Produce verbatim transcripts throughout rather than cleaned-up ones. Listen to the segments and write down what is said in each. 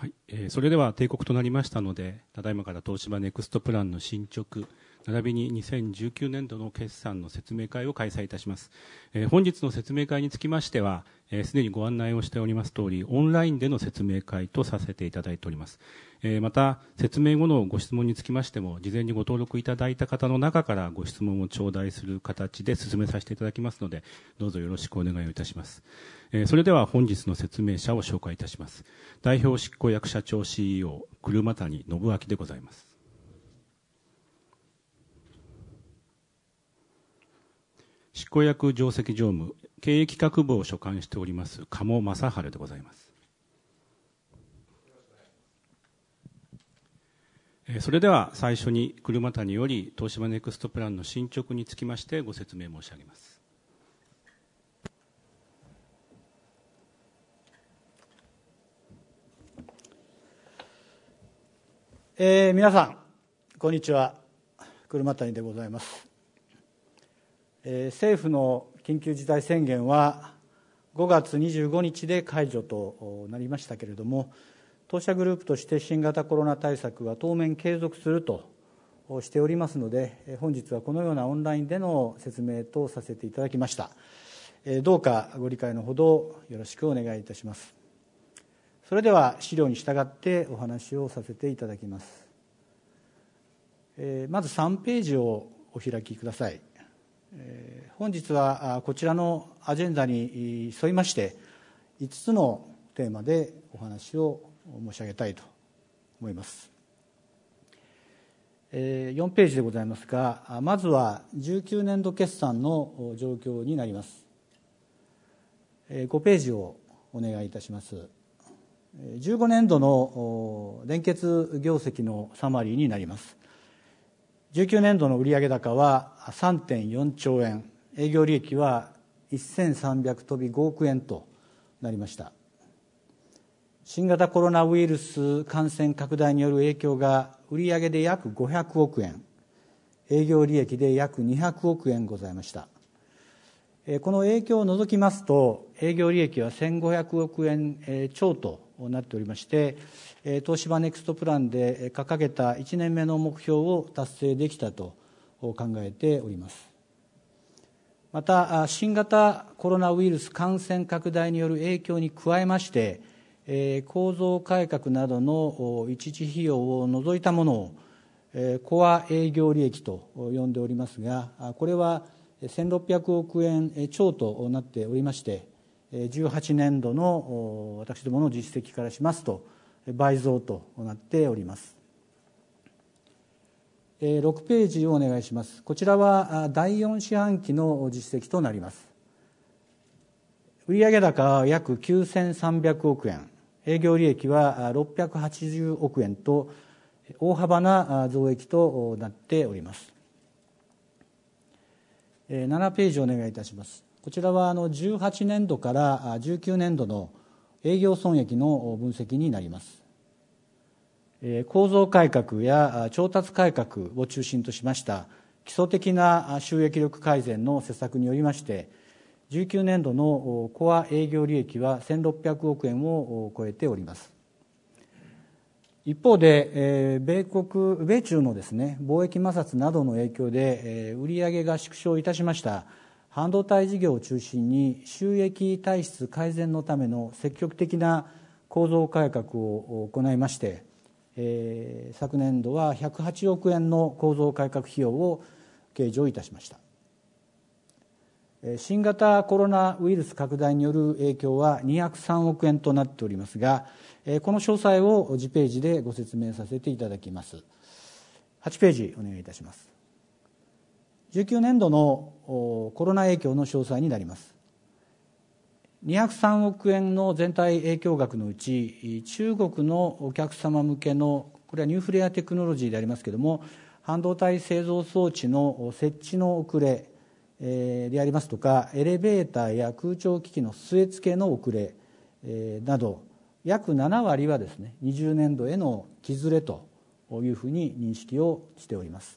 はい、えー、それでは定刻となりましたので、ただいまから東芝ネクストプランの進捗並びににせんじゅうきゅうねんどの決算の説明会を開催いたします。えー、本日の説明会につきましては、えー、すでにご案内をしております通り、オンラインでの説明会とさせていただいております。えー、また説明後のご質問につきましても、事前にご登録いただいた方の中からご質問を頂戴する形で進めさせていただきますので、どうぞよろしくお願いをいたします。えー、それでは本日の説明者を紹介いたします。代表執行役社長 シーイーオー 車谷信明でございます。執行役上席常務経営企画部を所管しております鴨正治でございます。それでは最初に車谷より東芝ネクストプランの進捗につきましてご説明申し上げます。 えー、皆さんこんにちは、車谷でございます。えー、政府の緊急事態宣言はごがつにじゅうごにちで解除となりましたけれども、当社グループとして新型コロナ対策は当面継続するとしておりますので、本日はこのようなオンラインでの説明とさせていただきました。どうかご理解のほどよろしくお願いいたします。それでは資料に従ってお話をさせていただきます。まずさんページをお開きください。本日はこちらのアジェンダに沿いましていつつのテーマでお話を申し上げたいと思います。よんページでございますが、まずはじゅうきゅうねんど決算の状況になります。ごページをお願いいたします。じゅうごねんどの連結業績のサマリーになります。じゅうきゅうねんどの売上高は さんてんよんちょうえん、営業利益はせんさんびゃくとびごおくえんとなりました。新型コロナウイルス感染拡大による影響が売上で約ごひゃくおくえん、営業利益で約にひゃくおくえんございました。この影響を除きますと、営業利益はせんごひゃくおくえん超となっておりまして、東芝ネクストプランで掲げたいちねんめの目標を達成できたと考えております。また、新型コロナウイルス感染拡大による影響に加えまして、構造改革などの一時費用を除いたものをコア営業利益と呼んでおりますが、これはせんろっぴゃくおくえん超となっておりまして、じゅうはちねんどの私どもの実績からしますと倍増となっております。ろくページをお願いします。こちらはだいよん四半期の実績となります。売上高は約きゅうせんさんびゃくおくえん、営業利益はろっぴゃくはちじゅうおくえんと大幅な増益となっております。ななページお願いいたします。こちらはじゅうはちねんどからじゅうきゅうねんどの営業損益の分析になります。構造改革や調達改革を中心としました基礎的な収益力改善の施策によりまして、じゅうきゅうねんどのコア営業利益はせんろっぴゃくおくえんを超えております。一方で、米国、米中のですね、貿易摩擦などの影響で売上が縮小いたしました半導体事業を中心に収益体質改善のための積極的な構造改革を行いまして、えー、昨年度はひゃくはちおくえんの構造改革費用を計上いたしました。新型コロナウイルス拡大による影響はにひゃくさんおくえんとなっておりますが、この詳細を次ページでご説明させていただきます。はちページお願いいたします。じゅうきゅうねんどのコロナ影響の詳細になります。にひゃくさんおくえんの全体影響額のうち、中国のお客様向けの、これはニューフレアテクノロジーでありますけれども、半導体製造装置の設置の遅れでありますとか、エレベーターや空調機器の据え付けの遅れなど、約ななわりはですね、にじゅうねんどへの期ずれというふうに認識をしております。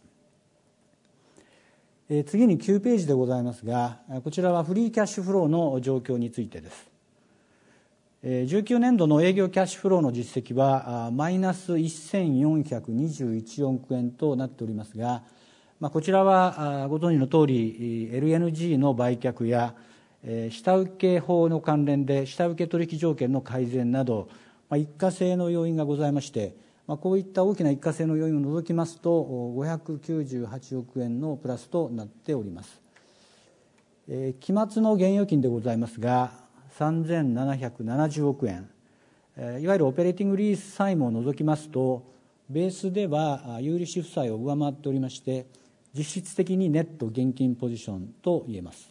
次にきゅうページでございますが、こちらはフリーキャッシュフローの状況についてです。 じゅうきゅうねんどの営業キャッシュフローの実績はマイナスせんよんひゃくにじゅういちおくえんとなっておりますが、こちらはご存知のとおり エルエヌジー の売却や下請法の関連で下請取引条件の改善など一過性の要因がございまして、こういった大きな一過性の要因を除きますとごひゃくきゅうじゅうはちおくえんのプラスとなっております。期末の現預金でございますがさんぜんななひゃくななじゅうおくえん、いわゆるオペレーティングリース債務を除きますとベースでは有利子負債を上回っておりまして、実質的にネット現金ポジションと言えます。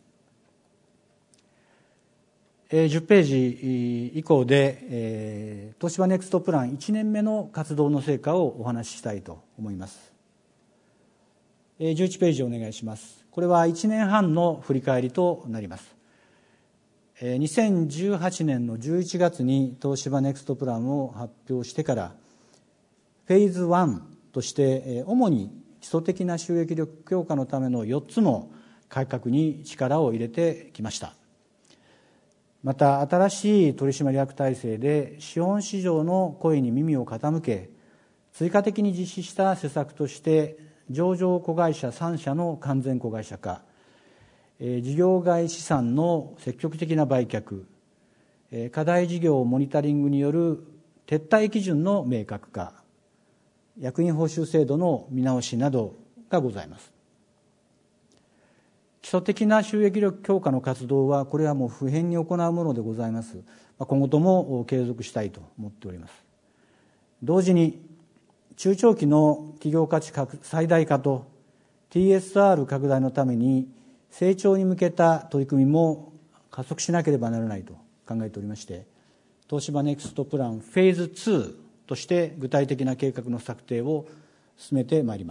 じゅっページ以降で東芝ネクストプランいちねんめの活動の成果をお話ししたいと思います。じゅういちページお願いします。これはいちねんはんの振り返りとなります。にせんじゅうはちねんのじゅういちがつに東芝ネクストプランを発表してからフェーズワンとして主に基礎的な収益力強化のためのよっつの改革に力を入れてきました。また新しい取締役体制で資本市場の声に耳を傾け、追加的に実施した施策として上場子会社さんしゃの完全子会社化、事業外資産の積極的な売却、課題事業モニタリングによる撤退基準の明確化、役員報酬制度の見直しなどがございます。基礎的な収益力強化の活動はこれはもう不変に行うものでございます。今後とも継続したいと思っております。同時に中長期の企業価値最大化と ティーエスアール 拡大のために成長に向けた取り組みも加速しなければならないと考えておりまして、東芝ネクストプランフェーズツーとして具体的な計画の策定を進めてまいります。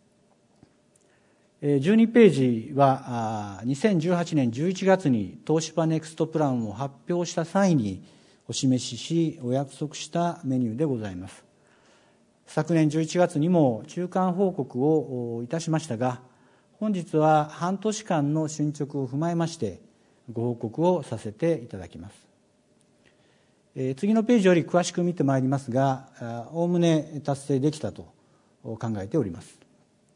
じゅうにページはにせんじゅうはちねんじゅういちがつに東芝ネクストプランを発表した際にお示ししお約束したメニューでございます。昨年じゅういちがつにも中間報告をいたしましたが、本日は半年間の進捗を踏まえましてご報告をさせていただきます。次のページより詳しく見てまいりますが、おおむね達成できたと考えております。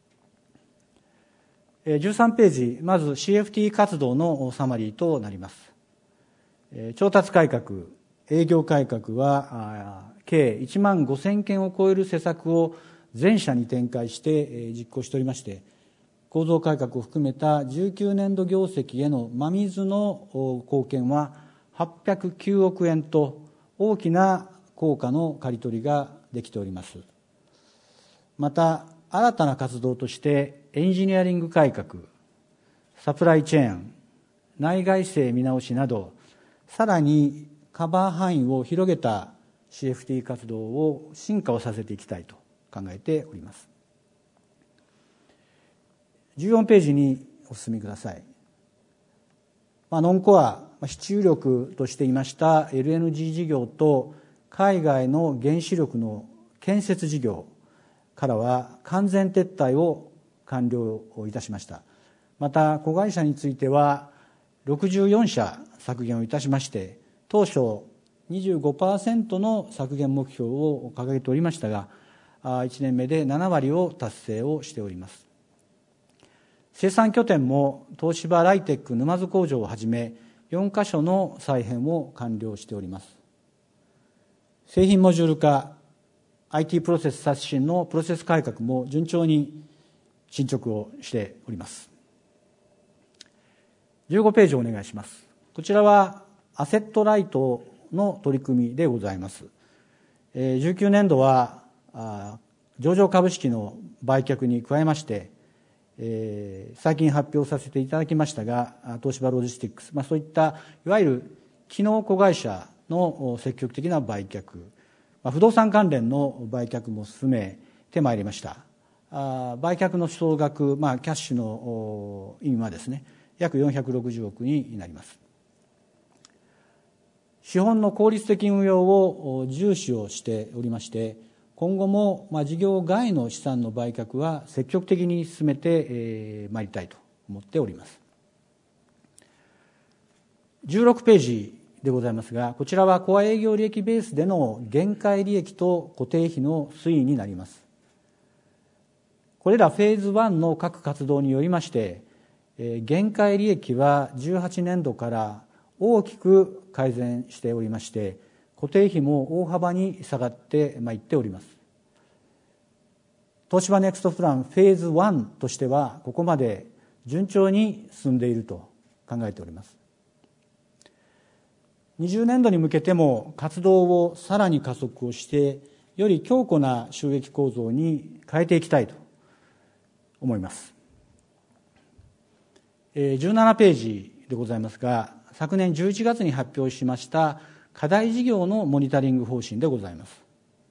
じゅうさんページ、まず シーエフティー 活動のサマリーとなります。調達改革、営業改革は計いちまんごせんけんを超える施策を全社に展開して実行しておりまして、構造改革を含めたじゅうきゅうねんど業績への真水の貢献ははっぴゃくきゅうおくえんと大きな効果の刈り取りができております。また新たな活動としてエンジニアリング改革、サプライチェーン、内外製見直しなどさらにカバー範囲を広げた シーエフティー 活動を進化をさせていきたいと考えております。じゅうよんページにお進みください。まあ、ノンコア、支柱力としていました エルエヌジー 事業と海外の原子力の建設事業からは完全撤退を完了いたしました。また子会社についてはろくじゅうよんしゃ削減をいたしまして、当初 にじゅうごパーセント の削減目標を掲げておりましたが、いちねんめでななわりを達成をしております。生産拠点も東芝ライテック沼津工場をはじめよんかしょの再編を完了しております。製品モジュール化、アイティー プロセス刷新のプロセス改革も順調に進捗をしております。じゅうごページお願いします。こちらはアセットライトの取り組みでございます。じゅうきゅうねんどは上場株式の売却に加えまして、最近発表させていただきましたが、東芝ロジスティックス、まあ、そういったいわゆる機能子会社の積極的な売却、まあ、不動産関連の売却も進めてまいりました。あ売却の総額、まあ、キャッシュの意味はですね、約よんひゃくろくじゅうおくになります。資本の効率的運用を重視をしておりまして、今後もまあ事業外の資産の売却は積極的に進めてまいりたいと思っております。じゅうろくページでございますが、こちらはコア営業利益ベースでの限界利益と固定費の推移になります。これらフェーズワンの各活動によりまして、限界利益はじゅうはちねんどから大きく改善しておりまして、固定費も大幅に下がってまいっております。東芝ネクストプランフェーズワンとしては、ここまで順調に進んでいると考えております。にじゅうねんどに向けても活動をさらに加速をして、より強固な収益構造に変えていきたいと思います。じゅうななページでございますが、昨年じゅういちがつに発表しました課題事業のモニタリング方針でございます。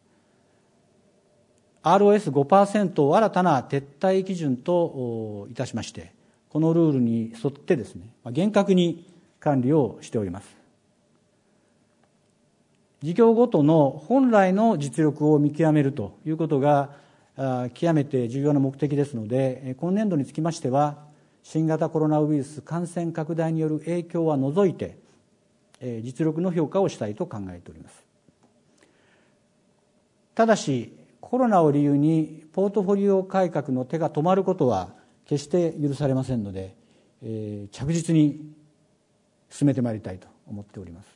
アールオーエスごパーセント を新たな撤退基準といたしまして、このルールに沿ってですね、厳格に管理をしております。事業ごとの本来の実力を見極めるということが極めて重要な目的ですので、今年度につきましては、新型コロナウイルス感染拡大による影響は除いて、実力の評価をしたいと考えております。ただし、コロナを理由にポートフォリオ改革の手が止まることは決して許されませんので、えー、着実に進めてまいりたいと思っております。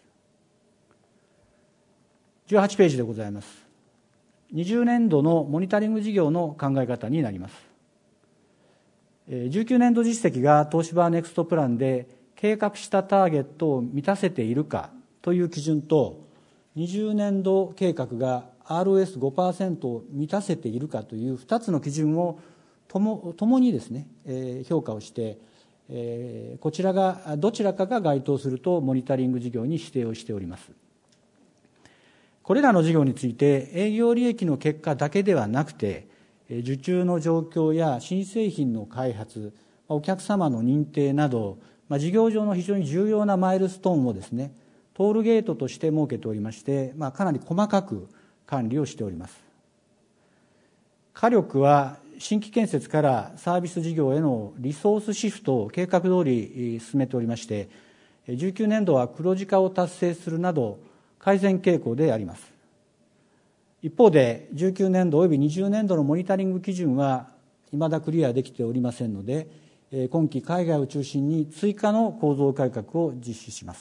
じゅうはちページでございます。にじゅうねんどのモニタリング事業の考え方になります。じゅうきゅうねんど実績が東芝ネクストプランで計画したターゲットを満たせているかという基準と、にじゅうねんど計画が アールオーエスごパーセント を満たせているかというふたつの基準をとも、ともにですね、えー、評価をして、えー、こちらがどちらかが該当するとモニタリング事業に指定をしております。これらの事業について営業利益の結果だけではなくて、受注の状況や新製品の開発、お客様の認定など、まあ、事業上の非常に重要なマイルストーンをですね、トールゲートとして設けておりまして、まあ、かなり細かく管理をしております。火力は新規建設からサービス事業へのリソースシフトを計画通り進めておりまして、じゅうきゅうねんどは黒字化を達成するなど改善傾向であります。一方でじゅうきゅうねんどおよびにじゅうねんどのモニタリング基準は未だクリアできておりませんので、今期海外を中心に追加の構造改革を実施します。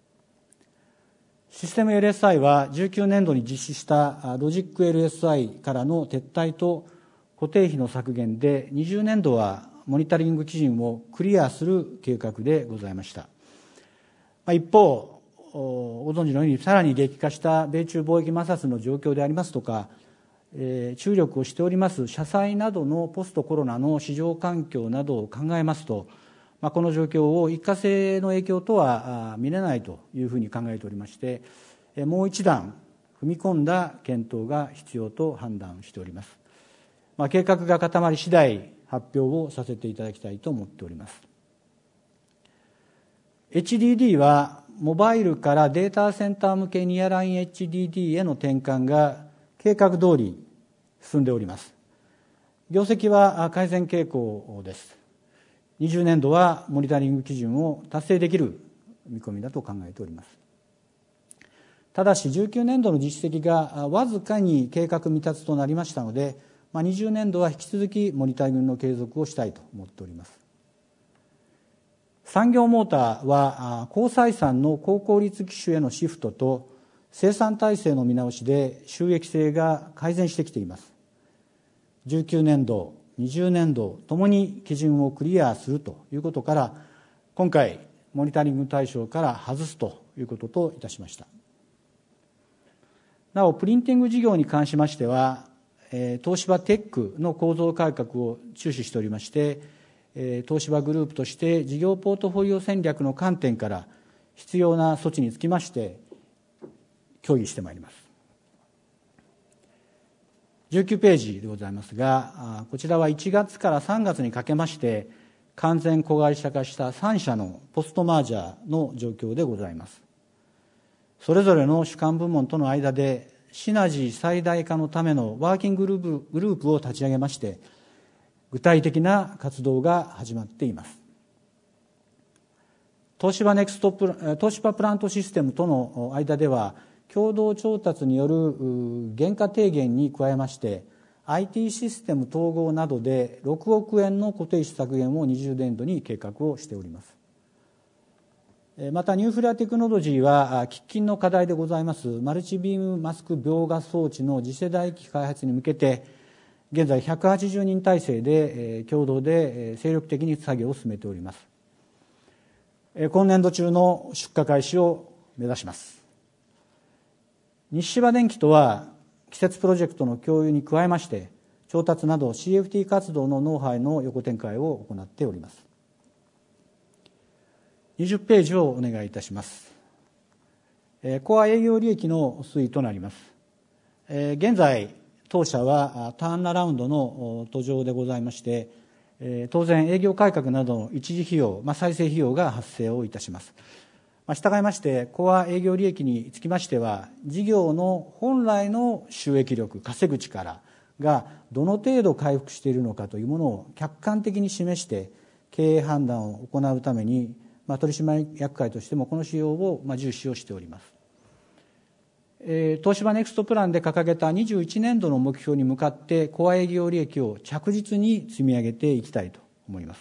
システム エルエスアイ はじゅうきゅうねんどに実施したロジック エルエスアイ からの撤退と固定費の削減で、にじゅうねんどはモニタリング基準をクリアする計画でございました。一方、ご存知のようにさらに激化した米中貿易摩擦の状況でありますとか、えー、注力をしております社債などのポストコロナの市場環境などを考えますと、まあ、この状況を一過性の影響とは見れないというふうに考えておりまして、もう一段踏み込んだ検討が必要と判断しております。まあ、計画が固まり次第発表をさせていただきたいと思っております。エイチディーディー はモバイルからデータセンター向けニアライン エイチディーディー への転換が計画通り進んでおります。業績は改善傾向です。にじゅうねんどはモニタリング基準を達成できる見込みだと考えております。ただしじゅうきゅうねんどの実績がわずかに計画未達となりましたので、まあ、にじゅうねんどは引き続きモニタリングの継続をしたいと思っております。産業モーターは高採算の高効率機種へのシフトと生産体制の見直しで収益性が改善してきています。じゅうきゅうねんど、にじゅうねんどともに基準をクリアするということから、今回モニタリング対象から外すということといたしました。なおプリンティング事業に関しましては、東芝テックの構造改革を注視しておりまして、東芝グループとして事業ポートフォリオ戦略の観点から必要な措置につきまして協議してまいります。じゅうきゅうページでございますが、こちらはいちがつからさんがつにかけまして完全子会社化したさんしゃのポストマージャーの状況でございます。それぞれの主幹部門との間でシナジー最大化のためのワーキンググループ、グループを立ち上げまして具体的な活動が始まっています。 東芝ネクストプラ東芝プラントシステムとの間では共同調達による原価低減に加えまして アイティー システム統合などでろくおくえんの固定費削減をにじゅうねんどに計画をしております。またニューフレアテクノロジーは喫緊の課題でございますマルチビームマスク描画装置の次世代機器開発に向けて現在ひゃくはちじゅうにん体制で共同で精力的に作業を進めております。今年度中の出荷開始を目指します。西芝電機とは季節プロジェクトの共有に加えまして調達など シーエフティー 活動のノウハウの横展開を行っております。にじゅっページをお願いいたします。コア営業利益の推移となります。現在当社はターンアラウンドの途上でございまして当然営業改革などの一時費用、まあ、再生費用が発生をいたします。したがいましてコア営業利益につきましては事業の本来の収益力稼ぐ力がどの程度回復しているのかというものを客観的に示して経営判断を行うために、まあ、取締役会としてもこの指標を、まあ、重視をしております。えー、東芝ネクストプランで掲げたにじゅういちねんどの目標に向かってコア営業利益を着実に積み上げていきたいと思います。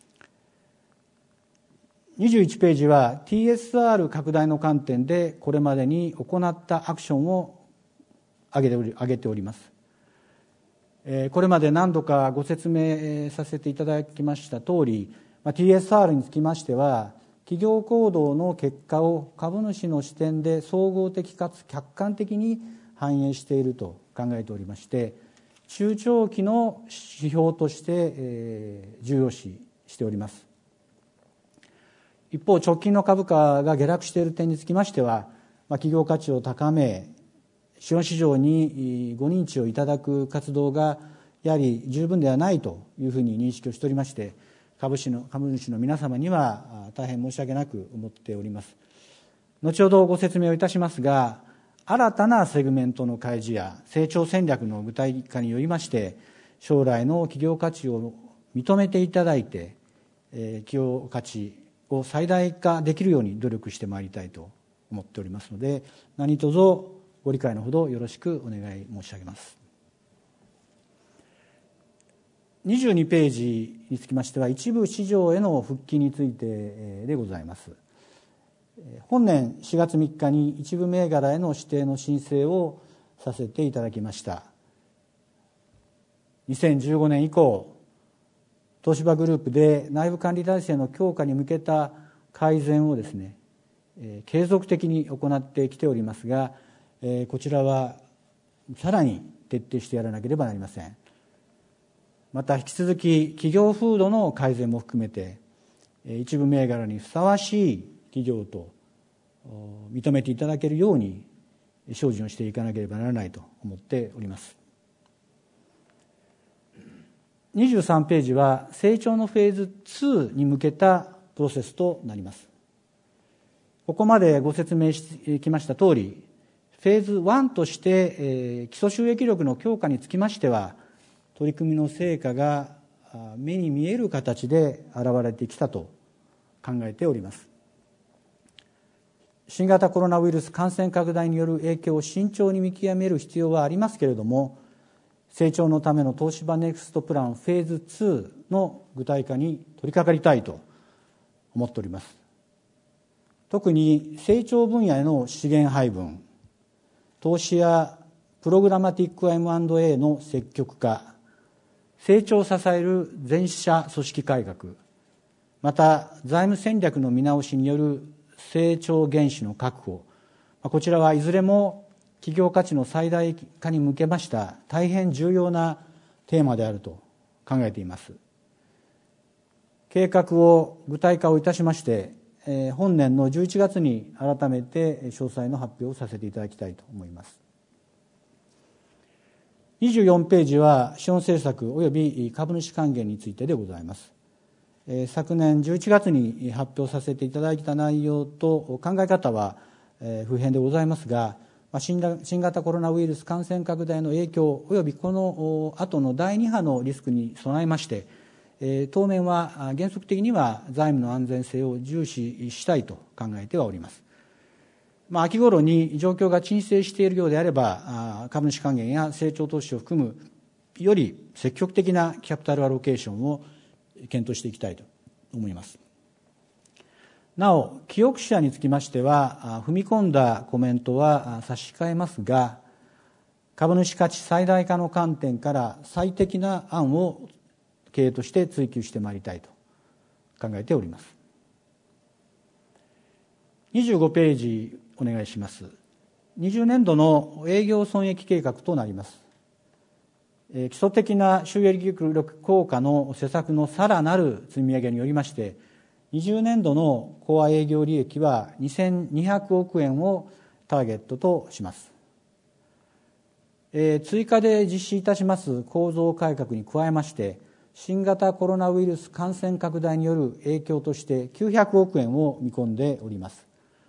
にじゅういちページは ティーエスアール 拡大の観点でこれまでに行ったアクションを挙げており、挙げております。これまで何度かご説明させていただきました通り ティーエスアール につきましては企業行動の結果を株主の視点で総合的かつ客観的に反映していると考えておりまして中長期の指標として重要視しております。一方直近の株価が下落している点につきましては企業価値を高め資本市場にご認知をいただく活動がやはり十分ではないというふうに認識をしておりまして株主の株主の皆様には大変申し訳なく思っております。後ほどご説明をいたしますが新たなセグメントの開示や成長戦略の具体化によりまして将来の企業価値を認めていただいて企業価値を最大化できるように努力してまいりたいと思っておりますので何卒ご理解のほどよろしくお願い申し上げます。にじゅうにページにつきましては一部市場への復帰についてでございます。本年しがつみっかに一部銘柄への指定の申請をさせていただきました。にせんじゅうごねん以降東芝グループで内部管理体制の強化に向けた改善をですね継続的に行ってきておりますがこちらはさらに徹底してやらなければなりません。また引き続き企業風土の改善も含めて一部銘柄にふさわしい企業と認めていただけるように精進をしていかなければならないと思っております。にじゅうさんページは成長のフェーズツーに向けたプロセスとなります。ここまでご説明してきました通りフェーズワンとして、えー、基礎収益力の強化につきましては取り組みの成果が目に見える形で現れてきたと考えております。新型コロナウイルス感染拡大による影響を慎重に見極める必要はありますけれども成長のための東芝ネクストプランフェーズツーの具体化に取り掛かりたいと思っております。特に成長分野への資源配分投資やプログラマティック エムアンドエー の積極化成長を支える全社組織改革また財務戦略の見直しによる成長原資の確保こちらはいずれも企業価値の最大化に向けました大変重要なテーマであると考えています。計画を具体化をいたしまして本年のじゅういちがつに改めて詳細の発表をさせていただきたいと思います。にじゅうよんページは資本政策及び株主還元についてでございます。昨年じゅういちがつに発表させていただいた内容と考え方は不変でございますが新型コロナウイルス感染拡大の影響及びこの後のだいに波のリスクに備えまして当面は原則的には財務の安全性を重視したいと考えてはおります。まあ、秋頃に状況が沈静しているようであれば、株主還元や成長投資を含むより積極的なキャピタルアロケーションを検討していきたいと思います。なお、キオクシアにつきましては、踏み込んだコメントは差し控えますが、株主価値最大化の観点から最適な案を経営として追求してまいりたいと考えております。にじゅうごページお願いします。にじゅうねんどの営業損益計画となります。基礎的な収益力効果の施策のさらなる積み上げによりまして、にじゅうねんどのコア営業利益はにせんにひゃくおくえんをターゲットとします。追加で実施いたします構造改革に加えまして、新型コロナウイルス感染拡大による影響としてきゅうひゃくおくえんを見込んでおります。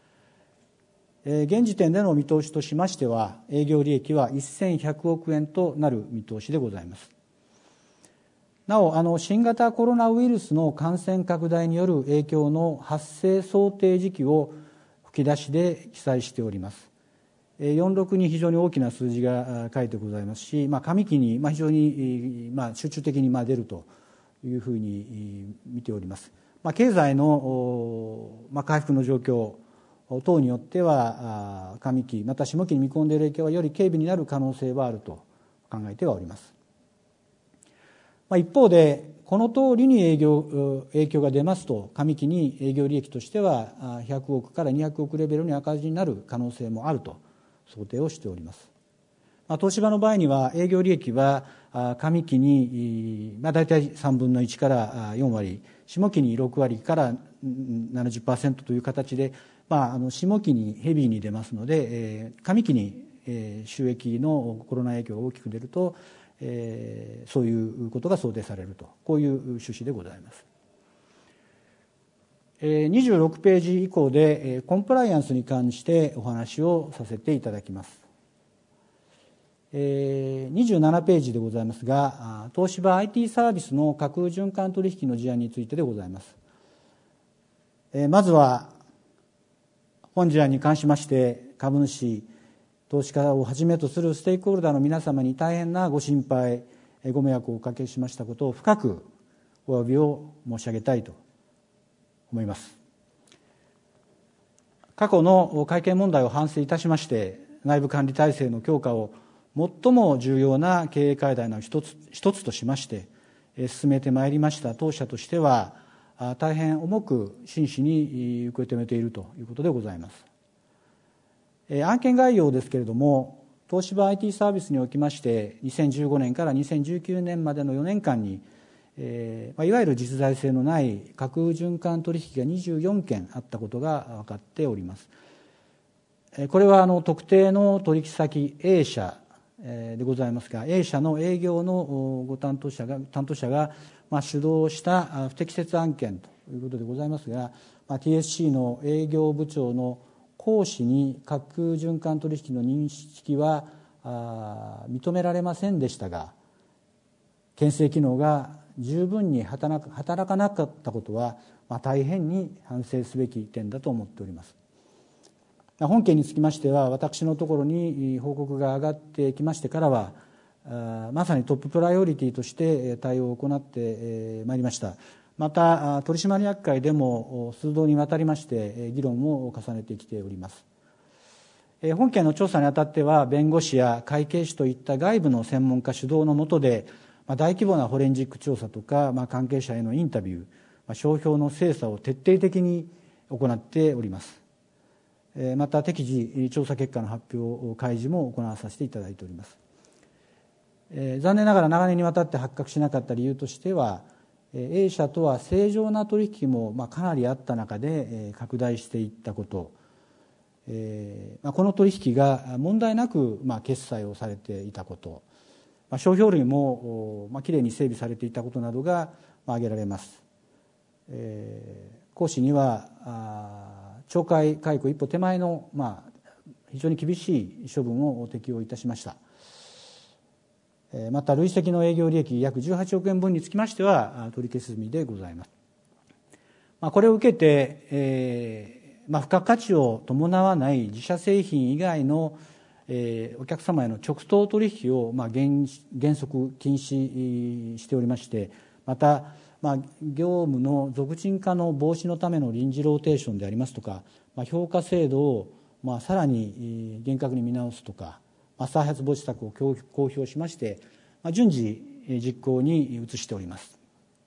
現時点での見通しとしましては、営業利益はせんひゃくおくえんとなる見通しでございます。なお、あの新型コロナウイルスの感染拡大による影響の発生想定時期を吹き出しで記載しております。よんじゅうろくに非常に大きな数字が書いてございますし、まあ、上期に非常に、まあ、集中的に出るというふうに見ております。まあ、経済の、まあ、回復の状況等によっては上期また下期に見込んでいる影響はより軽微になる可能性はあると考えてはおります。まあ、一方でこの通りに営業影響が出ますと、上期に営業利益としてはひゃくおくからにひゃくおくレベルに赤字になる可能性もあると想定をしております。まあ、東芝の場合には営業利益は上期に、まあ、大体さんぶんのいちからよんわり、下期にろくわりからななじゅっパーセントという形で、まあ、あの下期にヘビーに出ますので、えー、上期に、えー、収益のコロナ影響が大きく出ると、えー、そういうことが想定されると、こういう趣旨でございます。にじゅうろくページ以降でコンプライアンスに関してお話をさせていただきます。にじゅうななページでございますが、東芝 アイティー サービスの架空循環取引の事案についてでございます。まずは本事案に関しまして、株主投資家をはじめとするステークホルダーの皆様に大変なご心配ご迷惑をおかけしましたことを深くお詫びを申し上げたいと思います。過去の会計問題を反省いたしまして、内部管理体制の強化を最も重要な経営課題の一つ一つとしまして進めてまいりました当社としては、大変重く真摯に受け止めているということでございます。案件概要ですけれども、東芝 アイティー サービスにおきましてにせんじゅうごねんからにせんじゅうきゅうねんまでのよねんかんに、えー、いわゆる実在性のない架空循環取引がにじゅうよんけんあったことが分かっております。これはあの特定の取引先 A 社でございますが、 A 社の営業のご担当者が担当者がまあ主導した不適切案件ということでございますが、まあ、ティーエスシー の営業部長の行使に架空循環取引の認識は認められませんでしたが、牽制機能が十分に働かなかったことは、まあ、大変に反省すべき点だと思っております。本件につきましては、私のところに報告が上がってきましてからは、まさにトッププライオリティとして対応を行ってまいりました。また取締役会でも数度にわたりまして議論を重ねてきております。本件の調査にあたっては、弁護士や会計士といった外部の専門家主導の下で、大規模なフォレンジック調査とか、関係者へのインタビュー、商標の精査を徹底的に行っております。また適時調査結果の発表開示も行わさせていただいております。残念ながら長年にわたって発覚しなかった理由としては、A 社とは正常な取引もかなりあった中で拡大していったこと、この取引が問題なく決済をされていたこと、商標類もきれいに整備されていたことなどが挙げられます。行使には懲戒解雇一歩手前の、まあ、非常に厳しい処分を適用いたしました。 また累積の営業利益約じゅうはちおくえんぶんにつきましては取り消し済みでございます。まあ、これを受けて、えーまあ、付加価値を伴わない自社製品以外の、えー、お客様への直投取引を、まあ、原, 原則禁止しておりまして、また、まあ、業務の俗人化の防止のための臨時ローテーションでありますとか、まあ、評価制度を、まあ、さらに厳格に見直すとか、まあ、再発防止策を公表しまして、まあ、順次実行に移しております。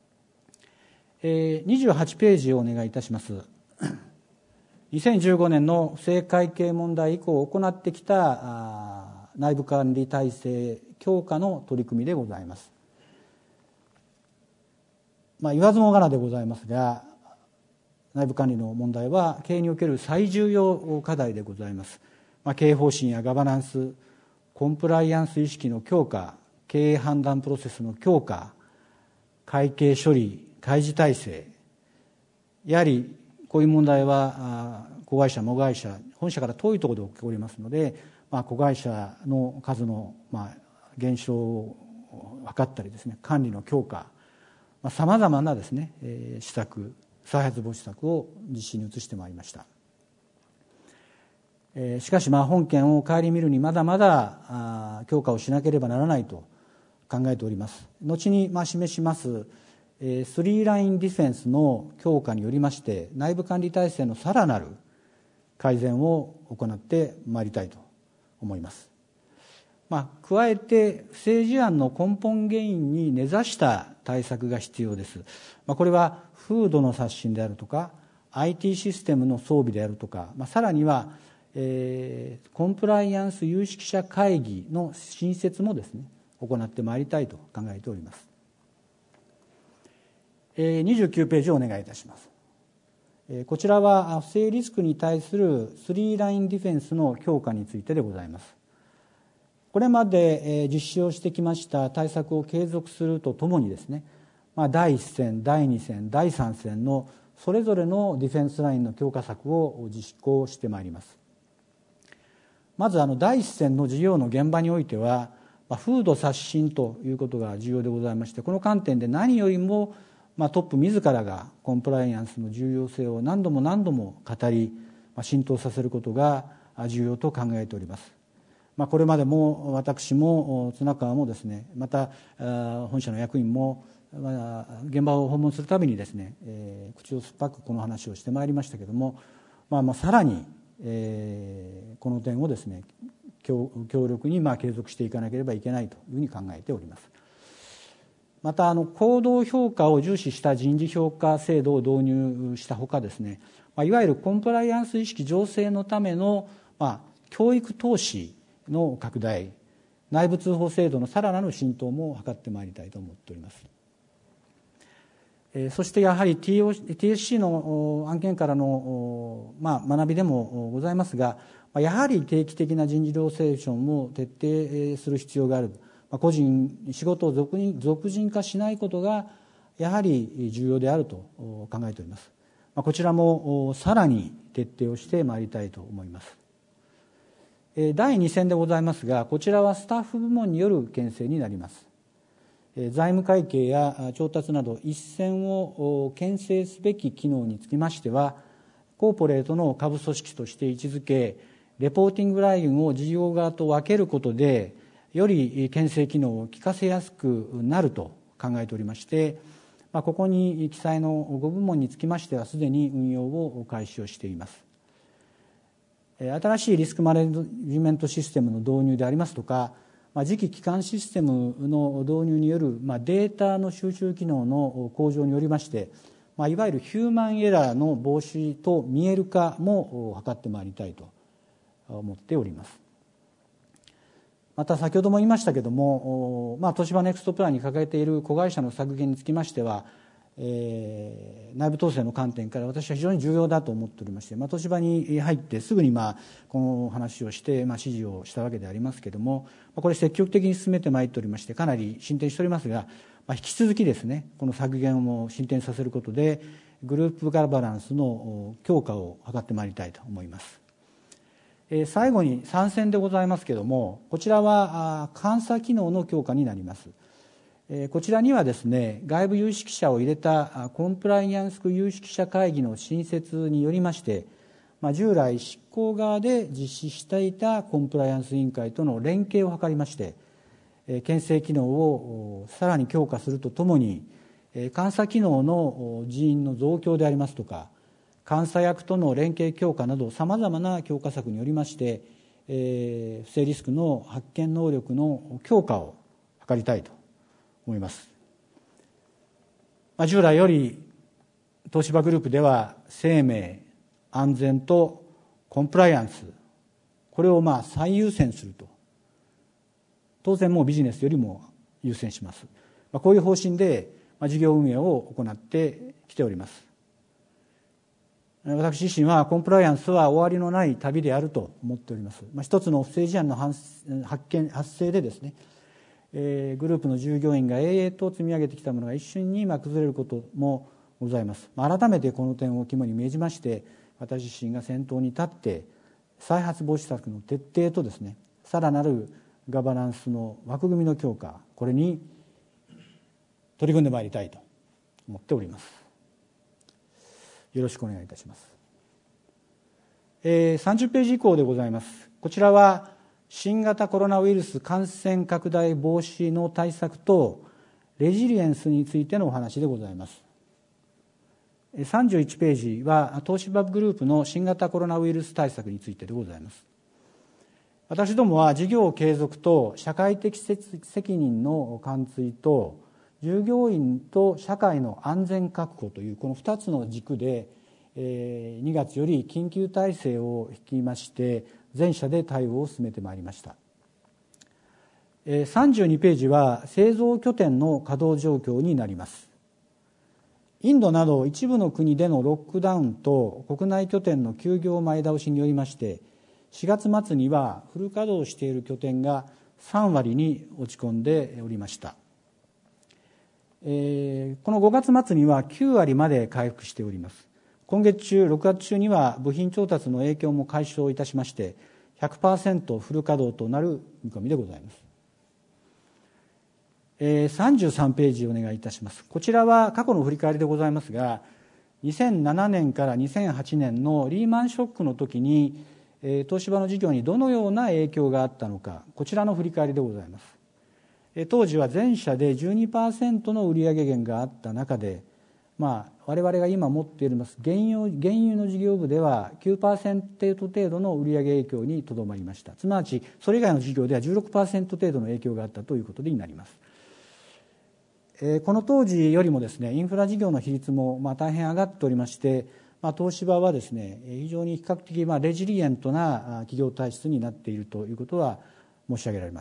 えー、にじゅうはちページをお願いいたします。にせんじゅうごねんの不正会計問題以降行ってきた内部管理体制強化の取り組みでございます。まあ、言わずもがなでございますが、内部管理の問題は経営における最重要課題でございます。まあ、経営方針やガバナンス、コンプライアンス意識の強化、経営判断プロセスの強化、会計処理、開示体制、やはりこういう問題は子会社、母会社、本社から遠いところで起こりますので、まあ、子会社の数のまあ減少を図ったりですね、管理の強化、さまざまなですね、えー、施策、再発防止策を実施に移してまいりました。えー、しかしまあ本件を顧みるにまだまだあ強化をしなければならないと考えております。後にまあ示しますスリーラインディフェンスの強化によりまして内部管理体制のさらなる改善を行ってまいりたいと思います。まあ、加えて不正事案の根本原因に根ざした対策が必要です。まあ、これは風土の刷新であるとか アイティー システムの装備であるとか、まあ、さらには、えー、コンプライアンス有識者会議の新設もですね行ってまいりたいと考えております。にじゅうきゅうページをお願いいたします。こちらは不正リスクに対するスリーラインディフェンスの強化についてでございます。これまで実施をしてきました対策を継続するとともにですね、だいいっ線、だいに線、だいさん線のそれぞれのディフェンスラインの強化策を実行してまいります。まずあのだいいっ線の事業の現場においては風土刷新ということが重要でございまして、この観点で何よりもまあ、トップ自らがコンプライアンスの重要性を何度も何度も語り、まあ、浸透させることが重要と考えております。まあ、これまでも私も綱川もですね、また本社の役員も、まあ、現場を訪問するたびにですね、えー、口を酸っぱくこの話をしてまいりましたけれども、まあ、まあさらに、えー、この点をですね強力にまあ継続していかなければいけないというふうに考えております。またあの行動評価を重視した人事評価制度を導入したほかですね、いわゆるコンプライアンス意識醸成のための、まあ、教育投資の拡大、内部通報制度のさらなる浸透も図ってまいりたいと思っております。えー、そしてやはり ティーエスシー の案件からの、まあ、学びでもございますが、やはり定期的な人事ローテーションを徹底する必要がある。個人仕事を俗に俗人化しないことがやはり重要であると考えております。こちらもさらに徹底をしてまいりたいと思います。だいに線でございますが、こちらはスタッフ部門による牽制になります。財務会計や調達など一線を牽制すべき機能につきましては、コーポレートの下部組織として位置づけ、レポーティングラインを事業側と分けることでより牽制機能を効かせやすくなると考えておりまして、ここに記載のご部門につきましてはすでに運用を開始をしています。新しいリスクマネジメントシステムの導入でありますとか、次期基幹システムの導入によるデータの収集機能の向上によりまして、いわゆるヒューマンエラーの防止と見える化も図ってまいりたいと思っております。また先ほども言いましたけれども、まあ、東芝ネクストプランに掲げている子会社の削減につきましては、えー、内部統制の観点から私は非常に重要だと思っておりまして、まあ、東芝に入ってすぐに、まあ、この話をして、まあ、指示をしたわけでありますけれども、これ積極的に進めてまいっておりましてかなり進展しておりますが、まあ、引き続きですねこの削減を進展させることでグループガバナンスの強化を図ってまいりたいと思います。 最後にさんせんでございますけれども、こちらは監査機能の強化になります。こちらにはですね、外部有識者を入れたコンプライアンス有識者会議の新設によりまして、まあ、従来執行側で実施していたコンプライアンス委員会との連携を図りまして、検制機能をさらに強化するとともに、監査機能の人員の増強でありますとか、監査役との連携強化などさまざまな強化策によりまして、えー、不正リスクの発見能力の強化を図りたいと思います。まあ、従来より東芝グループでは生命、安全とコンプライアンス、これをまあ最優先すると、当然もうビジネスよりも優先します。まあ、こういう方針で事業運営を行ってきております。私自身はコンプライアンスは終わりのない旅であると思っております。まあ、一つの不正事案の発見発生でですね、えー、グループの従業員が営々と積み上げてきたものが一瞬に今崩れることもございます。まあ、改めてこの点を肝に銘じまして、私自身が先頭に立って再発防止策の徹底とですね、さらなるガバナンスの枠組みの強化、これに取り組んでまいりたいと思っております。よろしくお願いいたします。えー、さんじゅっページ以降でございます。こちらは新型コロナウイルス感染拡大防止の対策とレジリエンスについてのお話でございます。さんじゅういちページは東芝グループの新型コロナウイルス対策についてでございます。私どもは事業継続と社会的責任の完遂と従業員と社会の安全確保というこのふたつの軸でにがつより緊急体制を率いまして全社で対応を進めてまいりました。さんじゅうにページは製造拠点の稼働状況になります。インドなど一部の国でのロックダウンと国内拠点の休業前倒しによりましてしがつ末にはフル稼働している拠点がさんわりに落ち込んでおりました。えー、このごがつ末にはきゅうわりまで回復しております。今月中、ろくがつ中には部品調達の影響も解消いたしまして ひゃくパーセント フル稼働となる見込みでございます。えー、さんじゅうさんページお願いいたします。こちらは過去の振り返りでございますが、にせんななねんからにせんはちねんのリーマンショックの時に、えー、東芝の事業にどのような影響があったのか、こちらの振り返りでございます。当時は全社で じゅうにパーセント の売上減があった中で、まあ、我々が今持っています原油、原油の事業部では きゅうパーセント 程度の売上影響にとどまりました。すなわちそれ以外の事業では じゅうろくパーセント 程度の影響があったということになります。えー、この当時よりもですね、インフラ事業の比率もまあ大変上がっておりまして、まあ、東芝はですね、非常に比較的まあレジリエントな企業体質になっているということは申し上げられます。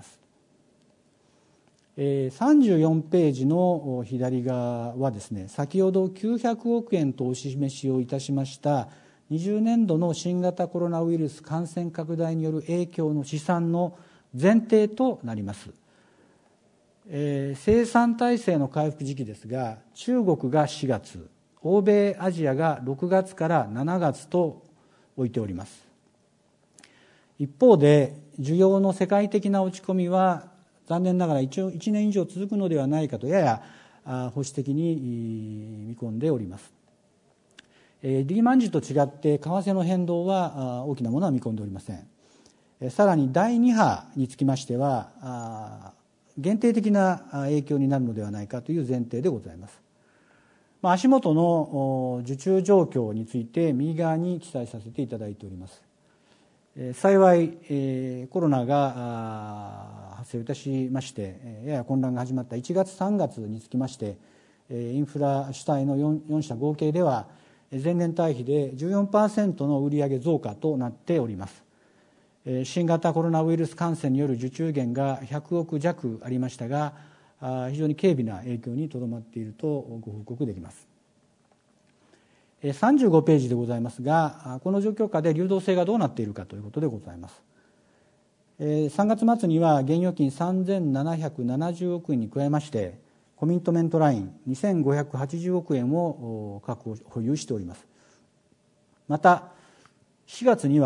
さんじゅうよんページの左側はですね、先ほどきゅうひゃくおくえんとお示しをいたしましたにじゅうねんどの新型コロナウイルス感染拡大による影響の試算の前提となります。えー、生産体制の回復時期ですが、中国がしがつ、欧米アジアがろくがつからしちがつと置いております。一方で需要の世界的な落ち込みは残念ながら一応いちねん以上続くのではないかとやや保守的に見込んでおります。リーマン時と違って為替の変動は大きなものは見込んでおりません。さらにだいに波につきましては限定的な影響になるのではないかという前提でございます。足元の受注状況について右側に記載させていただいております。幸いコロナが発生いたしましてやや混乱が始まったいちがつさんがつにつきましてインフラ主体の 4, よん社合計では前年対比で じゅうよんパーセント の売上増加となっております。新型コロナウイルス感染による受注減がひゃくおくじゃくありましたが非常に軽微な影響にとどまっているとご報告できます。さんじゅうごページでございますが、この状況下で流動性がどうなっているかということでございます。さんがつ末には現預金さんぜんななひゃくななじゅうおくえんに加えましてコミットメントラインにせんごひゃくはちじゅうおくえんを確保保有しております。またしがつには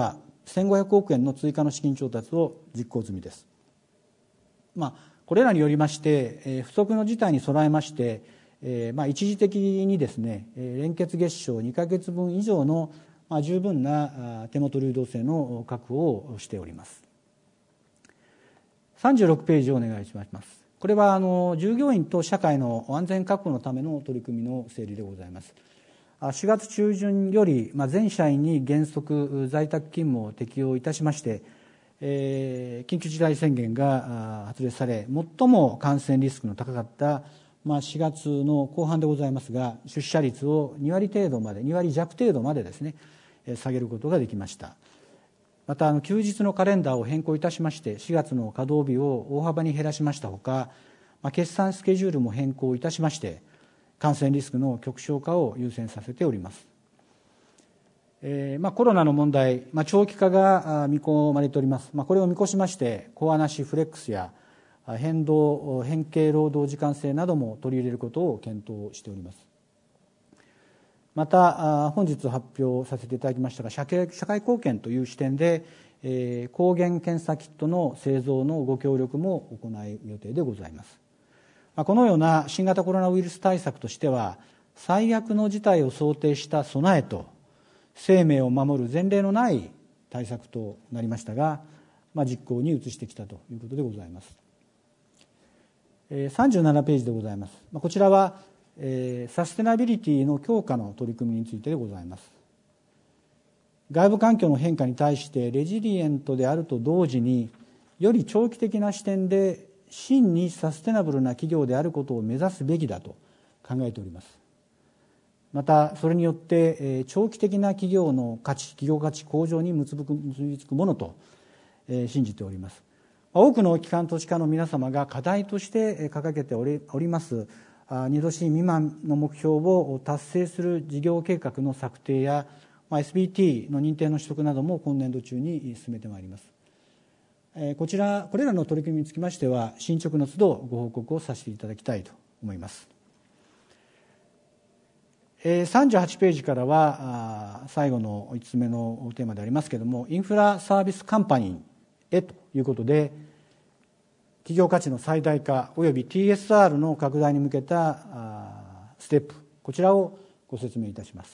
せんごひゃくおくえんの追加の資金調達を実行済みです。まあ、これらによりまして、えー、不測の事態に備えまして、えーまあ、一時的にですね、連結月賞にかげつぶん以上の、まあ、十分な手元流動性の確保をしております。さんじゅうろくページをお願いします。これはあの従業員と社会の安全確保のための取り組みの整理でございます。しがつ中旬より、まあ、全社員に原則在宅勤務を適用いたしまして、えー、緊急事態宣言が発令され、最も感染リスクの高かった、まあ、しがつの後半でございますが、出社率をにわり程度まで、にわりじゃく程度までですね、下げることができました。また、あの休日のカレンダーを変更いたしまして、しがつの稼働日を大幅に減らしましたほか、まあ、決算スケジュールも変更いたしまして、感染リスクの極小化を優先させております。えーまあ、コロナの問題、まあ、長期化が見込まれております。まあ、これを見越しまして、コアなしフレックスや変動、変形労働時間制なども取り入れることを検討しております。また、本日発表させていただきましたが、社会貢献という視点で、えー、抗原検査キットの製造のご協力も行う予定でございます。このような新型コロナウイルス対策としては、最悪の事態を想定した備えと生命を守る前例のない対策となりましたが、まあ、実行に移してきたということでございます。さんじゅうななページでございます。こちらはサステナビリティの強化の取り組みについてでございます。外部環境の変化に対してレジリエントであると同時に、より長期的な視点で真にサステナブルな企業であることを目指すべきだと考えております。またそれによって長期的な企業の価値、企業価値向上に結びつくものと信じております。多くの機関投資家の皆様が課題として掲げておりますにど C 未満の目標を達成する事業計画の策定や エスビーティー の認定の取得なども今年度中に進めてまいります。こちらこれらの取り組みにつきましては進捗の都度ご報告をさせていただきたいと思います。さんじゅうはちページからは最後のいつつめのテーマでありますけれども、インフラサービスカンパニーへということで、企業価値の最大化および ティーエスアール の拡大に向けたステップ、こちらをご説明いたします。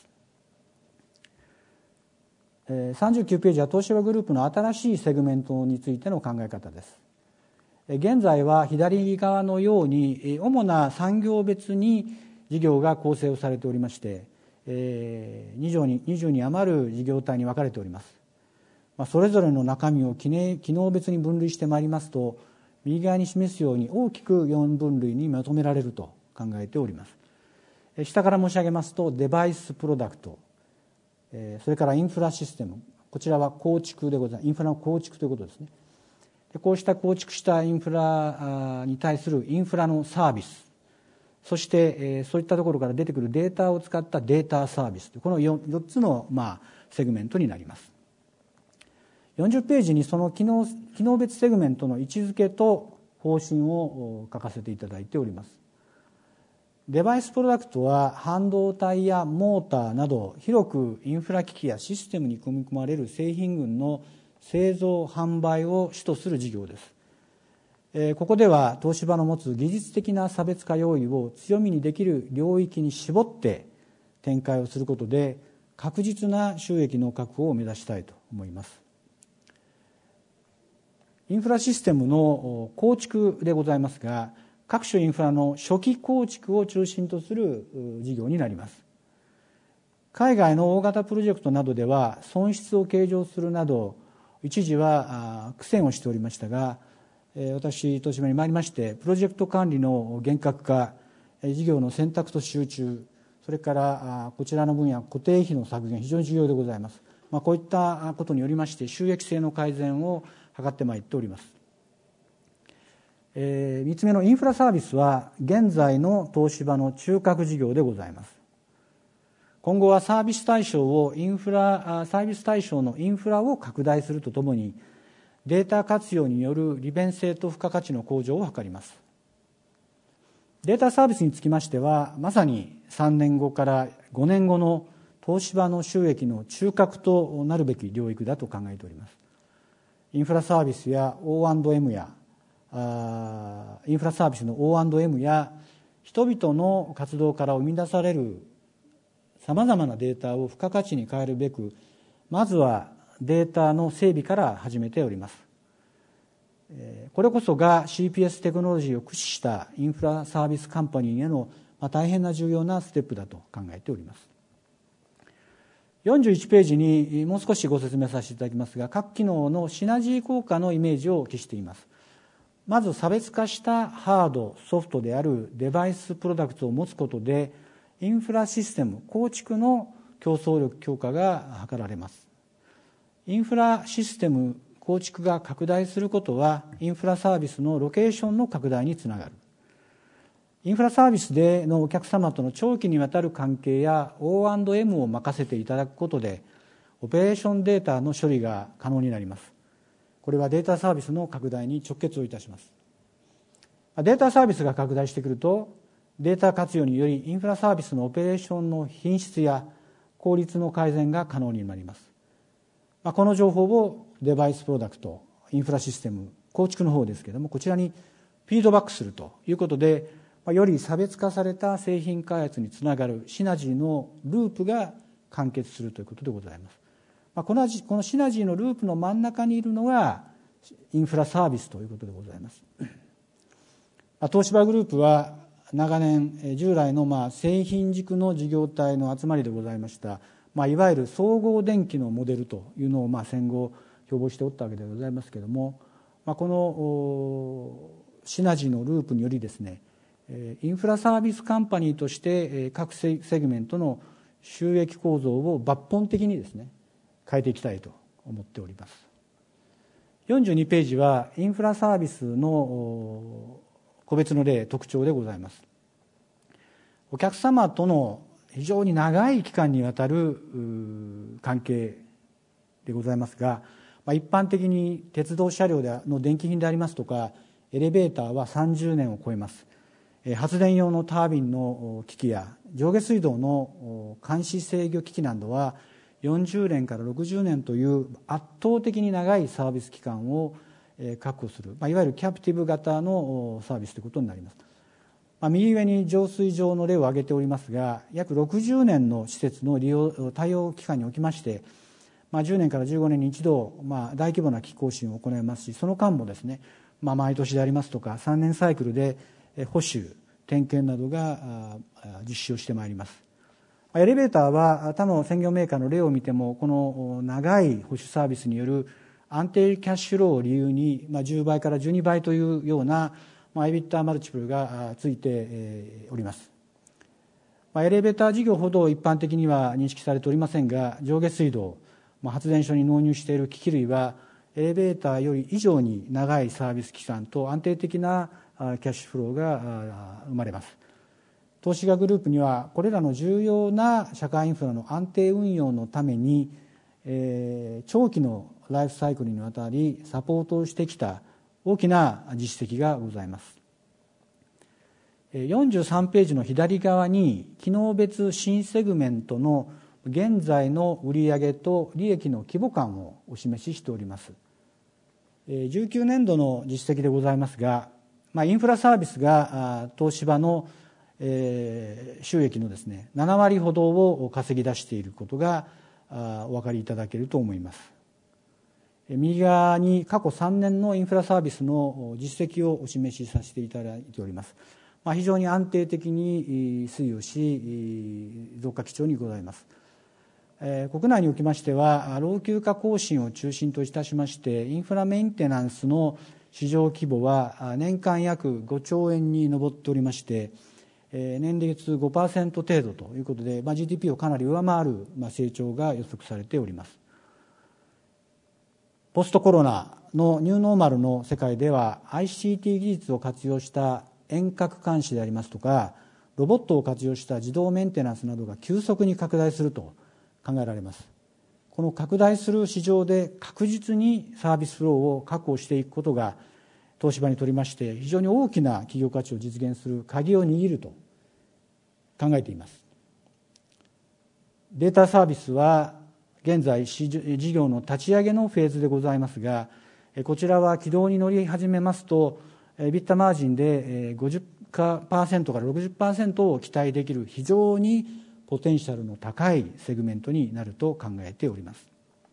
さんじゅうきゅうページは東芝グループの新しいセグメントについての考え方です。現在は左側のように主な産業別に事業が構成をされておりまして、にじゅうに、にじゅうに余る事業体に分かれております。それぞれの中身を機能別に分類してまいりますと、右側に示すように大きくよんぶん類にまとめられると考えております。下から申し上げますと、デバイスプロダクト、それからインフラシステム、こちらは構築でございます。インフラの構築ということですね。でこうした構築したインフラに対するインフラのサービス、そしてそういったところから出てくるデータを使ったデータサービス、この 4, 4つの、まあ、セグメントになります。よんじゅうページにその機能、機能別セグメントの位置づけと方針を書かせていただいております。デバイスプロダクトは半導体やモーターなど広くインフラ機器やシステムに組み込まれる製品群の製造販売を主とする事業です。ここでは東芝の持つ技術的な差別化要因を強みにできる領域に絞って展開をすることで確実な収益の確保を目指したいと思います。インフラシステムの構築でございますが、各種インフラの初期構築を中心とする事業になります。海外の大型プロジェクトなどでは損失を計上するなど一時は苦戦をしておりましたが、私東芝に参りましてプロジェクト管理の厳格化、事業の選択と集中、それからこちらの分野固定費の削減、非常に重要でございます。まあ、こういったことによりまして収益性の改善を図ってまいっております。えー、みっつめのインフラサービスは現在の東芝の中核事業でございます。今後はサービス対象をインフラサービス対象のインフラを拡大するとともにデータ活用による利便性と付加価値の向上を図ります。データサービスにつきましてはまさにさんねんごからごねんごの東芝の収益の中核となるべき領域だと考えております。インフラサービスや オーアンドエム やあインフラサービスの オーアンドエム や人々の活動から生み出されるさまざまなデータを付加価値に変えるべく、まずはデータの整備から始めております。これこそが シーピーエス テクノロジーを駆使したインフラサービスカンパニーへの大変な重要なステップだと考えております。よんじゅういちページにもう少しご説明させていただきますが、各機能のシナジー効果のイメージを記しています。まず差別化したハード、ソフトであるデバイスプロダクトを持つことで、インフラシステム構築の競争力強化が図られます。インフラシステム構築が拡大することは、インフラサービスのロケーションの拡大につながる。インフラサービスでのお客様との長期にわたる関係や オーアンドエム を任せていただくことで、オペレーションデータの処理が可能になります。これはデータサービスの拡大に直結をいたします。データサービスが拡大してくると、データ活用によりインフラサービスのオペレーションの品質や効率の改善が可能になります。この情報をデバイスプロダクト、インフラシステム構築の方ですけれども、こちらにフィードバックするということで、より差別化された製品開発につながるシナジーのループが完結するということでございます。このこのシナジーのループの真ん中にいるのがインフラサービスということでございます。東芝グループは長年従来のまあ製品軸の事業体の集まりでございました、まあ、いわゆる総合電機のモデルというのをまあ戦後標榜しておったわけでございますけれども、まあ、このシナジーのループによりですね、インフラサービスカンパニーとして各セグメントの収益構造を抜本的にですね変えていきたいと思っております。よんじゅうにページはインフラサービスの個別の例、特徴でございます。お客様との非常に長い期間にわたる関係でございますが、一般的に鉄道車両の電気品でありますとかエレベーターはさんじゅうねんを超えます。発電用のタービンの機器や上下水道の監視制御機器などはよんじゅうねんからろくじゅうねんという圧倒的に長いサービス期間を確保する、いわゆるキャプティブ型のサービスということになります。右上に浄水場の例を挙げておりますが、約ろくじゅうねんの施設の利用対応期間におきまして、じゅうねんからじゅうごねんに一度、まあ、大規模な機器更新を行いますし、その間もですね、まあ、毎年でありますとかさんねんサイクルで保守点検などが実施をしてまいります。エレベーターは他の専業メーカーの例を見ても、この長い保守サービスによる安定キャッシュローを理由にじゅうばいからじゅうにばいというようなエビッターマルチプルがついております。エレベーター事業ほど一般的には認識されておりませんが、上下水道、発電所に納入している機器類はエレベーターより以上に長いサービス期間と安定的なキャッシュフローが生まれます。東芝グループにはこれらの重要な社会インフラの安定運用のために、えー、長期のライフサイクルにわたりサポートをしてきた大きな実績がございます。よんじゅうさんページの左側に機能別新セグメントの現在の売上と利益の規模感をお示ししております。じゅうきゅうねんどの実績でございますが、まあ、インフラサービスが東芝のえー、収益のですねななわりほどを稼ぎ出していることがお分かりいただけると思います。右側に過去さんねんのインフラサービスの実績をお示しさせていただいております。まあ、非常に安定的に推移をし増加基調にございます。えー、国内におきましては老朽化更新を中心といたしましてインフラメンテナンスの市場規模は年間約ごちょうえんに上っておりまして、年率 ごパーセント 程度ということで、まあ、ジーディーピー をかなり上回る、まあ、成長が予測されております。ポストコロナのニューノーマルの世界では アイシーティー 技術を活用した遠隔監視でありますとかロボットを活用した自動メンテナンスなどが急速に拡大すると考えられます。この拡大する市場で確実にサービスフローを確保していくことが東芝にとりまして非常に大きな企業価値を実現する鍵を握ると考えています。 データサービスは現在事業の立ち上げのフェーズでございますが、こちらは軌道に乗り始めますと、エビッタマージンで ごじゅっパーセント から ろくじゅっパーセント を期待できる非常にポテンシャルの高いセグメントになると考えております。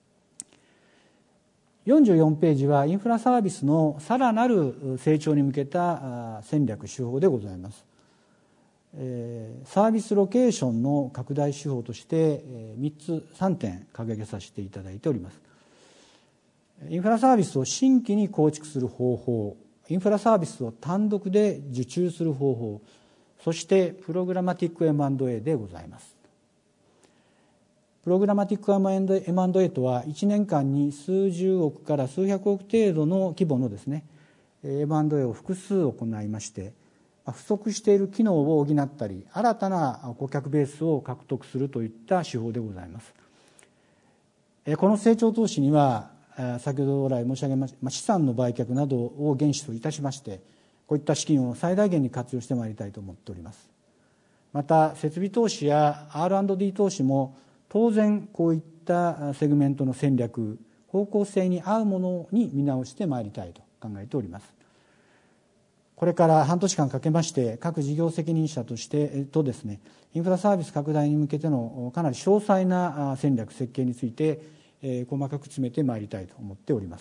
よんじゅうよんページはインフラサービスのさらなる成長に向けた戦略手法でございます。サービスロケーションの拡大手法としてみっつさんてん掲げさせていただいております。インフラサービスを新規に構築する方法、インフラサービスを単独で受注する方法、そしてプログラマティック エムアンドエー でございます。プログラマティック エムアンドエー とはいちねんかんに数十億から数百億程度の規模のですね エムアンドエー を複数行いまして、不足している機能を補ったり新たな顧客ベースを獲得するといった手法でございます。この成長投資には先ほど来申し上げました資産の売却などを原資といたしまして、こういった資金を最大限に活用してまいりたいと思っております。また設備投資や アールアンドディー 投資も当然こういったセグメントの戦略方向性に合うものに見直してまいりたいと考えております。これから半年間かけまして各事業責任者としてとですねインフラサービス拡大に向けてのかなり詳細な戦略設計について細かく詰めてまいりたいと思っております。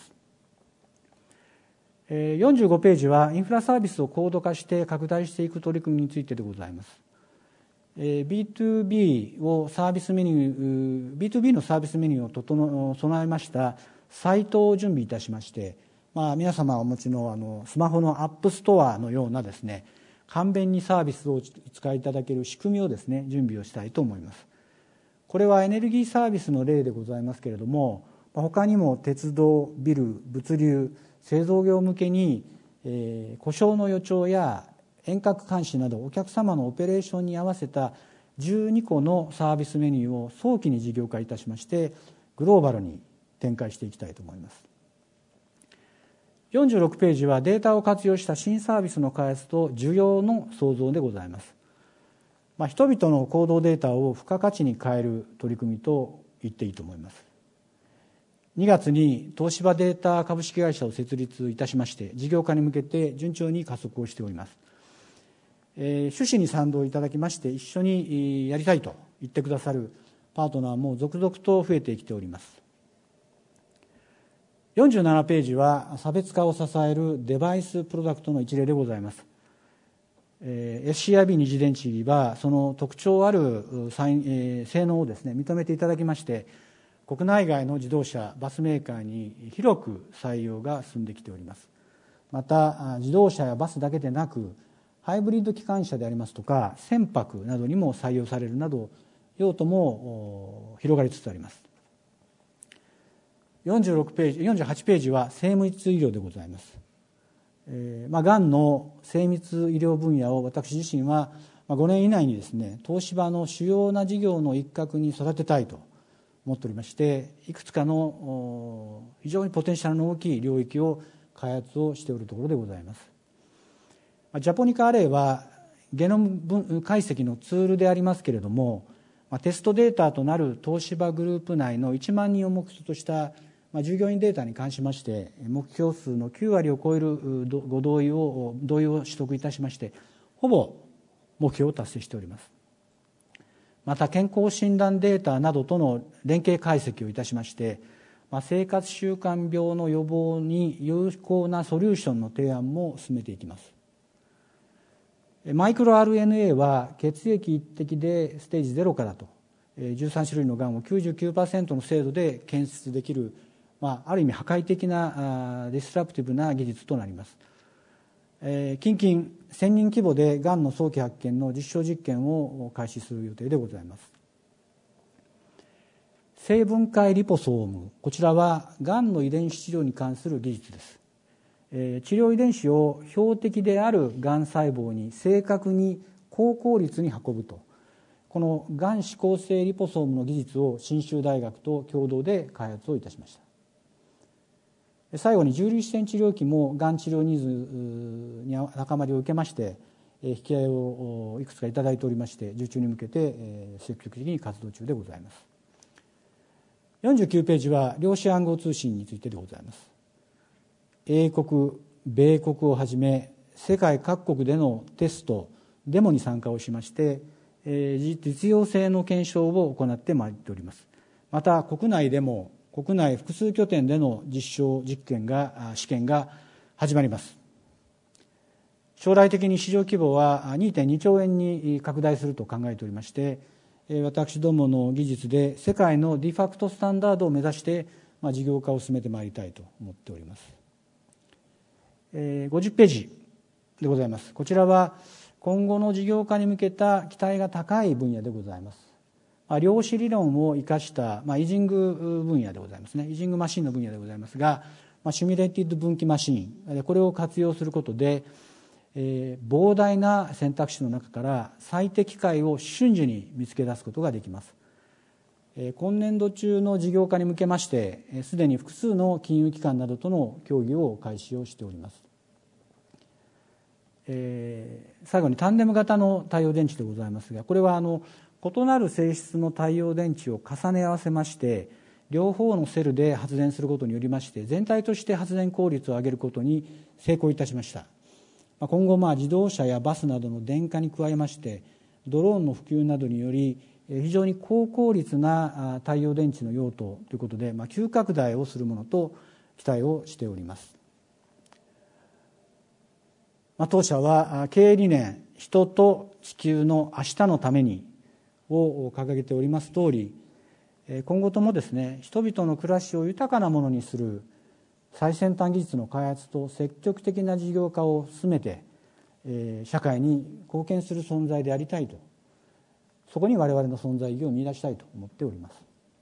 よんじゅうごページはインフラサービスを高度化して拡大していく取り組みについてでございます。ビーツービー をサービスメニュー ビーツービー のサービスメニューを整備えましたサイトを準備いたしまして、まあ、皆様お持ちのあのスマホのアップストアのようなですね簡便にサービスをお使いいただける仕組みをですね準備をしたいと思います。これはエネルギーサービスの例でございますけれども、他にも鉄道、ビル、物流、製造業向けに、えー、故障の予兆や遠隔監視などお客様のオペレーションに合わせたじゅうにこのサービスメニューを早期に事業化いたしましてグローバルに展開していきたいと思います。よんじゅうろくページはデータを活用した新サービスの開発と需要の創造でございます。まあ、人々の行動データを付加価値に変える取り組みと言っていいと思います。にがつに東芝データ株式会社を設立いたしまして事業化に向けて順調に加速をしております。えー、趣旨に賛同いただきまして一緒にやりたいと言ってくださるパートナーも続々と増えてきております。よんじゅうななページは差別化を支えるデバイスプロダクトの一例でございます。エスシーアイビー 二次電池はその特徴ある性能をですね認めていただきまして国内外の自動車バスメーカーに広く採用が進んできております。また自動車やバスだけでなくハイブリッド機関車でありますとか船舶などにも採用されるなど用途も広がりつつあります。よんじゅうろくページ、よんじゅうはちページは精密医療でございます。えーまあ、がんの精密医療分野を私自身はごねん以内にですね東芝の主要な事業の一角に育てたいと思っておりまして、いくつかの非常にポテンシャルの大きい領域を開発をしておるところでございます。ジャポニカアレイはゲノム解析のツールでありますけれども、テストデータとなる東芝グループ内のいちまんにんを目標とした従業員データに関しまして目標数のきゅうわりを超えるご同意を同意を取得いたしましてほぼ目標を達成しております。また健康診断データなどとの連携解析をいたしまして生活習慣病の予防に有効なソリューションの提案も進めていきます。マイクロ アールエヌエー は血液一滴でステージゼロからとじゅうさんしゅるいのがんを きゅうじゅうきゅうパーセント の精度で検出できる、まあ、ある意味破壊的なディスラプティブな技術となります。えー、近々せんにん規模でがんの早期発見の実証実験を開始する予定でございます。生分解リポソーム、こちらはがんの遺伝子治療に関する技術です。えー、治療遺伝子を標的であるがん細胞に正確に高効率に運ぶと、このがん指向性リポソームの技術を信州大学と共同で開発をいたしました。最後に重粒子線治療器もがん治療ニーズに高まりを受けまして引き合いをいくつかいただいておりまして、受注に向けて積極的に活動中でございます。よんじゅうきゅうページは量子暗号通信についてでございます。英国、米国をはじめ世界各国でのテスト、デモに参加をしまして、実用性の検証を行ってまいっております。また国内でも国内複数拠点での実証実験が試験が始まります。将来的に市場規模は にてんにちょうえんに拡大すると考えておりまして、私どもの技術で世界のディファクトスタンダードを目指して事業化を進めてまいりたいと思っております。ごじゅっページでございます。こちらは今後の事業化に向けた期待が高い分野でございます。量子理論を生かした、まあ、イージング分野でございますね。イージングマシンの分野でございますが、まあ、シミュレーティッド分岐マシン、これを活用することで、えー、膨大な選択肢の中から最適解を瞬時に見つけ出すことができます。えー、今年度中の事業化に向けましてすでに複数の金融機関などとの協議を開始をしております。えー、最後にタンデム型の太陽電池でございますが、これはあの異なる性質の太陽電池を重ね合わせまして両方のセルで発電することによりまして全体として発電効率を上げることに成功いたしました。今後まあ自動車やバスなどの電化に加えましてドローンの普及などにより非常に高効率な太陽電池の用途ということで、まあ、急拡大をするものと期待をしております。まあ、当社は経営理念人と地球の明日のためにを掲げております通り、今後ともですね人々の暮らしを豊かなものにする最先端技術の開発と積極的な事業化を進めて、えー、社会に貢献する存在でありたいと、そこに我々の存在意義を見出したいと思っております。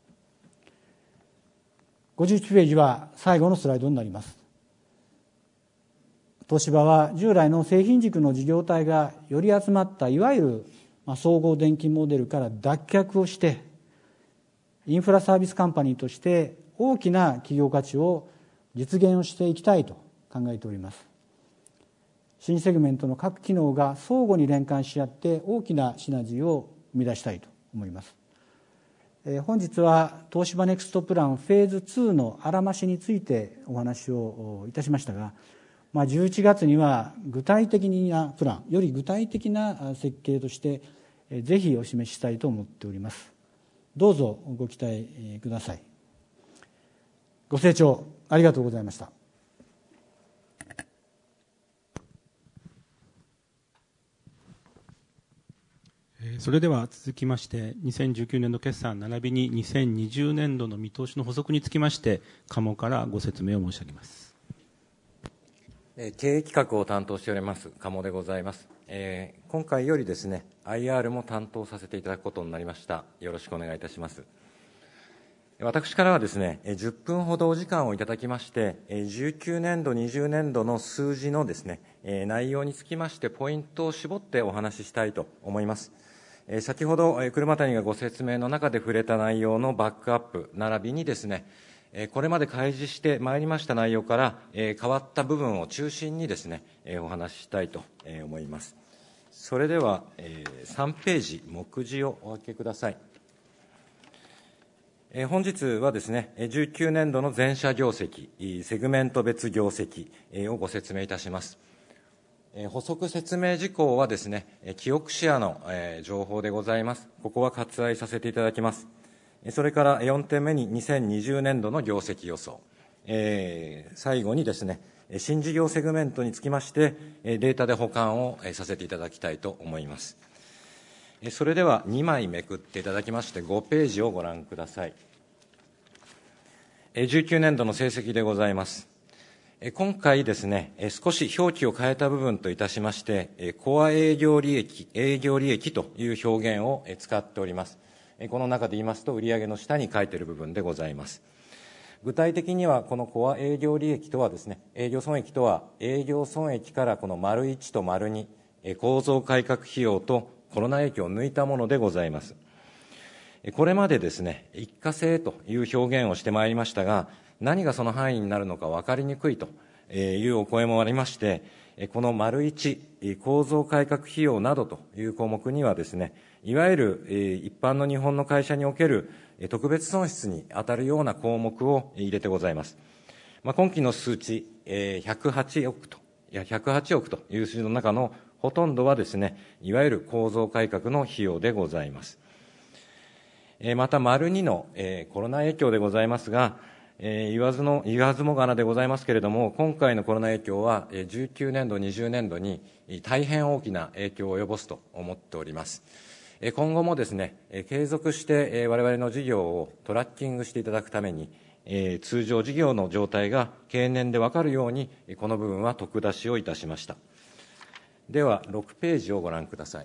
ごじゅういちページは最後のスライドになります。東芝は従来の製品軸の事業体がより集まったいわゆる総合電気モデルから脱却をしてインフラサービスカンパニーとして大きな企業価値を実現をしていきたいと考えております。新セグメントの各機能が相互に連関し合って大きなシナジーを生み出したいと思います。えー、本日は東芝ネクストプランフェーズツーのあらましについてお話をいたしましたが、まあ、じゅういちがつには具体的なプランより具体的な設計としてぜひお示ししたいと思っております。どうぞご期待ください。ご清聴ありがとうございました。 それでは続きましてにせんじゅうきゅうねん度決算並びににせんにじゅうねんどの見通しの補足につきまして鴨からご説明を申し上げます。 経営企画を担当しております鴨でございます。えー、今回よりですね アイアール も担当させていただくことになりました。よろしくお願いいたします。私からはですねじゅっぷんほどお時間をいただきましてじゅうきゅうねんどにじゅうねんどの数字のですね内容につきましてポイントを絞ってお話ししたいと思います。先ほど車谷がご説明の中で触れた内容のバックアップ並びにですねこれまで開示してまいりました内容から変わった部分を中心にですねお話ししたいと思います。それではさんページ目次をお開けください。本日はですねじゅうきゅうねんどの全社業績セグメント別業績をご説明いたします。補足説明事項はですね記憶シェアの情報でございます。ここは割愛させていただきます。それからよんてんめににせんにじゅうねんどの業績予想、えー、最後にですね新事業セグメントにつきましてデータで保管をさせていただきたいと思います。それではにまいめくっていただきましてごページをご覧ください。じゅうきゅうねんどの成績でございます。今回ですね少し表記を変えた部分といたしましてコア営業利益営業利益という表現を使っております。この中で言いますと売上の下に書いている部分でございます。具体的にはこのコア営業利益とはですね営業損益とは営業損益からこの丸いちと丸に構造改革費用とコロナ影響を抜いたものでございます。これまでですね一過性という表現をしてまいりましたが何がその範囲になるのか分かりにくいというお声もありましてこの丸いち、構造改革費用などという項目にはですね、いわゆる一般の日本の会社における特別損失に当たるような項目を入れてございます。まあ、今期の数値、ひゃくはちおくと、いやひゃくはちおくという数字の中のほとんどはですね、いわゆる構造改革の費用でございます。また、丸にのコロナ影響でございますが、言わずの、言わずもがなでございますけれども、今回のコロナ影響は、じゅうきゅうねんど、にじゅうねんどに大変大きな影響を及ぼすと思っております。今後もですね、継続して我々の事業をトラッキングしていただくために、通常事業の状態が経年で分かるように、この部分は特出しをいたしました。では、ろくページをご覧ください。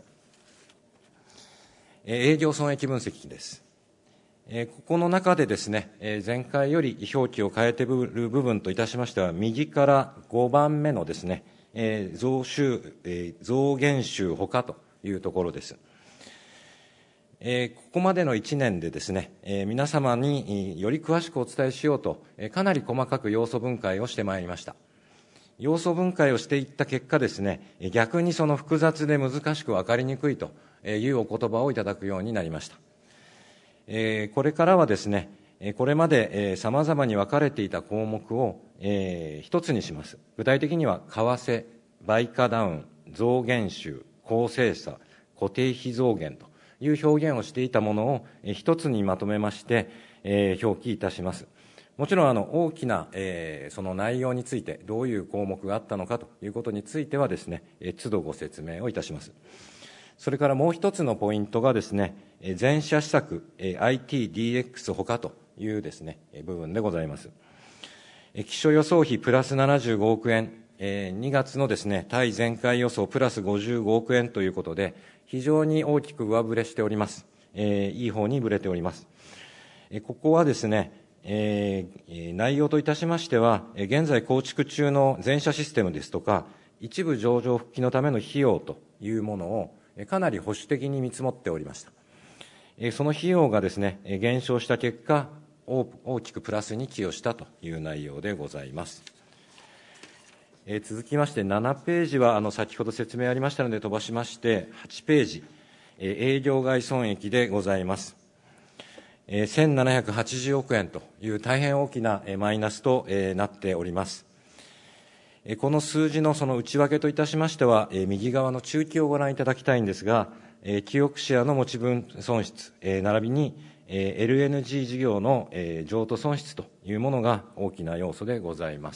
営業損益分析です。ここの中でですね、前回より表記を変えている部分といたしましては、右からごばんめのですね、増収、増減収ほかというところです。ここまでのいちねんでですね、皆様により詳しくお伝えしようと、かなり細かく要素分解をしてまいりました。要素分解をしていった結果ですね、逆にその複雑で難しく分かりにくいというお言葉をいただくようになりました。これからはですね、これまでさまざまに分かれていた項目を一つにします。具体的には、為替、売価ダウン、増減収、公正差、固定費増減という表現をしていたものを一つにまとめまして、表記いたします。もちろんあの大きな、えー、その内容について、どういう項目があったのかということについてはですね、都度ご説明をいたします。それからもう一つのポイントがですね、全社施策 アイティー、ディーエックス ほかというですね、部分でございます。期初予想費プラスななじゅうごおくえん、にがつのですね、対前回予想プラスごじゅうごおくえんということで、非常に大きく上振れしております。えー、いい方にぶれております。ここはですね、えー、内容といたしましては、現在構築中の全社システムですとか、一部上場復帰のための費用というものを、かなり保守的に見積もっておりました。その費用がですね、減少した結果、大きくプラスに寄与したという内容でございます。続きまして、ななページは、あの、先ほど説明ありましたので飛ばしまして、はちページ、営業外損益でございます。せんななひゃくはちじゅうおくえんという大変大きなマイナスとなっております。この数字のその内訳といたしましては、右側の中期をご覧いただきたいんですが、記憶シェアの持ち分損失、並びに エルエヌジー 事業の譲渡損失というものが大きな要素でございます。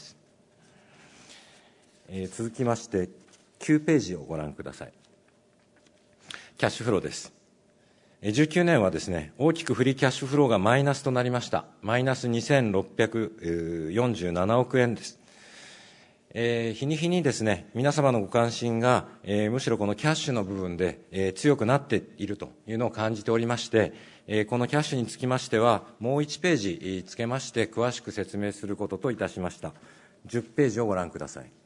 続きまして、きゅうページをご覧ください。キャッシュフローです。じゅうきゅうねんはですね、大きくフリーキャッシュフローがマイナスとなりました。マイナスにせんろっぴゃくよんじゅうななおくえんです。えー、日に日にですね、皆様のご関心が、えー、むしろこのキャッシュの部分で、えー、強くなっているというのを感じておりまして、えー、このキャッシュにつきましては、もういちページ、えー、つけまして、詳しく説明することといたしました。じゅっページをご覧ください。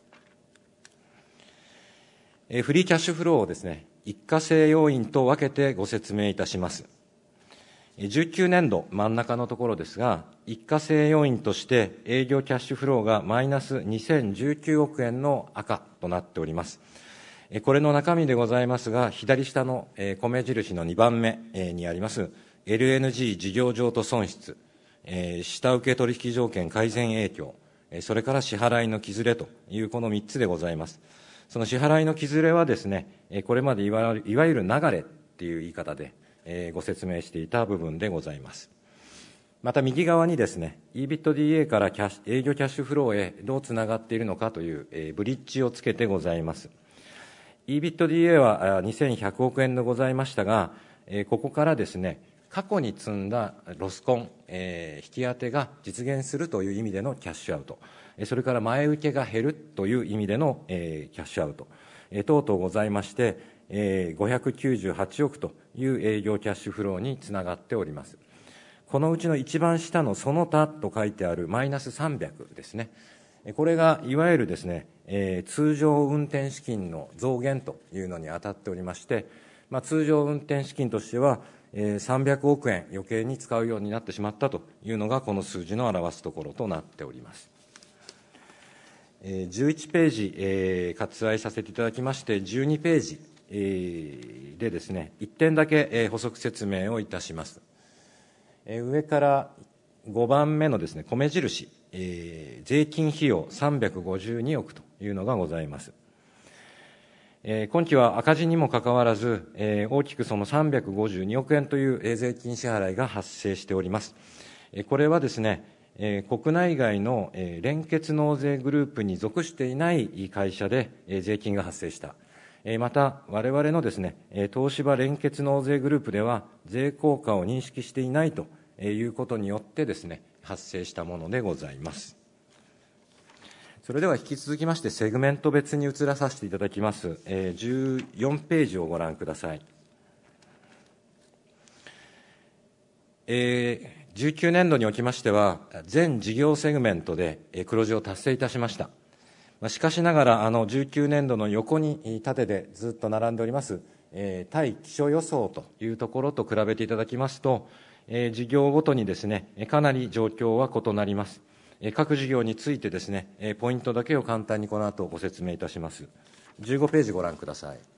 えー、フリーキャッシュフローをですね、一過性要因と分けてご説明いたします。じゅうきゅうねんど真ん中のところですが、一過性要因として営業キャッシュフローがマイナスにせんじゅうきゅうおくえんの赤となっております。これの中身でございますが、左下の米印のにばんめにあります エルエヌジー 事業譲渡損失、下請取引条件改善影響、それから支払いの削れというこのみっつでございます。その支払いの削れはですね、これまでいわゆる、いわゆる流れっていう言い方でご説明していた部分でございます。また右側にですね、イービットディーエー からキャッシュ営業キャッシュフローへどうつながっているのかというブリッジをつけてございます。イービットディーエー はにせんひゃくおくえんでございましたが、ここからですね、過去に積んだロスコン、引き当てが実現するという意味でのキャッシュアウト、それから前受けが減るという意味での、えー、キャッシュアウト、えー、等々ございまして、えー、ごひゃくきゅうじゅうはちおくという営業キャッシュフローにつながっております。このうちの一番下のその他と書いてあるマイナスさんびゃくですね。これがいわゆるですね、えー、通常運転資金の増減というのに当たっておりまして、まあ、通常運転資金としては、えー、さんびゃくおくえん余計に使うようになってしまったというのがこの数字の表すところとなっております。 じゅういちページ、えー、割愛させていただきまして、じゅうにページ、えー、でですね、いってんだけ、えー、補足説明をいたします。えー、上からごばんめのですね、米印、えー、税金費用さんびゃくごじゅうにおくというのがございます。えー、今期は赤字にもかかわらず、えー、大きくそのさんびゃくごじゅうにおくえんという、えー、税金支払いが発生しております。えー、これはですね、えー、国内外の、えー、連結納税グループに属していない会社で、えー、税金が発生した。えー、また、我々のですね、えー、東芝連結納税グループでは、税効果を認識していないということによってですね、発生したものでございます。それでは引き続きまして、セグメント別に移らさせていただきます。えー、じゅうよんページをご覧ください。えー、じゅうきゅうねんどにおきましては、全事業セグメントで黒字を達成いたしました。しかしながら、あのじゅうきゅうねんどの横に縦でずっと並んでおります、えー、対基礎予想というところと比べていただきますと、えー、事業ごとにですね、かなり状況は異なります。各事業についてですね、ポイントだけを簡単にこの後ご説明いたします。じゅうごページご覧ください。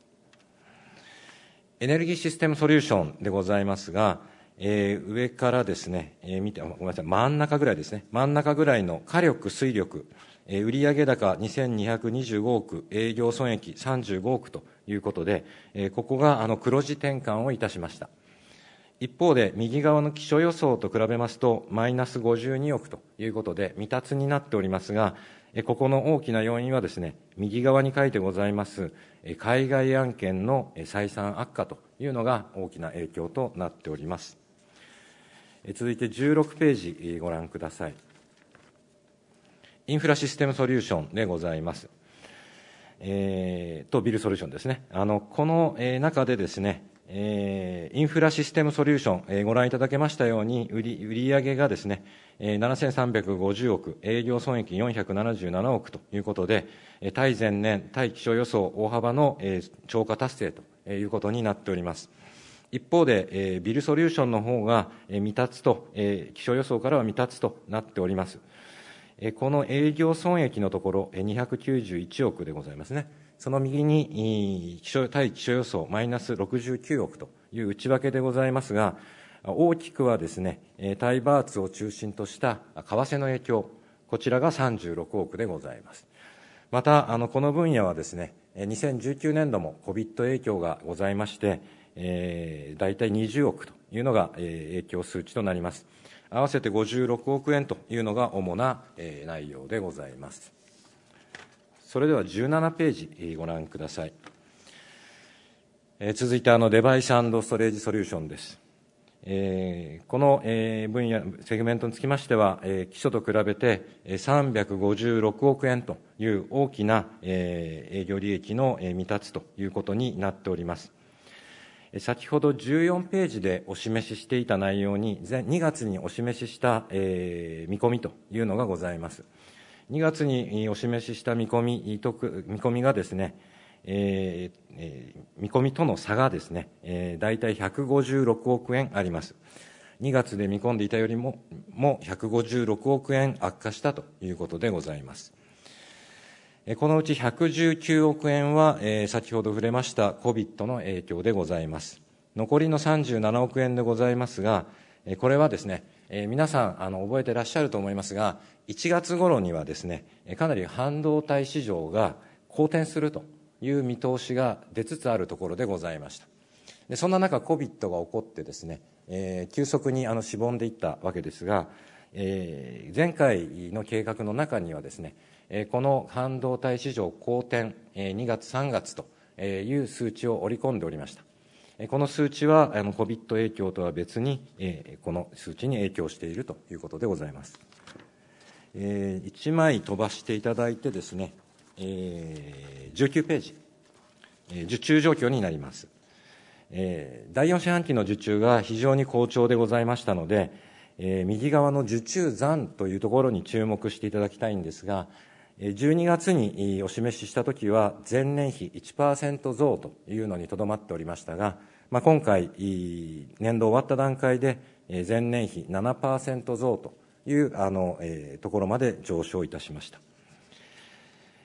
エネルギーシステムソリューションでございますが、えー、上からですね、えー、見て、ごめんなさい、真ん中ぐらいですね、真ん中ぐらいの火力、水力、えー、売上高にせんにひゃくにじゅうごおく、営業損益さんじゅうごおくということで、えー、ここがあの黒字転換をいたしました。一方で、右側の基礎予想と比べますと、マイナスごじゅうにおくということで、未達になっておりますが、ここの大きな要因はですね、右側に書いてございます、海外案件の採算悪化というのが大きな影響となっております。続いてじゅうろくページご覧ください。インフラシステムソリューションでございます。えー、と、ビルソリューションですね。あの、この中でですね、えー、インフラシステムソリューション、えー、ご覧いただけましたように、売り、売上がですね、えー、ななせんさんびゃくごじゅうおく、営業損益よんひゃくななじゅうななおくということで、えー、対前年、対基礎予想大幅の、えー、超過達成ということになっております。一方で、えー、ビルソリューションの方が、えー、未達と、えー、基礎予想からは未達となっております。えー、この営業損益のところ、えー、にひゃくきゅうじゅういちおくでございますね。その右に、対基礎予想マイナスろくじゅうきゅうおくという内訳でございますが、大きくはですね、タイバーツを中心とした為替の影響、こちらがさんじゅうろくおくでございます。また、あの、この分野はですね、にせんじゅうきゅうねんども コビッド 影響がございまして、えー、大体にじゅうおくというのが、えー、影響数値となります。合わせてごじゅうろくおくえんというのが主な、えー、内容でございます。それではじゅうななページご覧ください。えー、続いてあのデバイス&ストレージソリューションです。えー、この、えー、分野、セグメントにつきましては、えー、基礎と比べてさんびゃくごじゅうろくおくえんという大きな、えー、営業利益の、えー、未達ということになっております。先ほどじゅうよんページでお示ししていた内容に、にがつにお示しした、えー、見込みというのがございます。にがつにお示しした見込み、見込みがですね、えーえー、見込みとの差がですね、えー、大体ひゃくごじゅうろくおくえんあります。にがつで見込んでいたよりも、もひゃくごじゅうろくおくえん悪化したということでございます。このうちひゃくじゅうきゅうおくえんは、えー、先ほど触れました コビッド の影響でございます。残りのさんじゅうななおくえんでございますが、これはですね、えー、皆さんあの覚えていらっしゃると思いますが、いちがつ頃にはですね、かなり半導体市場が好転するという見通しが出つつあるところでございました。でそんな中 コビッド が起こってですね、えー、急速にあのしぼんでいったわけですが、えー、前回の計画の中にはですね、えー、この半導体市場好転、えー、にがつさんがつという数値を織り込んでおりました。この数値はあの コビッド 影響とは別に、えー、この数値に影響しているということでございます。えー、いちまい飛ばしていただいてですね、えー、じゅうきゅうページ、えー、受注状況になります。えー、だいよん四半期の受注が非常に好調でございましたので、えー、右側の受注残というところに注目していただきたいんですが、じゅうにがつにお示ししたときは前年比 いちパーセント 増というのにとどまっておりましたが、まあ、今回年度終わった段階で前年比 ななパーセント 増というあの、えー、ところまで上昇いたしました。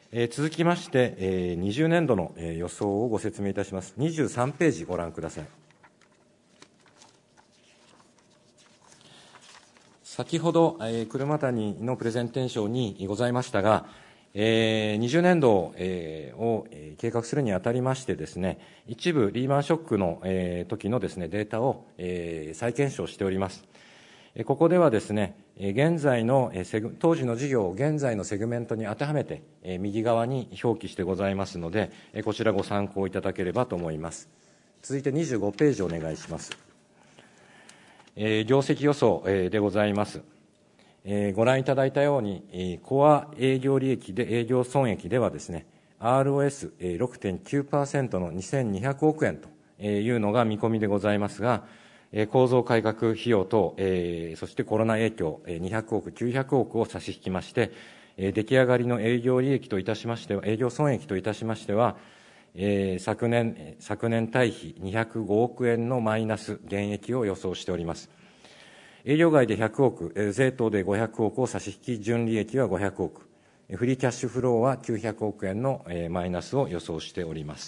えー、続きまして、えー、にじゅうねんどの、えー、予想をご説明いたします。にじゅうさんページご覧ください。先ほど、えー、車谷のプレゼンテーションにございましたが、えー、にじゅうねんど、えー、を、えー、計画するにあたりましてですね、一部リーマンショックの、えー、時のですね、データを、えー、再検証しております。ここではですね、現在のセグ、当時の事業を現在のセグメントに当てはめて、右側に表記してございますので、こちらご参考いただければと思います。続いてにじゅうごページお願いします。業績予想でございます。ご覧いただいたように、コア営業利益で営業損益ではですね、アールオーエスろくてんきゅうパーセント のにせんにひゃくおくえんというのが見込みでございますが、構造改革費用等、そしてコロナ影響にひゃくおく、きゅうひゃくおくを差し引きまして、出来上がりの営業利益といたしましては、営業損益といたしましては、昨年、昨年対比にひゃくごおくえんのマイナス減益を予想しております。営業外でひゃくおく、税等でごひゃくおくを差し引き、純利益はごひゃくおく、フリーキャッシュフローはきゅうひゃくおくえんのマイナスを予想しております。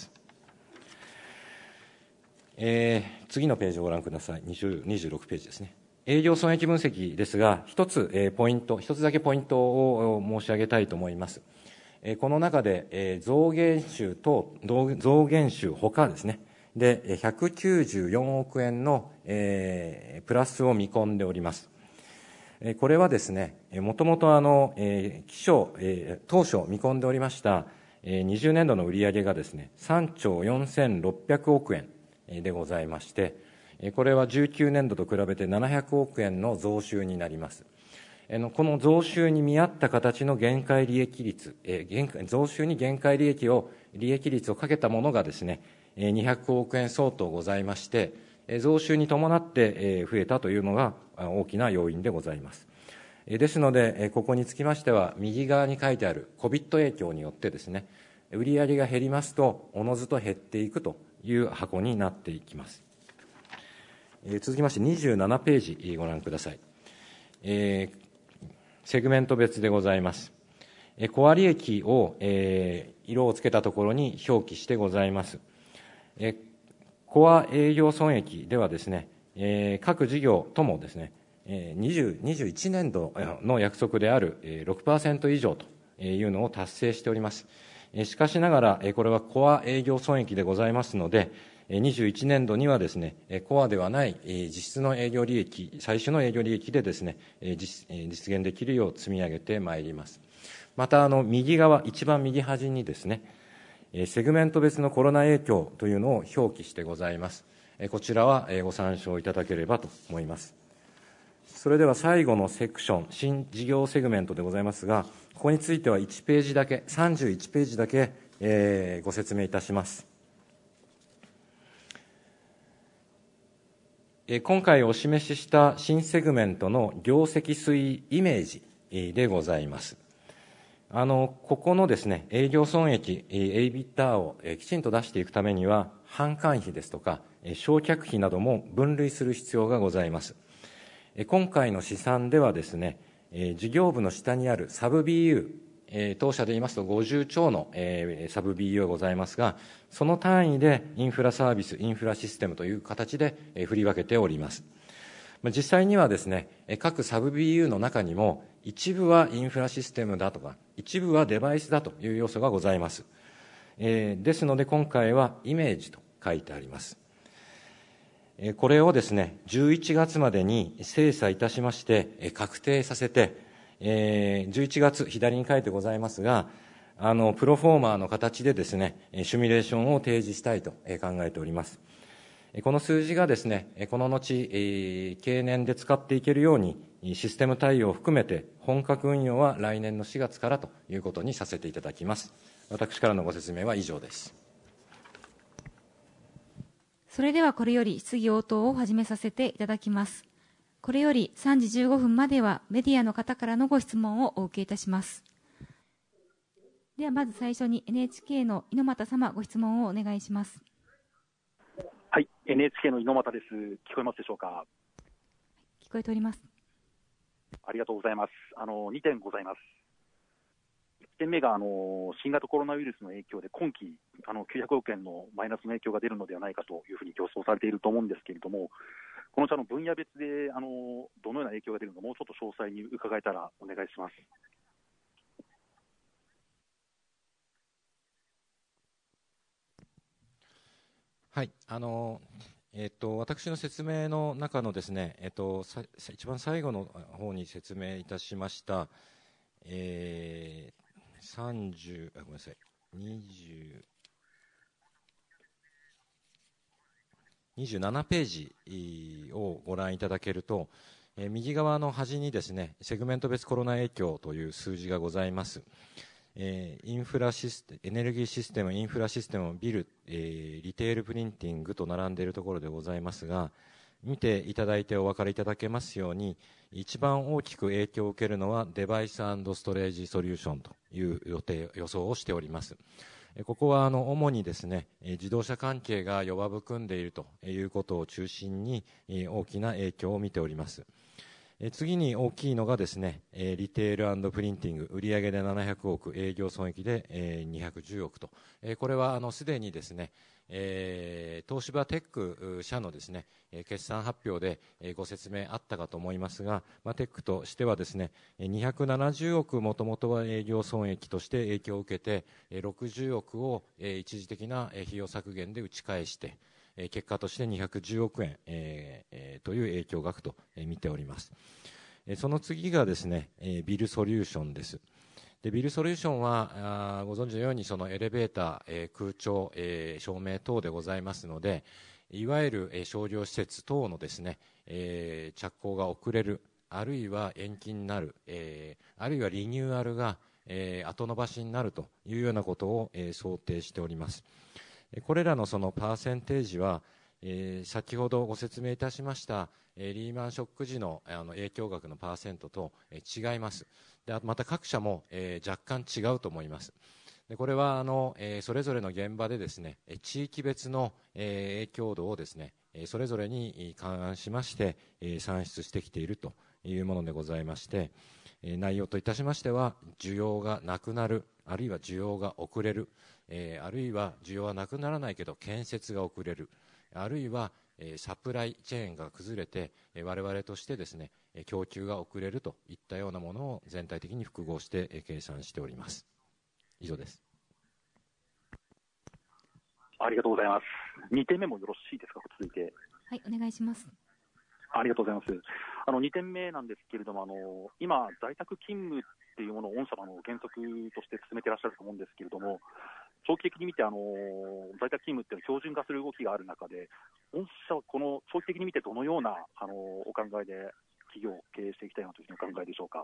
えー、次のページをご覧ください。にじゅう、にじゅうろくページですね。営業損益分析ですが、一つ、えー、ポイント、一つだけポイントを申し上げたいと思います。えー、この中で、えー、増減収等、増減収ほかですね。で、ひゃくきゅうじゅうよんおくえんの、えー、プラスを見込んでおります。えー、これはですね、もともとあの、えー、期初、えー、当初見込んでおりました、えー、にじゅうねんどの売上がですね、さんちょうよんせんろっぴゃくおくえん。でございまして、これはじゅうきゅうねんどと比べてななひゃくおくえんの増収になります。この増収に見合った形の限界利益率、増収に限界利益を、利益率をかけたものがですね、にひゃくおくえん相当ございまして、増収に伴って増えたというのが大きな要因でございます。ですので、ここにつきましては、右側に書いてある コビッド 影響によってですね、売上が減りますと、おのずと減っていくという箱になっていきます。えー、続きましてにじゅうななページご覧ください。えー、セグメント別でございます。えー、コア利益を、えー、色をつけたところに表記してございます。えー、コア営業損益ではですね、えー、各事業ともですね、えー、にじゅう、にじゅういちねんどの約束である ろくパーセント 以上というのを達成しております。しかしながら、これはコア営業損益でございますので、にじゅういちねんどにはですね、コアではない実質の営業利益、最初の営業利益でですね、実現できるよう積み上げてまいります。また、あの、右側、一番右端にですね、セグメント別のコロナ影響というのを表記してございます。こちらはご参照いただければと思います。それでは最後のセクション、新事業セグメントでございますが、ここについてはいちページだけ、さんじゅういちページだけ、えー、ご説明いたします。えー、今回お示しした新セグメントの業績推移イメージでございます。あの、ここのですね、営業損益、エービッター をきちんと出していくためには、販管費ですとか、償却費なども分類する必要がございます。今回の試算ではですね、事業部の下にあるサブ ビーユー、当社で言いますとごじゅうちょうのサブ ビーユー がございますが、その単位でインフラサービス、インフラシステムという形で振り分けております。実際にはですね、各サブ ビーユー の中にも、一部はインフラシステムだとか、一部はデバイスだという要素がございます。ですので、今回はイメージと書いてあります。これをですね、じゅういちがつまでに精査いたしまして、確定させて、じゅういちがつ、左に書いてございますが、あの、プロフォーマーの形でですね、シミュレーションを提示したいと考えております。この数字がですね、この後、経年で使っていけるように、システム対応を含めて、本格運用は来年のしがつからということにさせていただきます。私からのご説明は以上です。 それではこれより質疑応答を始めさせていただきます。これよりさんじじゅうごふんまではメディアの方からのご質問をお受けいたします。ではまず最初に エヌエイチケー の猪俣様、ご質問をお願いします。 はい、エヌエイチケー の猪俣です。聞こえますでしょうか。 聞こえております。 ありがとうございます。あのにてんございます。 てんめがあの新型コロナウイルスの影響で今期あのきゅうひゃくおくえんのマイナスの影響が出るのではないかというふうに予想されていると思うんですけれども、この茶の分野別であのどのような影響が出るのかもうちょっと詳細に伺えたらお願いします。 はい、あのえっと、私の説明の中のですね、えっと、さ一番最後の方に説明いたしました、えー、さんじゅう、あ、ごめんなさい、にじゅう、にじゅうななページをご覧いただけると、えー、右側の端にですね、セグメント別コロナ影響という数字がございます。えー、インフラシステム、エネルギーシステム、インフラシステム、ビル、えー、リテールプリンティングと並んでいるところでございますが、見ていただいてお分かりいただけますように、一番大きく影響を受けるのはデバイス&ストレージソリューションという予定予想をしております。ここはあの主にですね、自動車関係が弱含んでいるということを中心に大きな影響を見ております。次に大きいのがですね、リテール&プリンティング、売上でななひゃくおく、営業損益でにひゃくじゅうおくと、これはあのすでにですね、えー、東芝テック社のですね、決算発表でご説明あったかと思いますが、まあ、テックとしてはですね、にひゃくななじゅうおくもともとは営業損益として影響を受けて、ろくじゅうおくを一時的な費用削減で打ち返して、結果としてにひゃくじゅうおくえん、えー、という影響額と見ております。その次がですね、ビルソリューションです。でビルソリューションはあご存知のようにそのエレベーター、えー、空調、えー、照明等でございますので、いわゆる、えー、商業施設等のですね、えー、着工が遅れる、あるいは延期になる、えー、あるいはリニューアルが、えー、後延ばしになるというようなことを、えー、想定しております。これらのそのパーセンテージは、えー、先ほどご説明いたしました、えー、リーマンショック時の、あの影響額のパーセントと、えー、違います。でまた各社も、えー、若干違うと思います。でこれはあの、えー、それぞれの現場でですね、地域別の、えー、影響度をですね、それぞれに勘案しまして、えー、算出してきているというものでございまして、えー、内容といたしましては、需要がなくなる、あるいは需要が遅れる、えー、あるいは需要はなくならないけど建設が遅れる、あるいは、えー、サプライチェーンが崩れて、えー、我々としてですね、供給が遅れるといったようなものを全体的に複合して、えー、計算しております。以上です。 ありがとうございます。にてんめもよろしいですか、続いて。 はい、お願いします。 ありがとうございます。あのにてんめなんですけれども、あの今、在宅勤務っていうものを御社の原則として進めていらっしゃると思うんですけれども、長期的に見てあの在宅勤務っていうのは標準化する動きがある中で、御社はこの長期的に見てどのようなあのお考えで企業を経営していきたいなというふうにお考えでしょうか。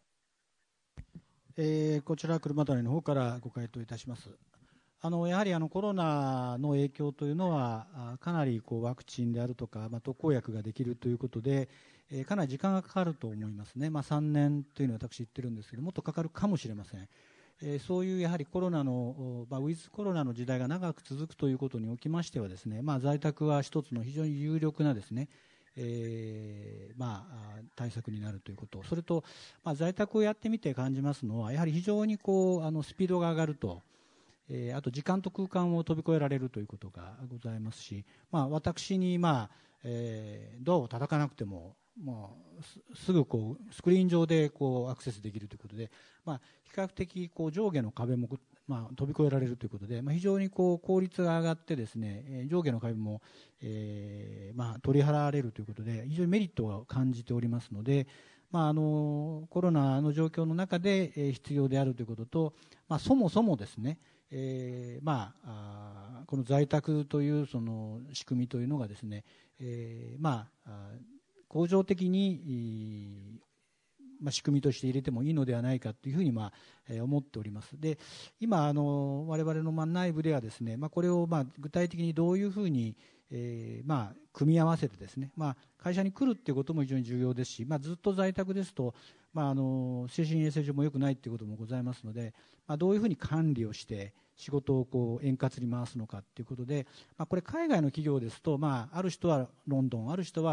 えー、こちら車谷の方からご回答いたします。あのやはりあのコロナの影響というのはかなりこうワクチンであるとか、まあ、特効薬ができるということで、えー、かなり時間がかかると思いますね。まあ、さんねんというのは私言ってるんですけど、もっとかかるかもしれません。えー、そういうやはりコロナの、まあ、ウィズコロナの時代が長く続くということにおきましてはですね、まあ、在宅は一つの非常に有力なですね、えーまあ、対策になるということ、それと、まあ、在宅をやってみて感じますのは、やはり非常にこうあのスピードが上がると、えー、あと時間と空間を飛び越えられるということがございますし、まあ、私に、まあえー、ドアを叩かなくても、まあ、す, すぐこうスクリーン上でこうアクセスできるということで、まあ、比較的こう上下の壁も、まあ、飛び越えられるということで、まあ、非常にこう効率が上がってですね、上下の壁も、えーまあ、取り払われるということで非常にメリットを感じておりますので、まあ、あのコロナの状況の中で、えー、必要であるということと、まあ、そもそもですね、えーまあ、あこの在宅というその仕組みというのがですね、えーまあ、恒常的に、まあ、仕組みとして入れてもいいのではないかというふうに、まあえー、思っております。で、今あの我々の内部ではですね、まあ、これをまあ具体的にどういうふうに、えーまあ、組み合わせてですね、まあ、会社に来るということも非常に重要ですし、まあ、ずっと在宅ですと、まあ、あの精神衛生上も良くないということもございますので、まあ、どういうふうに管理をして仕事をこう円滑に回すのかということで、まあ、これ海外の企業ですと、まあ、ある人はロンドン、ある人は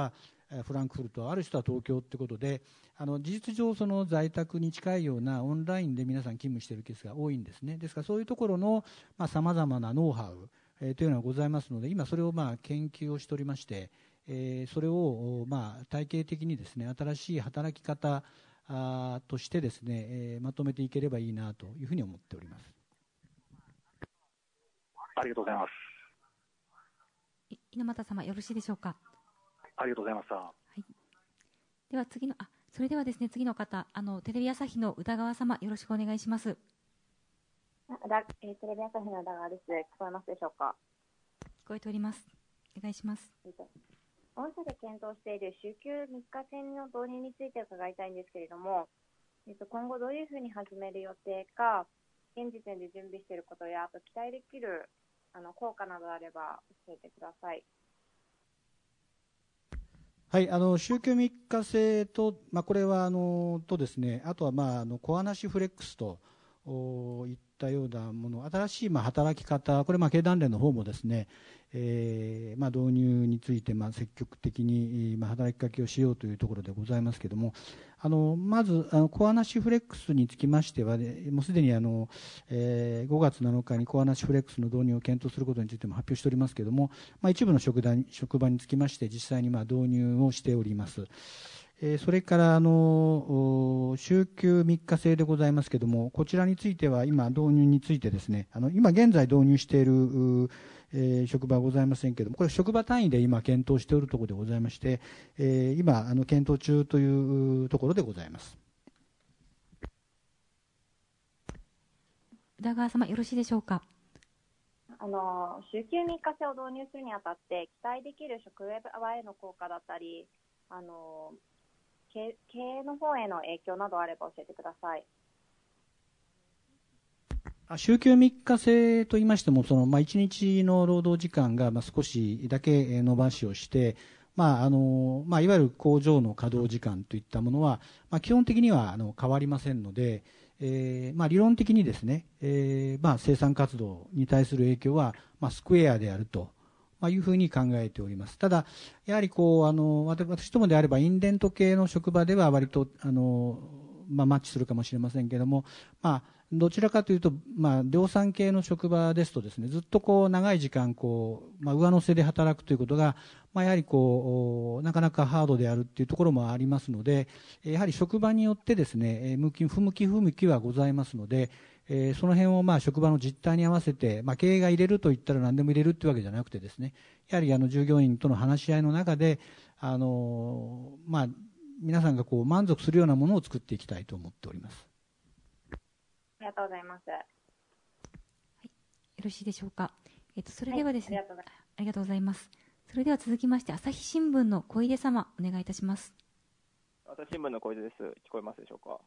フランクフルト、ある人は東京ということで、あの事実上その在宅に近いようなオンラインで皆さん勤務しているケースが多いんですね。ですからそういうところのさまざ、まなノウハウ、えー、というのがございますので、今それをまあ研究をしておりまして、えー、それをまあ体系的にですね、新しい働き方あとしてですね、えー、まとめていければいいなというふうに思っております。 ありがとうございます。 猪俣様、よろしいでしょうか。 ありがとうございました。はい、 では次のあそれではですね、次の方、あのテレビ朝日の宇田川様、よろしくお願いします。 だえー、テレビ朝日の宇田川です。聞こえますでしょうか。 聞こえております。お願いします。 えー、と御社で検討している週休みっか制の導入について伺いたいんですけれども、えー、と今後どういうふうに始める予定か、現時点で準備していることや、あと期待できるあの効果などあれば教えてください。 はい、あの週休みっか制と、まあ、これはあのとですね、あとは、まあ、あのコアなしフレックスといったようなもの、新しいまあ働き方、これ、経団連の方もですね、えーまあ、導入についてまあ積極的にまあ働きかけをしようというところでございますけれども、あのまずあのコアなしフレックスにつきましては、ね、もうすでにあの、えー、ごがつなのかにコアなしフレックスの導入を検討することについても発表しておりますけれども、まあ、一部の職場に、職場につきまして実際にまあ導入をしております。それからあの週休みっか制でございますけれども、こちらについては今導入についてですね、あの今現在導入している、えー、職場はございませんけれども、これ職場単位で今検討しておるところでございまして、えー、今あの検討中というところでございます。 宇田川様、よろしいでしょうか。 あの週休みっか制を導入するにあたって期待できる職場への効果だったり、あの経営の方への影響などあれば教えてください。 週休みっか制といいましても、そのまあいちにちの労働時間がまあ少しだけ延ばしをして、まああのまあ、いわゆる工場の稼働時間といったものは、まあ、基本的にはあの変わりませんので、えーまあ、理論的にですね、えーまあ、生産活動に対する影響はまあスクエアであると。まあ、いうふうに考えております。ただ、やはりこう、あの、私どもであれば、インデント系の職場では割と、あの、まあ、マッチするかもしれませんけれども、まあ、どちらかというと、まあ、量産系の職場ですとですね、ずっとこう、長い時間、こう、まあ、上乗せで働くということが、まあ、やはりこう、なかなかハードであるっていうところもありますので、やはり職場によってですね、向き、不向き不向きはございますので、えー、その辺をまあ職場の実態に合わせて、まあ、経営が入れると言ったら何でも入れるというわけじゃなくてですね、やはりあの従業員との話し合いの中で、あのーまあ、皆さんがこう満足するようなものを作っていきたいと思っております。 ありがとうございます。はい、 よろしいでしょうか。えっと、それではですね、はい、 ありがとうございます。それでは続きまして、朝日新聞の小出様、お願いいたします。 朝日新聞の小出です。聞こえますでしょうか。はい、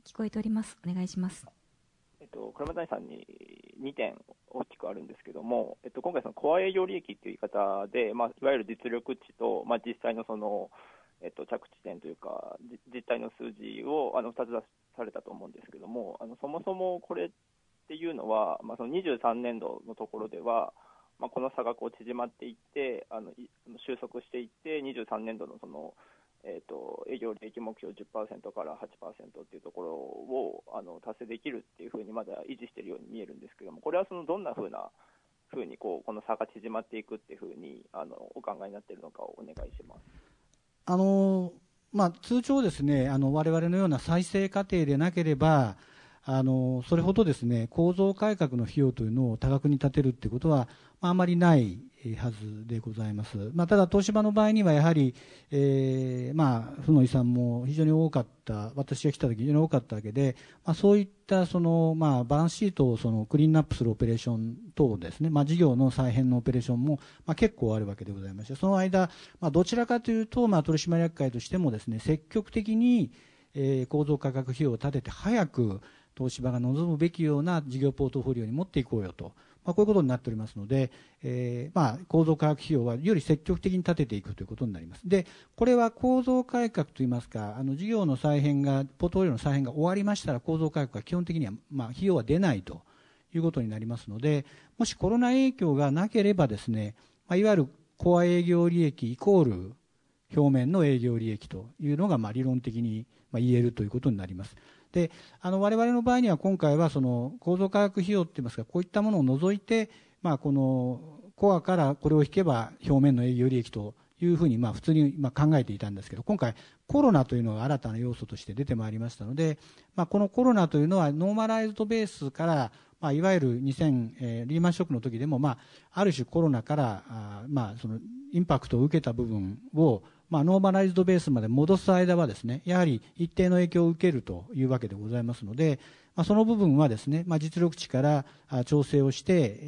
聞こえております。お願いします。 えっと、倉谷さんににてん大きくあるんですけども、えっと、今回、そのコア営業利益という言い方で、まあ、いわゆる実力値と、まあ、実際のその、えっと、着地点というか、実態の数字をあのふたつ出されたと思うんですけども、あのそもそもこれっていうのは、まあ、そのにじゅうさんねんどのところでは、まあ、この差がこう縮まっていって、あの収束していって、にじゅうさんねんどのそのえー、と営業利益目標 じゅっパーセント から はちパーセント っていうところをあの達成できるっていうふうにまだ維持しているように見えるんですけども、これはそのどんなふうなふうにこうこの差が縮まっていくっていうふうにあのお考えになっているのかをお願いします。 あの、まあ、通常ですね、あの我々のような再生過程でなければ、あのそれほどですね構造改革の費用というのを多額に立てるということは、まあ、あまりないはずでございます。まあ、ただ東芝の場合にはやはり、えー、まあ負の遺産も非常に多かった、私が来た時非常に多かったわけで、まあ、そういったその、まあ、バランスシートをそのクリーンアップするオペレーション等ですね、まあ、事業の再編のオペレーションも、まあ、結構あるわけでございまして、その間、まあ、どちらかというと、まあ、取締役会としてもですね積極的に、えー、構造改革費用を立てて早く東芝が望むべきような事業ポートフォリオに持っていこうよと、まあ、こういうことになっておりますので、えーまあ、構造改革費用はより積極的に立てていくということになります。で、これは構造改革といいますか、あの事業の再編が、ポートフォリオの再編が終わりましたら、構造改革は基本的には、まあ、費用は出ないということになりますので、もしコロナ影響がなければですね、まあ、いわゆるコア営業利益イコール、 表面の営業利益というのがまあ理論的にまあ言えるということになります。で、あの我々の場合には今回はその構造化学費用といいますか、こういったものを除いて、まあ、このコアからこれを引けば表面の営業利益というふうにまあ普通にまあ考えていたんですけど、今回コロナというのが新たな要素として出てまいりましたので、まあ、このコロナというのはノーマライズドベースから、まあ、いわゆるにせん、えー、リーマンショックの時でも、まあ、ある種コロナからあ、まあ、そのインパクトを受けた部分を、まあ、ノーマライズドベースまで戻す間はですね、やはり一定の影響を受けるというわけでございますので、まあ、その部分はですね、まあ、実力値からあ調整をして、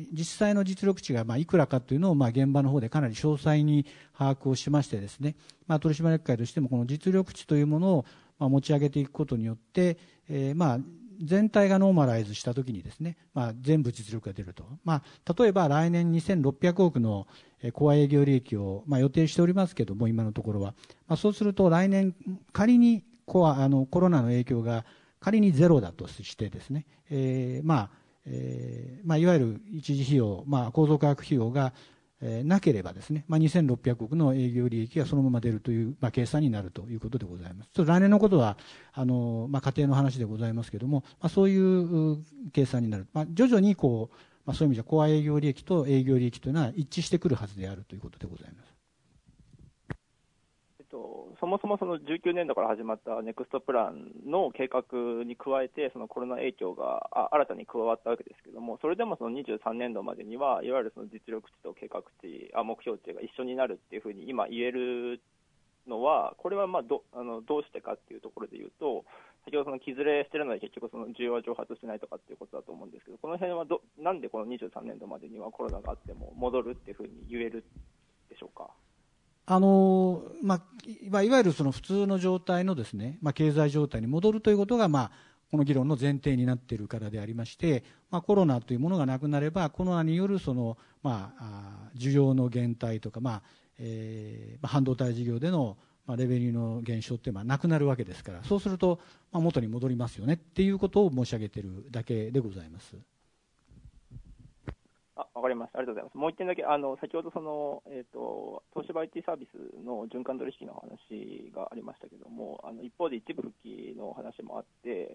実際の実力値がまあいくらかというのをまあ現場の方でかなり詳細に把握をしましてですね、まあ、取締役会としてもこの実力値というものをまあ持ち上げていくことによって、えー、まあ全体がノーマライズしたときにですね、まあ、全部実力が出ると。まあ、例えば来年にせんろっぴゃくおくのコア営業利益を、まあ、予定しておりますけども、今のところは。まあ、そうすると来年、仮にコア、あの、コロナの影響が仮にゼロだとしてですね、えー、まあ、えー、まあ、いわゆる一時費用、まあ、構造化学費用が、えー、なければですね、まあ、にせんろっぴゃくおくの営業利益がそのまま出るという、まあ、計算になるということでございます。ちょっと来年のことは、あの、まあ、家庭の話でございますけれども、まあ、そういう計算になる。まあ、徐々にこう、まあ、そういう意味じゃ、コア営業利益と営業利益というのは一致してくるはずであるということでございます。 えっと、そもそもそのじゅうきゅうねんどから始まったネクストプランの計画に加えて、そのコロナ影響があ新たに加わったわけですけれども、それでもそのにじゅうさんねんどまでには、いわゆるその実力値と計画値、あ目標値が一緒になるっていうふうに今言えるのは、これはまあ ど, あのどうしてかっていうところで言うと、先ほどその木ずれしてるので結局その需要は蒸発しないとかっていうことだと思うんですけど、この辺はどなんでこのにじゅうさんねんどまでにはコロナがあっても戻るっていうふうに言えるでしょうか。 あのまあ、いわゆるその普通の状態のですね、まあ、経済状態に戻るということが、まあ、この議論の前提になっているからでありまして、まあ、コロナというものがなくなれば、コロナによるその、まあ、需要の減退とか、まあえー、半導体事業でのまあ、レベルの減少っていうのはなくなるわけですから、そうすると、まあ、元に戻りますよねっていうことを申し上げているだけでございます。 あ、わかりました。ありがとうございます。もう一点だけ、あの先ほどその、えーと、東芝 アイティー サービスの循環取引の話がありましたけれども、あの一方で一部復帰の話もあって、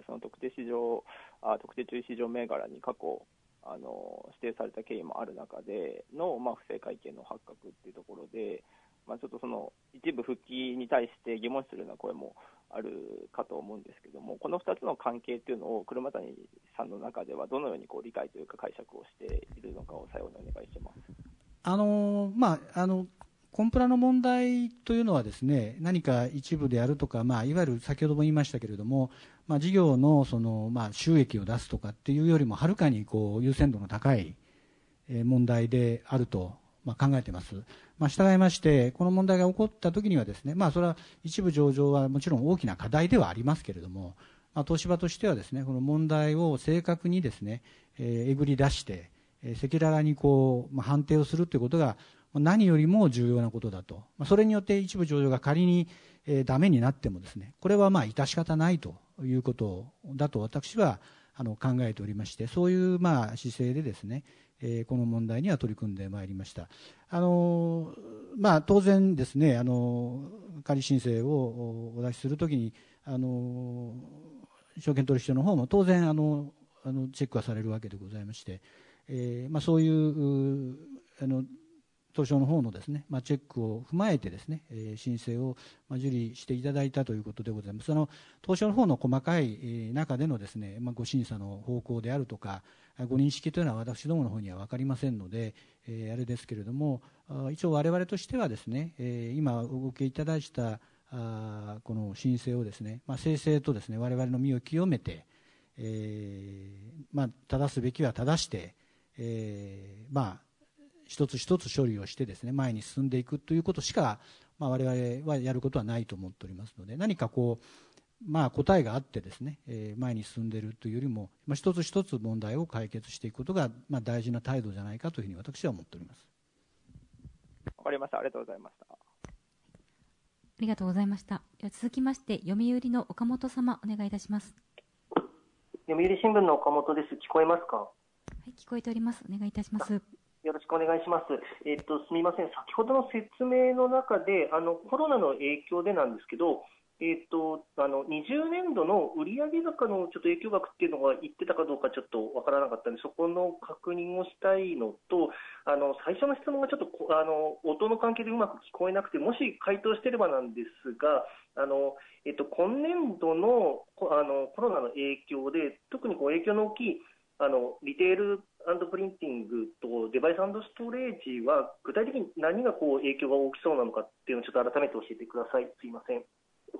その特定市場あ特定注意市場銘柄に過去あの指定された経緯もある中での、まあ、不正会計の発覚っていうところで、まあ、ちょっとその一部復帰に対して疑問視するような声もあるかと思うんですけども、このふたつの関係というのを車谷さんの中ではどのようにこう理解というか解釈をしているのかを最後にお願いします。 あのまああのコンプラの問題というのはですね、何か一部であるとか、まあ、いわゆる先ほども言いましたけれども、まあ、事業のその、まあ、収益を出すとかっていうよりもはるかにこう優先度の高い問題であると、まあ、考えています。まあ、従いまして、この問題が起こったときにはですね、まあ、それは一部上場はもちろん大きな課題ではありますけれども、まあ、東芝としてはですね、この問題を正確にですね、えー、えぐり出して、えー、赤裸々にこう、まあ、判定をするということが何よりも重要なことだと。まあ、それによって一部上場が仮に、えー、ダメになってもですね、これはまあ致し方ないということだと私はあの考えておりまして、そういうまあ姿勢でですね、えー、この問題には取り組んでまいりました。あのまあ、当然ですね、あの仮申請をお出しするときにあの証券取引所の方も当然あのあのチェックはされるわけでございまして、えーまあ、そういうあの東証の方のですね、まあ、チェックを踏まえてですね、えー、申請を、まあ、受理していただいたということでございます。その東証の方の細かい、えー、中でのですね、まあ、ご審査の方向であるとかご認識というのは私どもの方には分かりませんので、えー、あれですけれども、一応我々としてはですね、えー、今お受けいただいたあこの申請をですね、まあ、正々とですね我々の身を清めて、えーまあ、正すべきは正して、えー、まあ一つ一つ処理をしてですね前に進んでいくということしか、まあ、我々はやることはないと思っておりますので、何かこう、まあ、答えがあってですね、えー、前に進んでいるというよりも、まあ、一つ一つ問題を解決していくことが、まあ、大事な態度じゃないかというふうに私は思っております。 わかりました。ありがとうございました。 ありがとうございました。では続きまして読売の岡本様お願いいたします。 読売新聞の岡本です。聞こえますか？はい、聞こえております。お願いいたします。 よろしくくお願いします。えっと、すみません、先ほどの説明の中で、あのコロナの影響でなんですけど、えっと、あのにじゅうねんどの売上高のちょっと影響額っていうのが言ってたかどうかちょっとわからなかったので、そこの確認をしたいのと、あの最初の質問がちょっとあの音の関係でうまく聞こえなくて、もし回答していればなんですが、あのえっと、今年度の、あのコロナの影響で、特にこう影響の大きいあのリテール&プリンティングとデバイス&ストレージは、具体的に何がこう影響が大きそうなのかっていうのをちょっと改めて教えてください。すいません。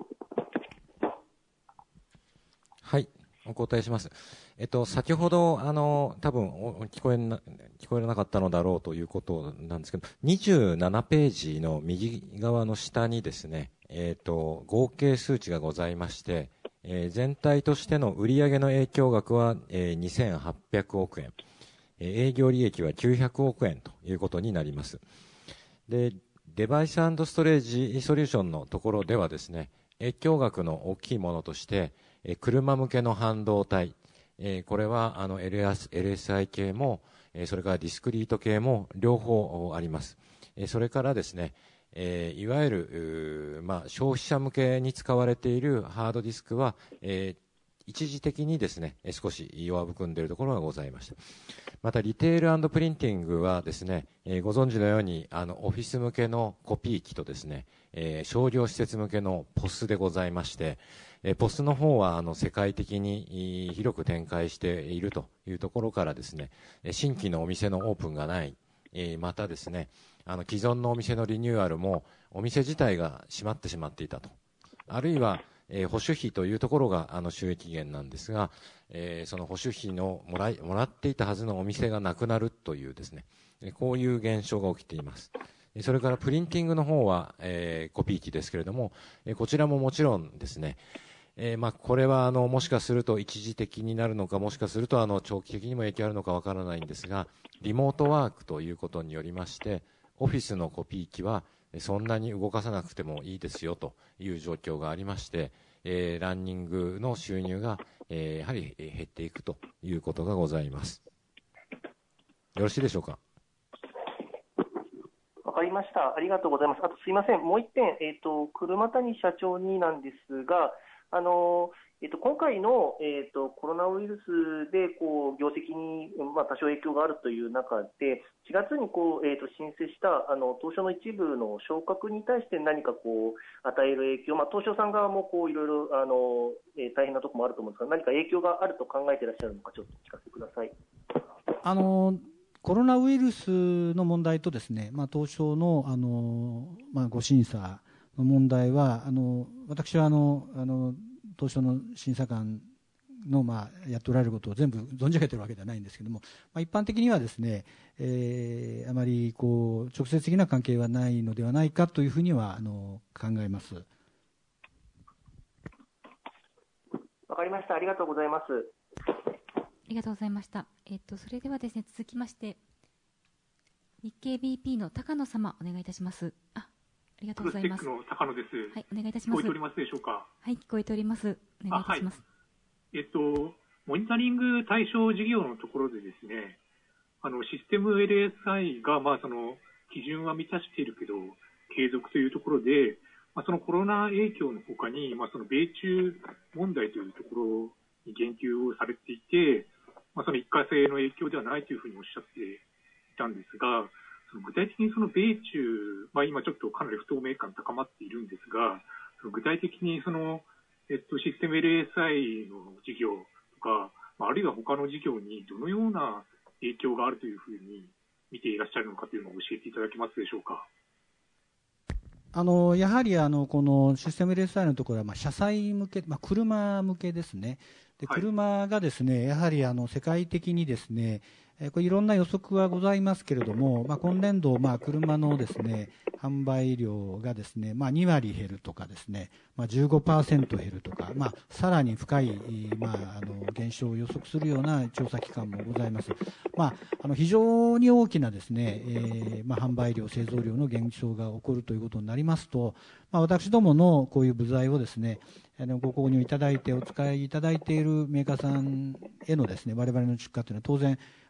はい、お答えします。えっと、先ほど、あの、多分聞こえな、聞こえなかったのだろうということなんですけど、にじゅうななページの右側の下にですね、えっと、合計数値がございまして、えー、全体としての売上の影響額は、えー、にせんはっぴゃくおくえん、えー、営業利益はきゅうひゃくおくえんということになります。で、デバイス&ストレージソリューションのところではですね、影響額の大きいものとして、えー、車向けの半導体、えー、これはあの エルエスアイ 系も、えー、それからディスクリート系も両方あります。えー、それからですね、えー、いわゆる、まあ、消費者向けに使われているハードディスクは、えー、一時的にですね、少し弱含んでいるところがございました。また、リテール&プリンティングはですね、えー、ご存知のように、あの、オフィス向けのコピー機とですね、えー、商業施設向けのポスでございまして、えー、ポスの方は、あの、世界的に広く展開しているというところからですね、新規のお店のオープンがない、えー、またですね、あの既存のお店のリニューアルもお店自体が閉まってしまっていたと、あるいは、えー、保守費というところがあの収益源なんですが、えー、その保守費のもらいもらっていたはずのお店がなくなるというですね、こういう現象が起きています。それからプリンティングの方は、えー、コピー機ですけれども、えー、こちらももちろんですね、えーまあ、これはあのもしかすると一時的になるのか、もしかするとあの長期的にも影響あるのかわからないんですが、リモートワークということによりまして、オフィスのコピー機はそんなに動かさなくてもいいですよという状況がありまして、えー、ランニングの収入が、えー、やはり減っていくということがございます。よろしいでしょうか。 わかりました。ありがとうございます。あとすいません、もう一点、えっと、車谷社長になんですが、あのえっと、今回の、えっと、コロナウイルスでこう業績に、まあ、多少影響があるという中で、しがつにこう、えっと、申請したあの東証の一部の昇格に対して何かこう与える影響、まあ、東証さん側もこういろいろあの、えー、大変なところもあると思うんですが、何か影響があると考えていらっしゃるのか、ちょっと聞かせてください。 あのコロナウイルスの問題とですね、まあ、東証の、あの、まあ、ご審査の問題は、あの私はあのあの東証の審査官の、まあ、やっておられることを全部存じ上げているわけではないんですけれども、まあ、一般的にはですね、えー、あまりこう直接的な関係はないのではないかというふうにはあの考えます。 わかりました。ありがとうございます。 ありがとうございました。えっと、それではですね、続きまして、日経 ビーピー の高野様、お願いいたします。あ、ありがとうございます。 の高野です。 はい、お願いいたします。 聞こえておりますでしょうか。 はい、聞こえております。お願いいたします。 はい、えっと、モニタリング対象事業のところでですね、あのシステム エルエスアイ が、まあ、その基準は満たしているけど、継続というところで、まあ、そのコロナ影響のほかに、まあ、その米中問題というところに言及をされていて、まあ、その一過性の影響ではないというふうにおっしゃっていたんですが、その具体的にその米中、まあ、今ちょっとかなり不透明感高まっているんですが、その具体的にその、えっと、システム エルエスアイ の事業とか、まあ、あるいは他の事業にどのような影響があるというふうに見ていらっしゃるのかというのを教えていただけますでしょうか。 あのやはりあのこのシステム エルエスアイ のところは、まあ、車載向け、まあ、車向けですね。で車がですね、やはりあの世界的にですね、これいろんな予測はございますけれども、まあ、今年度、まあ、車のですね、販売量がですね、まあ、にわり減るとかですね、まあ、じゅうごパーセント 減るとか、まあ、さらに深い、まあ、あの減少を予測するような調査機関もございます。まあ、あの非常に大きなですね、えーまあ、販売量、製造量の減少が起こるということになりますと、まあ、私どものこういう部材をですね、あのご購入いただいてお使いいただいているメーカーさんへのですね、我々の出荷というのは当然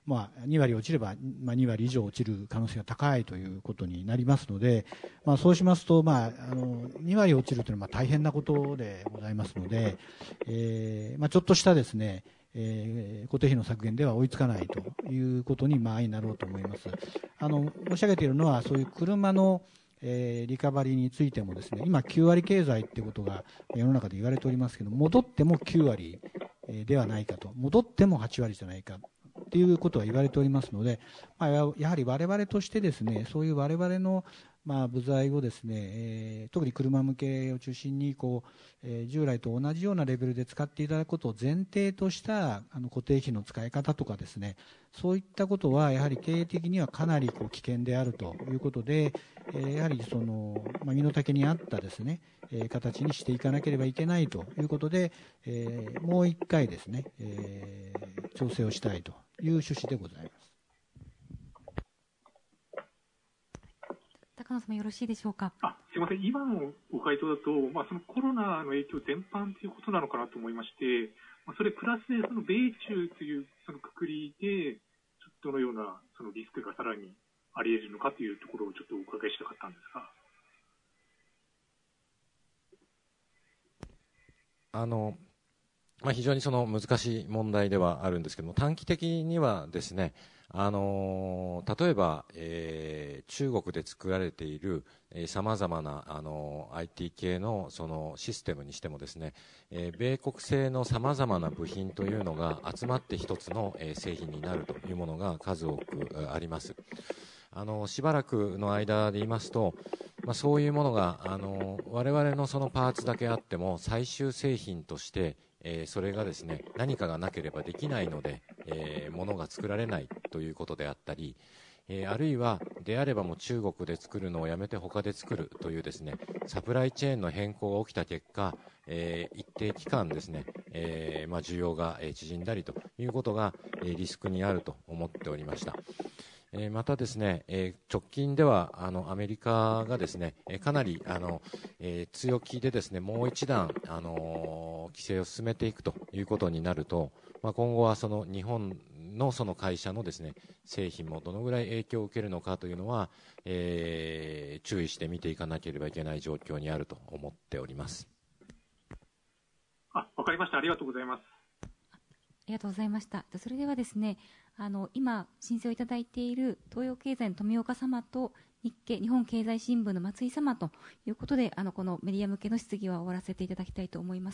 まあ、に割落ちれば、まあ、に割以上落ちる可能性が高いということになりますので、まあ、そうしますと、まあ、あのに割落ちるというのはまあ大変なことでございますので、えーまあ、ちょっとしたですね、えー、固定費の削減では追いつかないということにまあなろうと思います。あの申し上げているのは、そういう車のえー、リカバリーについてもですね、今きゅう割経済っていうことが世の中で言われておりますけど、戻ってもきゅう割ではないかと、戻ってもはち割じゃないかっていうことは言われておりますので、まあ、やはり我々としてですね、そういう我々のまあ部材をですね、えー、特に車向けを中心にこう、えー、従来と同じようなレベルで使っていただくことを前提としたあの固定費の使い方とかですね、そういったことはやはり経営的にはかなりこう危険であるということで、えー、やはりその、まあ、身の丈に合ったですね、えー、形にしていかなければいけないということで、えー、もう一回ですね、えー、調整をしたいという趣旨でございます。 高野様よろしいでしょうか。 あ、すみません。今のご回答だと、まあ、そのコロナの影響全般ということなのかなと思いまして、まあ、それプラスでその米中というそのくくりで、どのようなそのリスクがさらにあり得るのかというところをちょっとお伺いしたかったんですが。 あのまあ、非常にその難しい問題ではあるんですけども、短期的にはですね、あの例えば、えー、中国で作られているさまざまな、あの アイティー 系のそのシステムにしてもですね、えー、米国製のさまざまな部品というのが集まって一つの、えー、製品になるというものが数多くあります。あのしばらくの間で言いますと、まあ、そういうものがあの我々のそのパーツだけあっても最終製品としてえー、それがですね、何かがなければできないので、えー、物が作られないということであったり、えー、あるいはであればもう中国で作るのをやめて他で作るというですね、サプライチェーンの変更が起きた結果、えー、一定期間ですね、えーまあ、需要が縮んだりということが、えー、リスクにあると思っておりました。えー、またですね、えー、直近ではあのアメリカがですね、えー、かなりあの、えー、強気でですね、もう一段、あのー、規制を進めていくということになると、まあ、今後はその日本のその会社のですね、製品もどのぐらい影響を受けるのかというのは、えー、注意して見ていかなければいけない状況にあると思っております。 あ、わかりました。ありがとうございます。 ありがとうございました。それではですね、あの今申請をいただいている東洋経済の富岡様と日経日本経済新聞の松井様ということで、あのこのメディア向けの質疑は終わらせていただきたいと思います。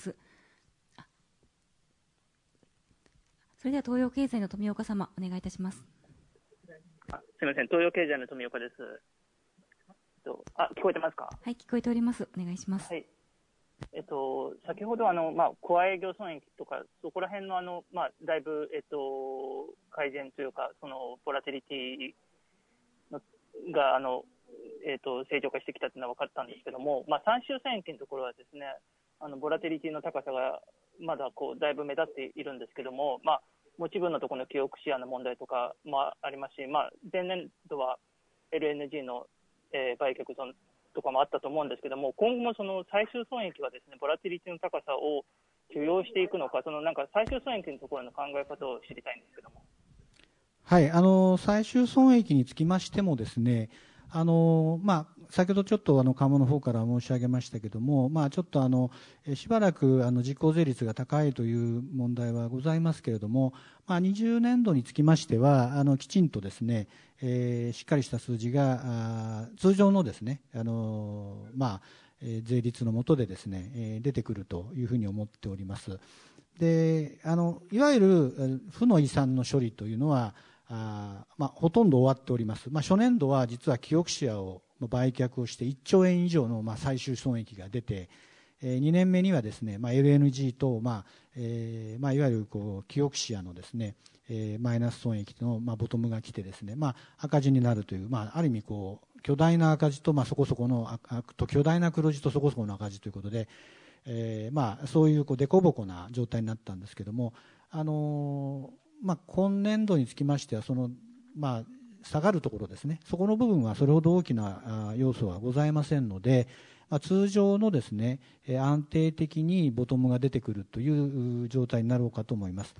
それでは東洋経済の富岡様、お願いいたします。 あ、すみません、東洋経済の富岡です。あ、聞こえてますか。 はい、聞こえております。お願いします。 はい。えっと、先ほどあの、まあ、コア営業損益とか、そこら辺のあの、まあ、だいぶ、えっと、改善というか、その、ボラティリティのが、あの、えっと、正常化してきたというのは分かったんですけども、まあ、最終損益のところはですね、あの、ボラティリティの高さが、まだこう、だいぶ目立っているんですけども、まあ、持ち分のところの記憶シェアの問題とかもありますし、まあ、前年度は エルエヌジー の、えー、売却損とかもあったと思うんですけども、今後もその最終損益はですね、ボラティリティの高さを許容していくのか、そのなんか最終損益のところの考え方を知りたいんですけども。 はい、あの最終損益につきましてもですね、あのまあ、先ほどちょっとあの鴨の方から申し上げましたけども、まあ、ちょっとあのしばらくあの実効税率が高いという問題はございますけれども、まあ、にじゅうねんどにつきましてはあのきちんとですね、えー、しっかりした数字があ通常のですね、あのまあ、えー、税率の下でですね、えー、出てくるというふうに思っております。で、あのいわゆる負の遺産の処理というのはあ、まあ、ほとんど終わっております。まあ、初年度は実は記憶シェアを売却をしていっちょうえん以上のまあ最終損益が出て、えー、にねんめにはですね、まあ、エルエヌジー と、まあえーまあ、いわゆるこう記憶シェアのですね、えー、マイナス損益のまあボトムが来てですね、まあ、赤字になるという、まあ、ある意味こう巨大な赤字とまあそこそこのと巨大な黒字とそこそこの赤字ということで、えーまあ、そういうこう凸凹な状態になったんですけども、あのーまあ、今年度につきましてはその、まあ、下がるところですね、そこの部分はそれほど大きな要素はございませんので、まあ、通常のですね、安定的にボトムが出てくるという状態になろうかと思います。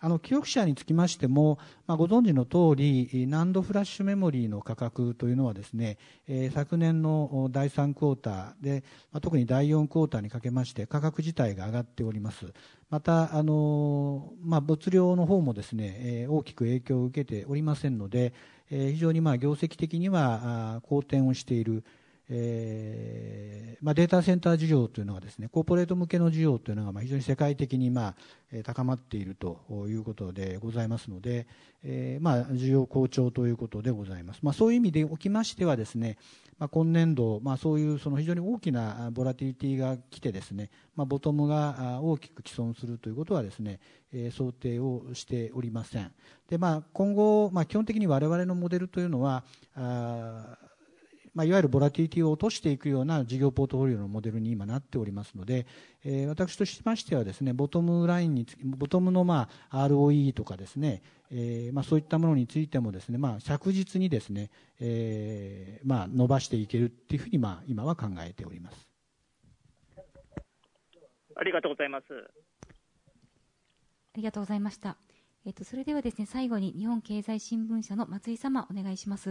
あの記憶者につきましても、まあ、ご存知の通り、ナンドフラッシュメモリーの価格というのはですね、えー、昨年のだいさんクォーターで、まあ、特にだいよんクォーターにかけまして価格自体が上がっております。また、あのまあ、物量の方もですね、えー、大きく影響を受けておりませんので、えー、非常にまあ業績的には好転をしている。えーまあ、データセンター需要というのがですね、コーポレート向けの需要というのがまあ非常に世界的にまあ高まっているということでございますので、えーまあ需要好調ということでございます。まあ、そういう意味でおきましてはですね、まあ、今年度、まあ、そういうその非常に大きなボラティリティが来てですね、まあ、ボトムが大きく毀損するということはですね、えー、想定をしておりません。で、まあ、今後、まあ、基本的に我々のモデルというのは、あまあ、いわゆるボラティリティを落としていくような事業ポートフォリオのモデルに今なっておりますので、えー、私としましてはですね、ボトムラインにつき、ボトムのまあ アールオーイー とかですね、えー、まあそういったものについてもですね、まあ着実にですね、えー、まあ伸ばしていけるっていうふうにまあ今は考えております。 ありがとうございます。 ありがとうございました。えっと、それではですね、最後に日本経済新聞社の松井様、お願いします。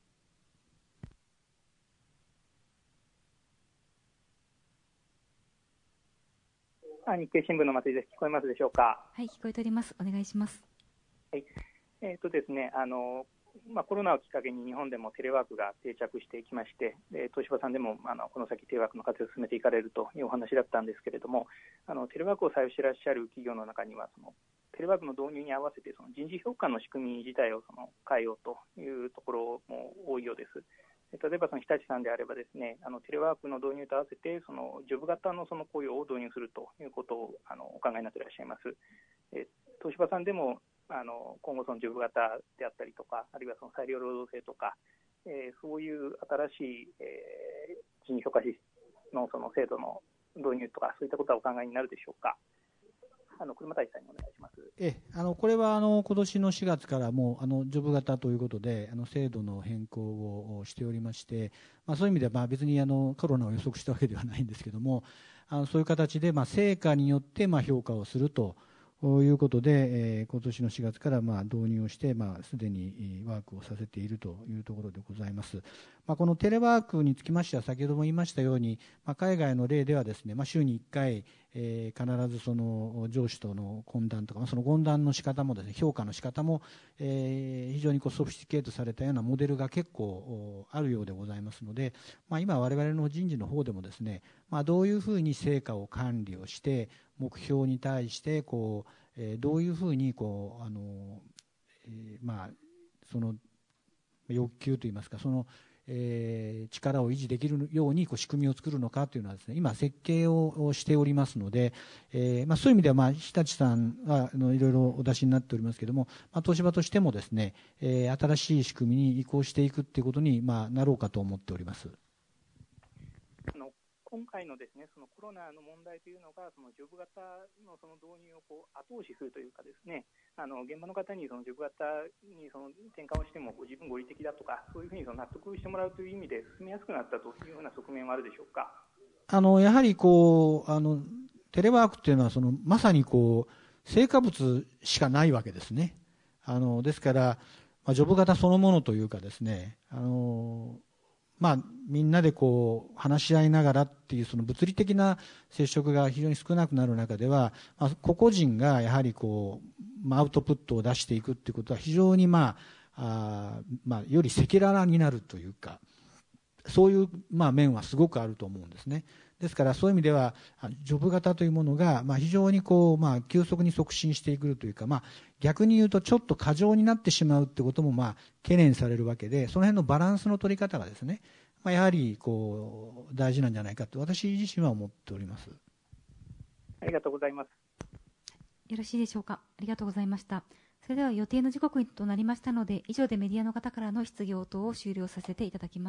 あ、日経新聞の松井です。聞こえますでしょうか。 はい、聞こえております。お願いします。 はい。えっとですね、あの、まあ、コロナをきっかけに日本でもテレワークが定着してきまして、で東芝さんでもあのこの先テレワークの活用を進めていかれるというお話だったんですけれども、あのテレワークを採用していらっしゃる企業の中にはそのテレワークの導入に合わせてその人事評価の仕組み自体をその変えようというところも多いようです。例えばその日立さんであればですね、あのテレワークの導入と合わせてそのジョブ型のその雇用を導入するということをあのお考えになっていらっしゃいます。え東芝さんでもあの今後そのジョブ型であったりとか、あるいはその裁量労働制とか、えー、そういう新しい、えー、人事評価のその制度の導入とかそういったことはお考えになるでしょうか。あの車谷さんにお願いします。 えあのこれはあの今年のしがつからもうあのジョブ型ということであの制度の変更をしておりまして、まあ、そういう意味ではまあ別にあのコロナを予測したわけではないんですけども、あのそういう形でまあ成果によってまあ評価をするということで、えー、今年のしがつからまあ導入をして、まあ、すでにワークをさせているというところでございます。まあ、このテレワークにつきましては先ほども言いましたように、まあ、海外の例ではですね、まあ、週にいっかい、えー、必ずその上司との懇談とか、まあ、その懇談の仕方もですね、評価の仕方も、えー、非常にこうソフィスティケートされたようなモデルが結構あるようでございますので、まあ、今我々の人事の方でもですね、まあ、どういうふうに成果を管理をして目標に対してこう、えー、どういうふうにこうあの、えー、まあその欲求といいますかそのえー、力を維持できるようにこう仕組みを作るのかというのはですね、今設計をしておりますので、えーまあ、そういう意味では、まあ、日立さんはあのいろいろお出しになっておりますけれども、まあ、東芝としてもですね、えー、新しい仕組みに移行していくということに、まあ、なろうかと思っております。 あの今回のですね、そのコロナの問題というのが、そのジョブ型のその導入をこう後押しするというかですね、あの現場の方にそのジョブ型にその転換をしても十分合理的だとか、そういうふうにその納得してもらうという意味で進めやすくなったというような側面はあるでしょうか。 あのやはりこうあのテレワークというのはそのまさにこう成果物しかないわけですね。あのですから、まあ、ジョブ型そのものというかですね、あのまあ、みんなでこう話し合いながらっていうその物理的な接触が非常に少なくなる中では、まあ、個々人がやはりこう、まあ、アウトプットを出していくっていうことは非常に、まああまあ、より赤裸々になるというか、そういう、まあ、面はすごくあると思うんですね。ですからそういう意味ではジョブ型というものが、まあ、非常にこう、まあ、急速に促進していくというか、まあ、逆に言うとちょっと過剰になってしまうということも、まあ、懸念されるわけで、その辺のバランスの取り方がですね、まあ、やはりこう大事なんじゃないかと私自身は思っております。 ありがとうございます。 よろしいでしょうか。ありがとうございました。それでは予定の時刻となりましたので、以上でメディアの方からの質疑応答を終了させていただきます。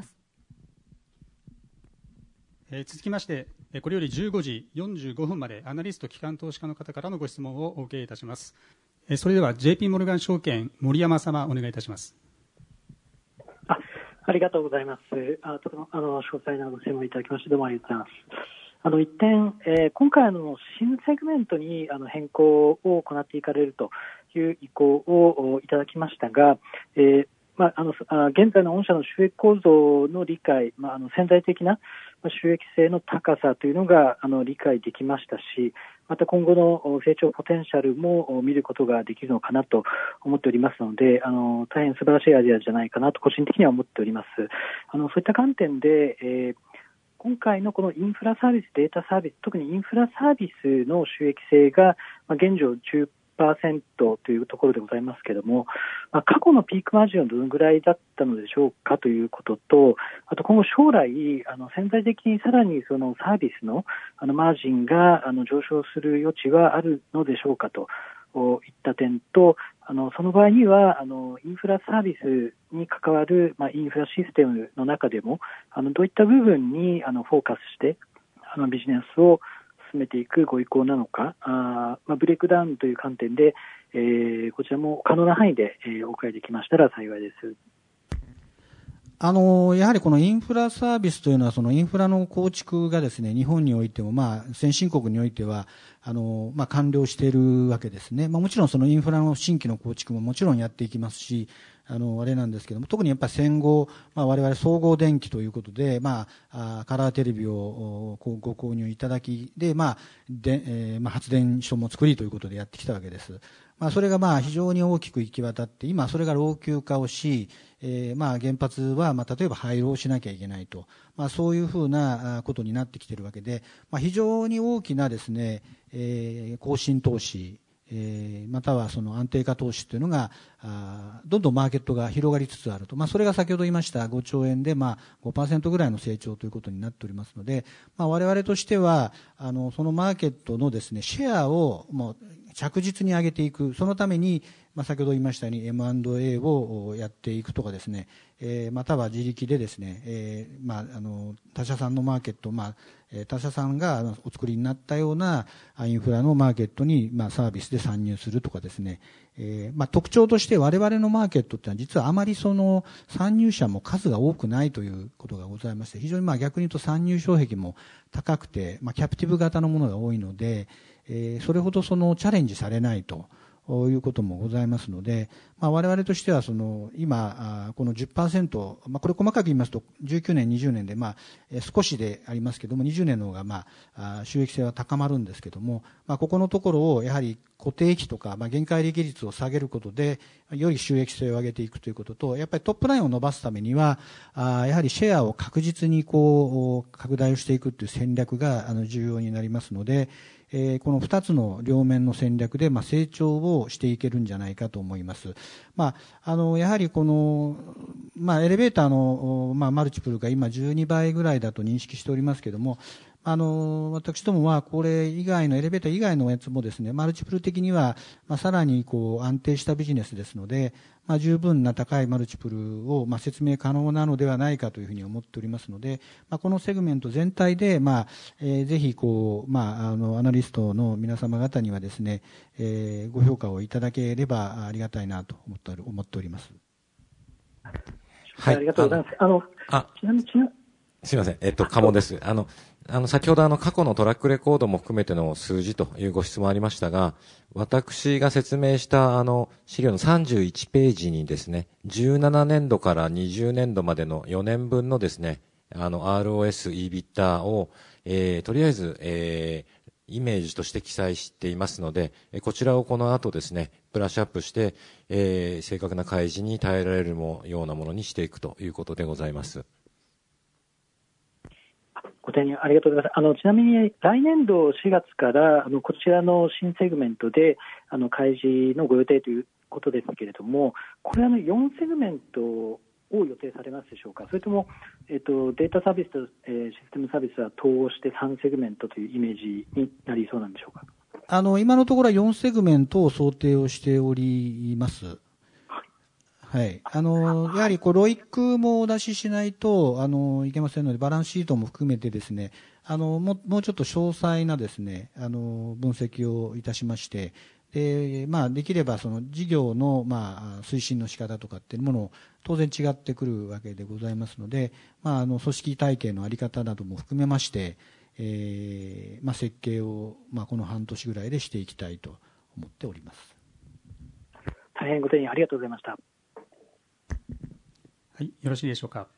えー、続きまして、これよりじゅうごじよんじゅうごふんまでアナリスト機関投資家の方からのご質問をお受けいたします。えー、それでは ジェーピー モルガン証券森山様お願いいたします。 あ、ありがとうございます。あとあの詳細なご質問いただきましてどうもありがとうございます。 あの一点、えー、今回の新セグメントにあの変更を行っていかれるという意向をいただきましたが、えーまあ、あの現在の御社の収益構造の理解、まあ、あの潜在的な収益性の高さというのがあの理解できましたし、また今後の成長ポテンシャルも見ることができるのかなと思っておりますので、あの大変素晴らしいアイデアじゃないかなと個人的には思っております。あのそういった観点で、えー、今回のこのインフラサービス、データサービス、特にインフラサービスの収益性が、まあ、現状じゅっパーセント というところでございますけれども、まあ、過去のピークマージンはどのぐらいだったのでしょうかということと、あと今後将来あの潜在的にさらにそのサービスのあのマージンがあの上昇する余地はあるのでしょうかといった点と、あのその場合にはあのインフラサービスに関わる、まあ、インフラシステムの中でもあのどういった部分にあのフォーカスしてあのビジネスを進めていくご意向なのか、あ、まあ、ブレイクダウンという観点で、えー、こちらも可能な範囲で、えー、お伺いできましたら幸いです。 あのやはりこのインフラサービスというのはそのインフラの構築がですね、日本においても、まあ、先進国においてはあの、まあ、完了しているわけですね。まあ、もちろんそのインフラの新規の構築ももちろんやっていきますし、あのあれなんですけども、特にやっぱり戦後、まあ、我々総合電気ということで、まあ、あカラーテレビをご購入いただきで、まあでえーまあ、発電所も作りということでやってきたわけです。まあ、それがまあ非常に大きく行き渡って、今それが老朽化をし、えー、まあ原発はまあ例えば廃炉をしなきゃいけないと、まあ、そういうふうなことになってきているわけで、まあ、非常に大きなですね、えー、更新投資、えー、またはその安定化投資というのがあどんどんマーケットが広がりつつあると、まあ、それが先ほど言いましたごちょうえんでまあ ごパーセント ぐらいの成長ということになっておりますので、まあ、我々としてはあのそのマーケットのですねシェアをもう着実に上げていく、そのために、まあ、先ほど言いましたように エムアンドエー をやっていくとかですね、えー、または自力でですね、えーまあ、あの他社さんのマーケット、まあ、他社さんがお作りになったようなインフラのマーケットに、まあ、サービスで参入するとかですね、えーまあ、特徴として我々のマーケットってのは実はあまりその参入者も数が多くないということがございまして、非常にまあ逆に言うと参入障壁も高くて、まあ、キャプティブ型のものが多いので、えー、それほどそのチャレンジされないということもございますので、まあ、我々としてはその今この じゅっパーセント、まあ、これ細かく言いますとじゅうきゅうねんにじゅうねんでまあ少しでありますけども、にじゅうねんの方がまあ収益性は高まるんですけども、まあ、ここのところをやはり固定費とかまあ限界利益率を下げることでより収益性を上げていくということと、やっぱりトップラインを伸ばすためにはやはりシェアを確実にこう拡大をしていくという戦略が重要になりますので、えー、このふたつの両面の戦略で、まあ、成長をしていけるんじゃないかと思います。まあ、あのやはりこの、まあ、エレベーターの、まあ、マルチプルが今じゅうにばいぐらいだと認識しておりますけれども、あの私どもはこれ以外のエレベーター以外のやつもですね、マルチプル的には、まあ、さらにこう安定したビジネスですので、まあ、十分な高いマルチプルをまあ説明可能なのではないかというふうに思っておりますので、まあ、このセグメント全体で、まあえー、ぜひこう、まあ、あのアナリストの皆様方にはですね、えー、ご評価をいただければありがたいなと思って思っております。 はい、ありがとうございます。あのあちなみにちなすみません、えっと鴨です。あのあの先ほどあの過去のトラックレコードも含めての数字というご質問ありましたが、私が説明したあの資料のさんじゅういちページにですね、じゅうななねんどからにじゅうねんどまでのよねんぶんのですね、あの アールオーエス、イービッター を、えー、とりあえず、えー、イメージとして記載していますので、こちらをこの後ですね、ブラッシュアップして、えー、正確な開示に耐えられるもようなものにしていくということでございます。 ご提案ありがとうございます。あのちなみに来年度しがつからあのこちらの新セグメントであの開示のご予定ということですけれども、これはのよんセグメントを予定されますでしょうか。それとも、えっと、データサービスと、えー、システムサービスは統合してさんセグメントというイメージになりそうなんでしょうか。 あの今のところはよんセグメントを想定をしております。はい。あの、やはり、こう、ロイックもお出ししないと、あの、いけませんので、バランスシートも含めてですね、あの、もう、もうちょっと詳細なですね、あの、分析をいたしまして、で、まあ、できれば、その、事業の、まあ、推進の仕方とかっていうものを、当然違ってくるわけでございますので、まあ、あの、組織体系のあり方なども含めまして、 えーまあ、設計を、まあ、この半年ぐらいでしていきたいと思っております。 大変ご丁寧ありがとうございました。 はい、よろしいでしょうか。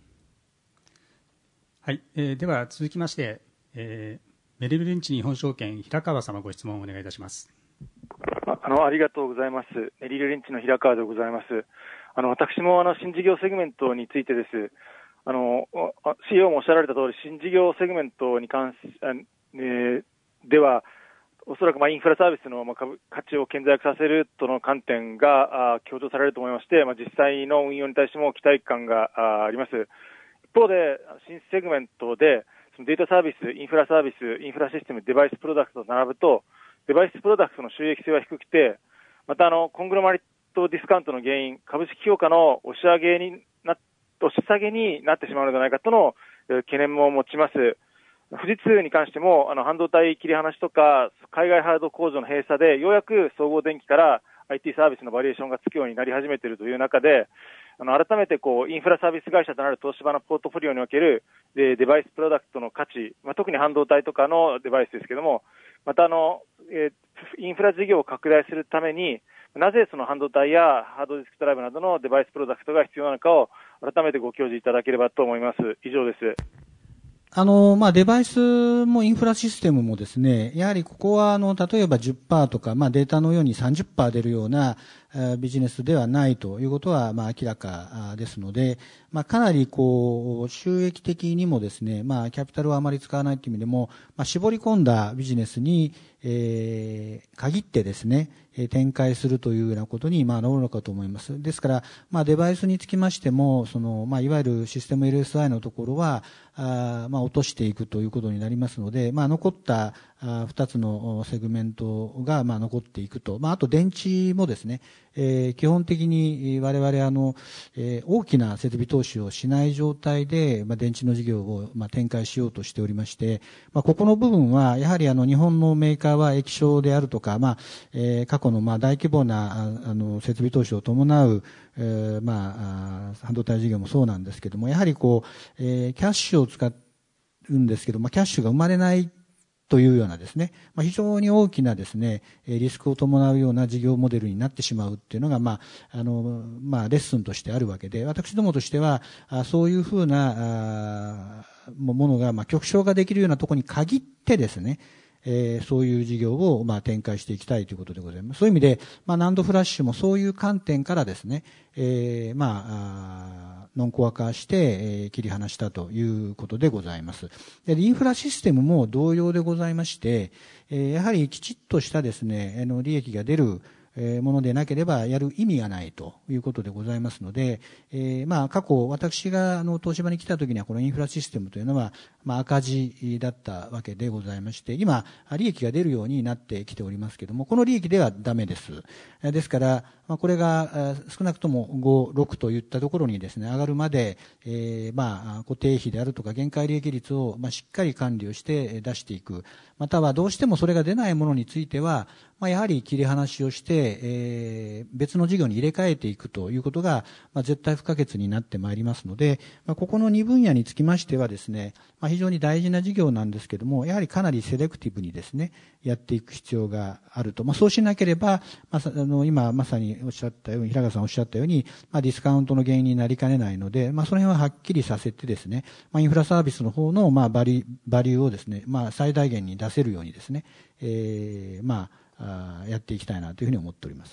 はい、えー、では続きまして、えー、メリルリンチ日本証券平川様ご質問をお願いいたします。 あ, あのありがとうございます。メリルリンチの平川でございます。あの私もあの新事業セグメントについてです。あの シーイーオー もおっしゃられた通り、新事業セグメントに関し、えー、ではおそらくまあインフラサービスのまあ価値を顕在化させるとの観点が強調されると思いまして、まあ、実際の運用に対しても期待感があります。一方で新セグメントでそのデータサービス、インフラサービス、インフラシステム、デバイスプロダクトと並ぶと、デバイスプロダクトの収益性は低くて、またあのコングロマリットディスカウントの原因、株式評価の押し上げにな押し下げになってしまうのではないかとの懸念も持ちます。富士通に関してもあの半導体切り離しとか海外ハード工場の閉鎖でようやく総合電機から アイティー サービスのバリエーションがつくようになり始めているという中で、あの改めてこうインフラサービス会社となる東芝のポートフォリオにおけるデバイスプロダクトの価値、まあ、特に半導体とかのデバイスですけども、またあの、えー、インフラ事業を拡大するためになぜその半導体やハードディスクドライブなどのデバイスプロダクトが必要なのかを改めてご教示いただければと思います。以上です。 あの、まあ、デバイスもインフラシステムもですね、やはりここは、あの、例えば じゅっパーセント とか、まあ、データのように さんじゅっパーセント 出るような、ビジネスではないということは、まあ、明らかですので、まあ、かなり、こう、収益的にもですね、まあ、キャピタルをあまり使わないという意味でも、まあ、絞り込んだビジネスに、えー、限ってですね、展開するというようなことに、まあ、なるのかと思います。ですから、まあ、デバイスにつきましても、その、まあ、いわゆるシステム エルエスアイ のところは、あまあ、落としていくということになりますので、まあ、残ったふたつのセグメントが、まあ、残っていくと。まあ、あと電池もですね、えー、基本的に我々あの、えー、大きな設備投資をしない状態で、まあ、電池の事業を、まあ、展開しようとしておりまして、まあ、ここの部分はやはりあの日本のメーカーは液晶であるとか、まあえー、過去のまあ大規模なああの設備投資を伴う、えー、まあ半導体事業もそうなんですけども、やはりこう、えー、キャッシュを使うんですけど、まあ、キャッシュが生まれないというようなですね、まあ、非常に大きなですね、リスクを伴うような事業モデルになってしまうっていうのが、まあ、あの、まあ、レッスンとしてあるわけで、私どもとしては、そういうふうなものが、まあ、極小化できるようなところに限ってですね、えー、そういう事業を、まあ、展開していきたいということでございます。そういう意味で、まあ、ナンドフラッシュもそういう観点からですね、えー、まあ、ノンコア化して、えー、切り離したということでございます。で、インフラシステムも同様でございまして、えー、やはりきちっとしたですね、あの、利益が出るものでなければやる意味がないということでございますので、えー、まあ過去私があの東芝に来た時にはこのインフラシステムというのはまあ赤字だったわけでございまして、今利益が出るようになってきておりますけれども、この利益ではダメです。ですからまあこれが少なくともご、ろくといったところにですね上がるまで、えー、まあ固定費であるとか限界利益率をまあしっかり管理をして出していく、またはどうしてもそれが出ないものについてはまあやはり切り離しをしてえー、別の事業に入れ替えていくということが、まあ、絶対不可欠になってまいりますので、まあ、ここのに分野につきましてはですね、まあ、非常に大事な事業なんですけども、やはりかなりセレクティブにですね、やっていく必要があると。まあ、そうしなければ、まあ、あの今まさにおっしゃったように、平川さんおっしゃったように、まあ、ディスカウントの原因になりかねないので、まあ、その辺ははっきりさせてですね、まあ、インフラサービスの方の、まあ、バリ、バリューをですね、まあ、最大限に出せるようにですね、えー、まあ、あやっていきたいなというふうに思っております。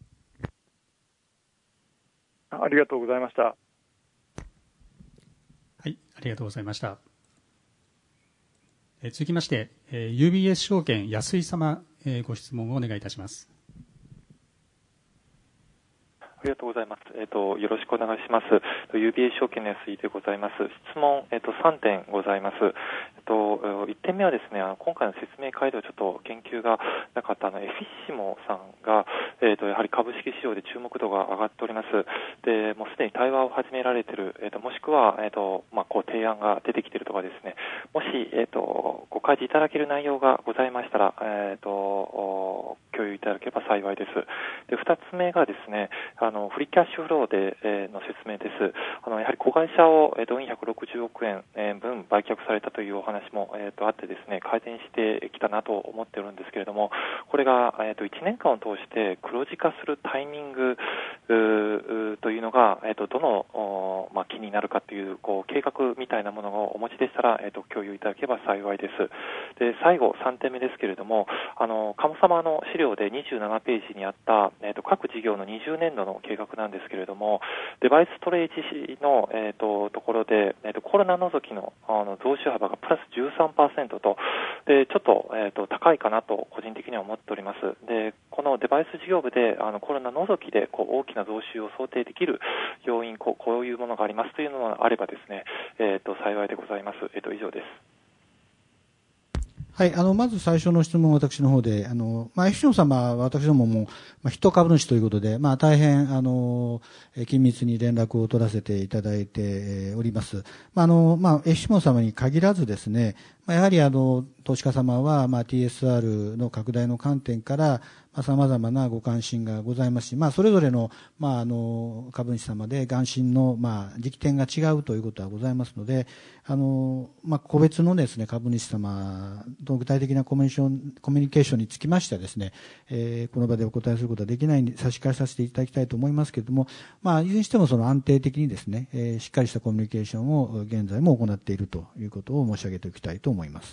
ありがとうございました。 はい、ありがとうございました。えー、続きまして、えー、ユービーエス 証券安井様、えー、ご質問をお願いいたします。 ありがとうございます。えっと、よろしくお願いします。ユービーエー 証券の安井でございます。質問、えっと、さんてんございます。えっと、いってんめはですね、あの今回の説明会ではちょっと言及がなかったあのエフィッシモさんが、えっと、やはり株式市場で注目度が上がっております。で、もうすでに対話を始められている、えっと、もしくは、えっと、まあ、こう提案が出てきているとかですね、もし、えっと、ご開示いただける内容がございましたら、えっと、 共有いただければ幸いです。で、二つ目がですね、あのフリーキャッシュフローで、えー、の説明です。あのやはり子会社を、えー、とひゃくろくじゅうおくえん、えー、分売却されたというお話も、えー、とあってですね、改善してきたなと思っているんですけれども、これが、えー、といちねんかんを通して黒字化するタイミングというのが、えー、とどの、まあ、気になるかという、こう計画みたいなものをお持ちでしたら、えー、と共有いただければ幸いです。で、最後さんてんめですけれども、あの鴨様の資料でにじゅうななページにあった、えー、と各事業のにじゅうねんどの計画なんですけれども、デバイストレージの、えー、とところで、えー、とコロナ除きの、あの増収幅がプラス じゅうさんパーセント と、でちょっと、えー、と高いかなと個人的には思っております。で、このデバイス事業部であのコロナ除きでこう大きな増収を想定できる要因、こう、こういうものがありますというのがあればですね、えー、と幸いでございます。えー、と以上です。 はい、あの、まず最初の質問は私の方で、あの、まあ、エフシオン様は私どもも、まあ、筆頭株主ということで、まあ、大変、あの、緊密に連絡を取らせていただいております。まあ、あの、まあ、エフシオン様に限らずですね、まあ、やはりあの、投資家様は、まあ、ティーエスアール の拡大の観点から、まあ、様々なご関心がございますし、まあ、それぞれの、まあ、あの、株主様で関心の、まあ、時期点が違うということはございますので、あの、まあ、個別のですね、株主様と具体的なコミュニケーション、コミュニケーションにつきましてはですね、えー、この場でお答えすることはできないんで、差し替えさせていただきたいと思いますけれども、まあ、いずれにしてもその安定的にですね、えー、しっかりしたコミュニケーションを現在も行っているということを申し上げておきたいと思います。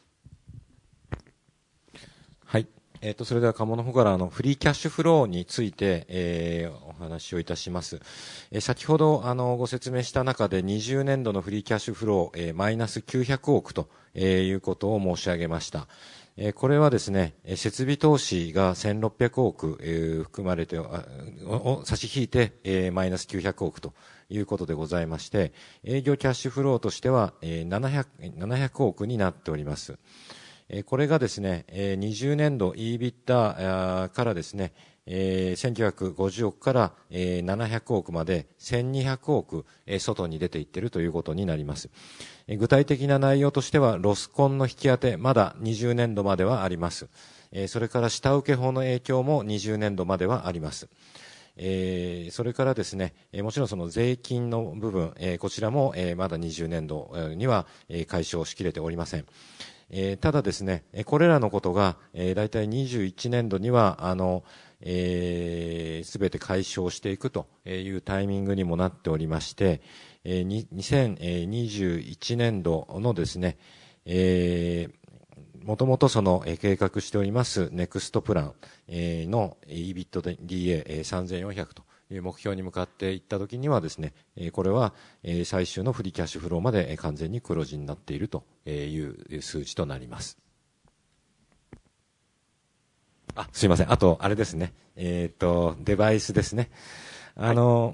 はい。えっと、それでは鴨の方からあのフリーキャッシュフローについて、えー、お話をいたします。えー、先ほどあのご説明した中でにじゅうねんどのフリーキャッシュフロー、えー、マイナスきゅうひゃくおくと、えー、いうことを申し上げました。えー、これはですね、設備投資がせんろっぴゃくおく、えー、含まれて、あを差し引いて、えー、マイナスきゅうひゃくおくということでございまして、営業キャッシュフローとしては、えー、ななひゃく、ななひゃくおくになっております。これがですね、にじゅうねんど イービッダ からですね、せんきゅうひゃくごじゅうおくからななひゃくおくまでせんにひゃくおく外に出ていっているということになります。具体的な内容としては、ロスコンの引き当て、まだにじゅうねんどまではあります。それから下請け法の影響もにじゅうねんどまではあります。えー、それからですね、もちろんその税金の部分、えー、こちらも、えー、まだにじゅうねんどには、えー、解消しきれておりません。えー、ただですね、これらのことが、えー、大体にじゅういちねんどには、あの、えー、すべて解消していくというタイミングにもなっておりまして、えー、にせんにじゅういちねんどのですね、えー、もともとその計画しておりますネクストプランの イービットディーエーさんぜんよんひゃくという目標に向かっていったときにはですね、これは最終のフリーキャッシュフローまで完全に黒字になっているという数字となります。あ、すいません。あと、あれですね。えっと、デバイスですね。あの、はい、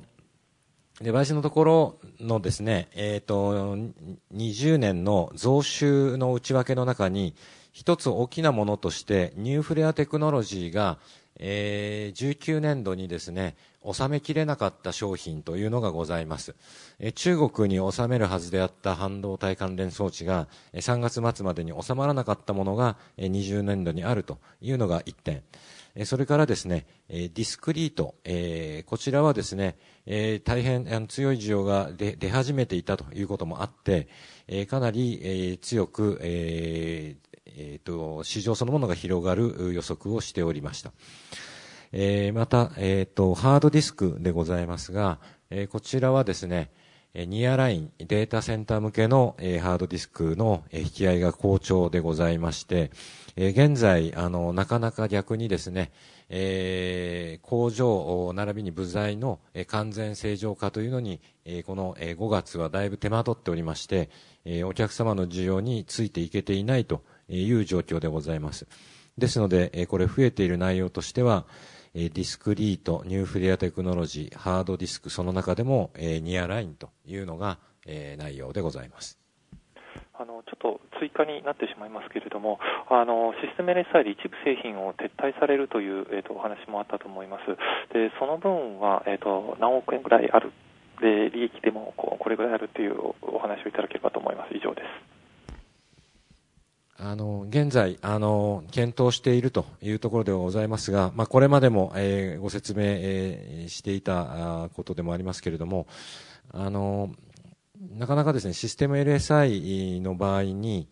デバイスのところのですね、えっと、にじゅうねんの増収の内訳の中に、一つ大きなものとして、ニューフレアテクノロジーが、えー、じゅうきゅうねんどにですね、収めきれなかった商品というのがございます。え中国に収めるはずであった半導体関連装置がさんがつまつまでに収まらなかったものがにじゅうねんどにあるというのがいってん。それからですね、ディスクリート、えー、こちらはですね、えー、大変強い需要が出、出始めていたということもあって、えー、かなり、えー、強く、えーえー、と市場そのものが広がる予測をしておりました。えー、また、えー、とハードディスクでございますが、えー、こちらはですね、ニアラインデータセンター向けの、えー、ハードディスクの引き合いが好調でございまして、えー、現在あのなかなか逆にですね、えー、工場並びに部材の、えー、完全正常化というのに、えー、この、えー、ごがつはだいぶ手間取っておりまして、えー、お客様の需要についていけていないという状況でございます。ですので、えー、これ増えている内容としては、ディスクリート、ニューフレアテクノロジー、ハードディスク、その中でも、えー、ニアラインというのが、えー、内容でございます。 あのちょっと追加になってしまいますけれども、あのシステム エルエスアイ で一部製品を撤退されるという、えー、とお話もあったと思います。でその分は、えー、と何億円ぐらいある、で利益でもこうこれぐらいあるというお話をいただければと思います。以上です。 あの現在あの検討しているというところではございますが、まあ、これまでも、えー、ご説明、えー、していたことでもありますけれども、あのなかなかですね、システム エルエスアイ の場合に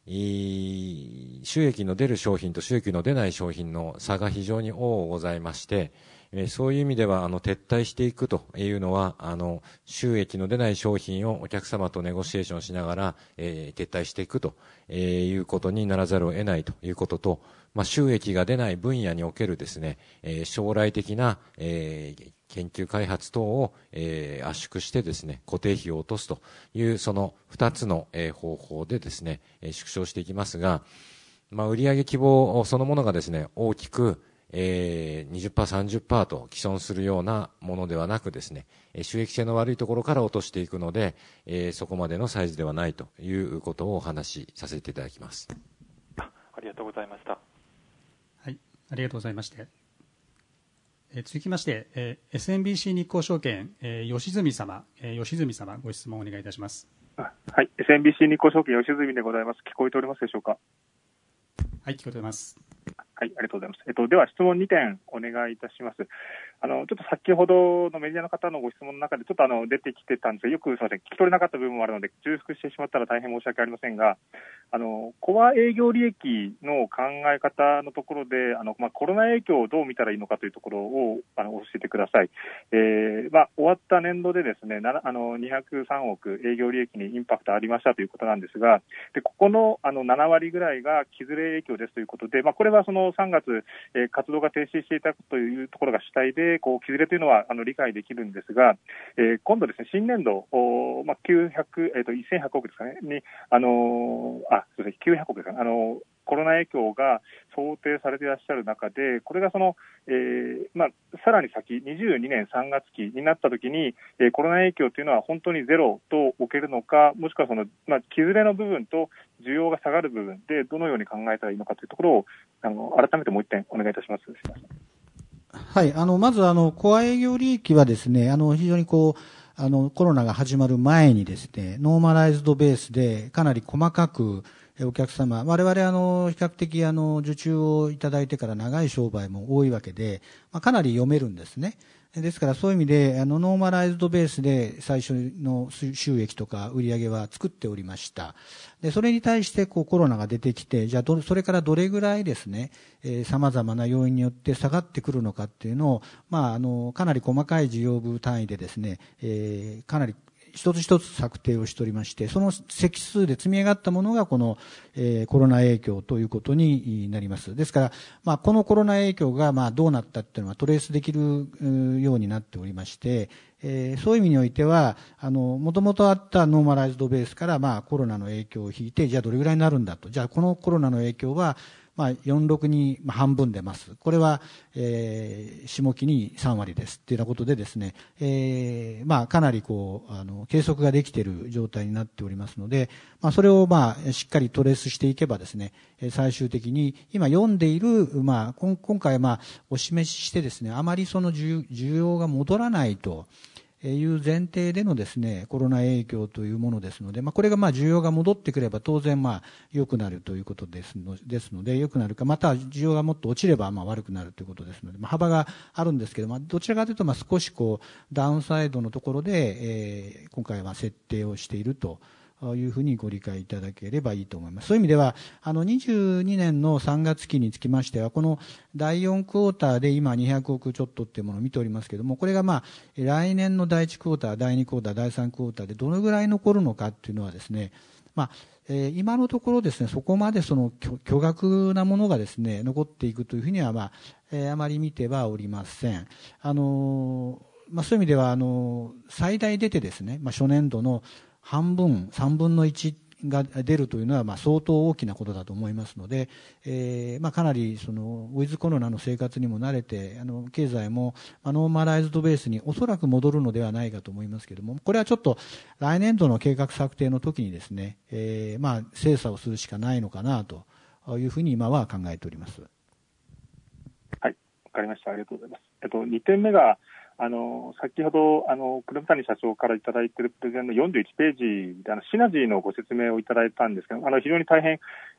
収益の出る商品と収益の出ない商品の差が非常に多ございまして、そういう意味ではあの撤退していくというのは、あの収益の出ない商品をお客様とネゴシエーションしながら、えー、撤退していくということにならざるを得ないということと、まあ、収益が出ない分野におけるですね、えー、将来的な、えー、研究開発等を、えー、圧縮してですね、固定費を落とすというその二つの、えー、方法でですね、えー、縮小していきますが、まあ、売上規模そのものがですね、大きくえー、にじゅっパーセント、さんじゅっパーセント と既存するようなものではなくですね、収益性の悪いところから落としていくので、えー、そこまでのサイズではないということをお話しさせていただきます。 ありがとうございました。 はい、ありがとうございまして、えー、続きまして、えー、エスエヌビーシー 日興証券、えー、吉住様、えー、吉住様ご質問をお願いいたします。 はい、エスエヌビーシー 日興証券吉住でございます。聞こえておりますでしょうか。 はい、聞こえております。 はい、ありがとうございます。えっと、では質問にてんお願いいたします。あの、ちょっと先ほどのメディアの方のご質問の中でちょっとあの出てきてたんですが、よくすみません、聞き取れなかった部分もあるので、重複してしまったら大変申し訳ありませんが、あの、コア営業利益の考え方のところで、あの、まあ、コロナ影響をどう見たらいいのかというところをあの教えてください。えー、まあ、終わった年度でですね、あの、にひゃくさんおく営業利益にインパクトありましたということなんですが、で、ここのあのななわりぐらいが期ずれ影響ですということで、まあ、これはそのさんがつ、えー、活動が停止していたというところが主体で、こう、期ずれというのはあの理解できるんですが、えー、今度ですね、新年度、まあ、きゅうひゃく、えっと、せんひゃくおくですかね、に、あのー、あ、そうですね、きゅうひゃくおくですかね、あのー、コロナ影響が想定されていらっしゃる中で、これがその、えーまあ、さらに先、にじゅうにねんさんがつきになったときに、えー、コロナ影響というのは本当にゼロと置けるのか、もしくはその、まあ、期ずれの部分と需要が下がる部分でどのように考えたらいいのかというところを、あの改めてもう一点お願いいたします。すみません。 はい、あのまずあのコア営業利益はですね、あの非常にこうあのコロナが始まる前にですね、ノーマライズドベースでかなり細かくお客様、我々あの比較的あの受注をいただいてから長い商売も多いわけで、まあ、かなり読めるんですね。ですからそういう意味であのノーマライズドベースで最初の収益とか売り上げは作っておりました。でそれに対してこうコロナが出てきて、じゃあどそれからどれぐらいですね、えー、様々な要因によって下がってくるのかっていうのを、まああのかなり細かい事業部単位でですね、えー、かなり一つ一つ策定をしておりまして、その積数で積み上がったものがこの、えー、コロナ影響ということになります。ですから、まあ、このコロナ影響がまあどうなったっていうのはトレースできるようになっておりまして、えー、そういう意味においては、あの、もともとあったノーマライズドベースから、まあ、コロナの影響を引いて、じゃあどれぐらいになるんだと。じゃあこのコロナの影響は、まあ、よんじゅうろくに半分出ます。これは、えー、下期にさんわりです。っていうようなことでですね、えー、まあ、かなりこう、あの、計測ができている状態になっておりますので、まあ、それをまあ、しっかりトレースしていけばですね、最終的に、今読んでいる、まあ、今回まあ、お示ししてですね、あまりその需要が戻らないと、いう前提でのですね、コロナ影響というものですので、まあ、これがまあ需要が戻ってくれば当然まあ良くなるということですのですので、良くなるか、また需要がもっと落ちればまあ悪くなるということですので、まあ、幅があるんですけど、まあ、どちらかというとまあ少しこうダウンサイドのところで、えー、今回は設定をしているというふうにご理解いただければいいと思います。そういう意味では、あのにじゅうにねんのさんがつきにつきましては、このだいよんクォーターで今にひゃくおくちょっとっていうものを見ておりますけれども、これがまあ来年のだいいちクォーター、だいにクォーター、だいさんクォーターでどのぐらい残るのかっていうのはですね、まあえー、今のところですね、そこまでその巨額なものがですね、残っていくというふうにはまあ、えー、あまり見てはおりません。あのー、まあそういう意味ではあのー、最大出てですね、まあ初年度の半分、三分の一が出るというのは、まあ、相当大きなことだと思いますので、えーまあ、かなりそのウィズコロナの生活にも慣れて、あの経済もノーマライズドベースにおそらく戻るのではないかと思いますけれども、これはちょっと来年度の計画策定の時にですね、えーまあ、精査をするしかないのかなというふうに今は考えております。 はい、わかりました。ありがとうございます。えっと、にてんめが、あの先ほどあの黒谷社長からいただいているプレゼンのよんじゅういちページであのシナジーのご説明をいただいたんですけど、あの非常に大変、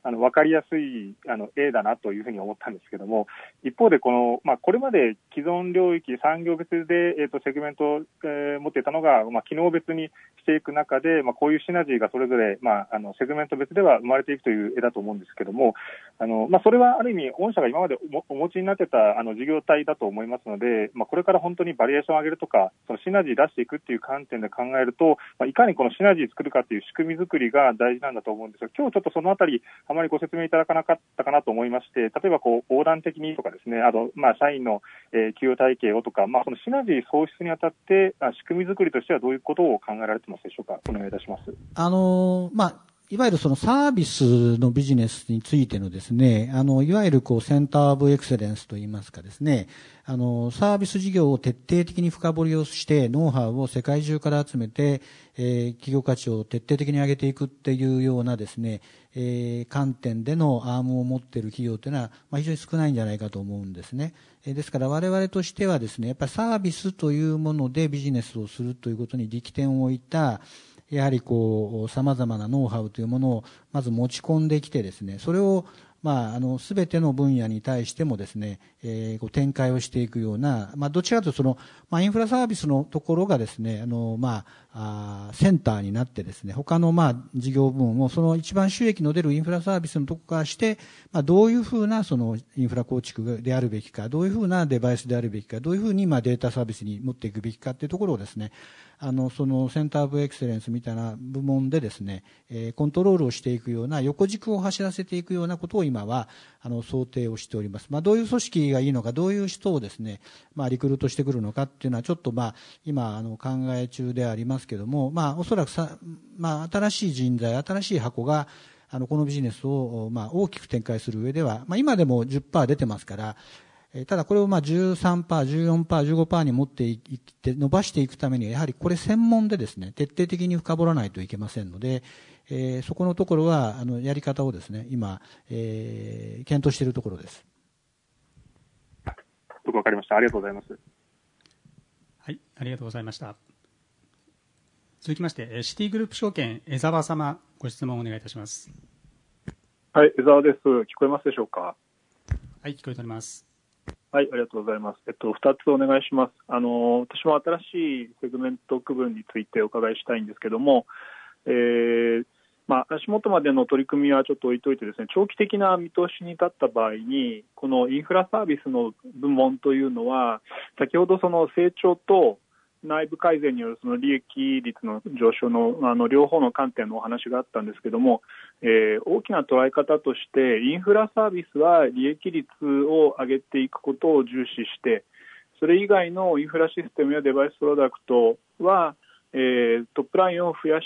あの分かりやすいあの例だなというふうに思ったんですけども、一方でこの、まあ、これまで既存領域、産業別で、えー、とセグメントを、えー、持っていたのが、まあ、機能別にしていく中で、まあ、こういうシナジーがそれぞれ、まあ、あのセグメント別では生まれていくという絵だと思うんですけども、あの、まあ、それはある意味、御社が今まで お, お持ちになってたあの事業体だと思いますので、まあ、これから本当にバリエーションを上げるとか、そのシナジー出していくっていう観点で考えると、まあ、いかにこのシナジー作るかっていう仕組み作りが大事なんだと思うんですが、今日ちょっとそのあたり、あまりご説明いただかなかったかなと思いまして、例えばこう横断的にとかですね、あと、まあ、社員の、えー、給与体系をとか、まあ、そのシナジー創出にあたって、あ仕組み作りとしてはどういうことを考えられてますでしょうか。お願いいたします。 あのー、まあ、いわゆるそのサービスのビジネスについてのですね、あの、いわゆるこうセンターオブエクセレンスといいますかですね、あの、サービス事業を徹底的に深掘りをして、ノウハウを世界中から集めて、えー、企業価値を徹底的に上げていくっていうようなですね、えー、観点でのアームを持っている企業というのは、まあ、非常に少ないんじゃないかと思うんですね。えー、ですから我々としてはですね、やっぱりサービスというものでビジネスをするということに力点を置いた、やはりこう、様々なノウハウというものをまず持ち込んできてですね、それを、まあ、あの、すべての分野に対してもですね、えー、こう展開をしていくような、まあ、どちらかというとその、まあ、インフラサービスのところがですね、あの、まあ、あセンターになってですね、他の、まあ、事業部門を、その一番収益の出るインフラサービスのところからして、まあ、どういうふうな、その、インフラ構築であるべきか、どういうふうなデバイスであるべきか、どういうふうに、まあ、データサービスに持っていくべきかというところをですね、あの、そのセンターオブエクセレンスみたいな部門でですね、えー、コントロールをしていくような、横軸を走らせていくようなことを今は、あの、想定をしております。まあ、どういう組織がいいのか、どういう人をですね、まあ、リクルートしてくるのかっていうのは、ちょっとまあ、今、あの、考え中でありますけども、まあ、おそらくさ、まあ、新しい人材、新しい箱が、あの、このビジネスを、まあ、大きく展開する上では、まあ、今でも じゅっパーセント 出てますから、ただこれをまあ じゅうさんパーセント、じゅうよんパーセント、じゅうごパーセント に持っていって伸ばしていくためにはやはりこれ専門でですね、徹底的に深掘らないといけませんので、えー、そこのところはあのやり方をですね、今、えー、検討しているところです。 よくわかりました。ありがとうございます。 はい、ありがとうございました。続きましてシティグループ証券江澤様、ご質問をお願いいたします。 はい、江澤です。聞こえますでしょうか。 はい、聞こえております。 はい、ありがとうございます。えっと、ふたつお願いします。あの、私も新しいセグメント区分についてお伺いしたいんですけども、えー、まあ、足元までの取り組みはちょっと置いといてですね、長期的な見通しに立った場合に、このインフラサービスの部門というのは、先ほどその成長と内部改善によるその利益率の上昇のあの両方の観点のお話があったんですけども、えー、大きな捉え方としてインフラサービスは利益率を上げていくことを重視して、それ以外のインフラシステムやデバイスプロダクトは、えー、トップラインを増やして、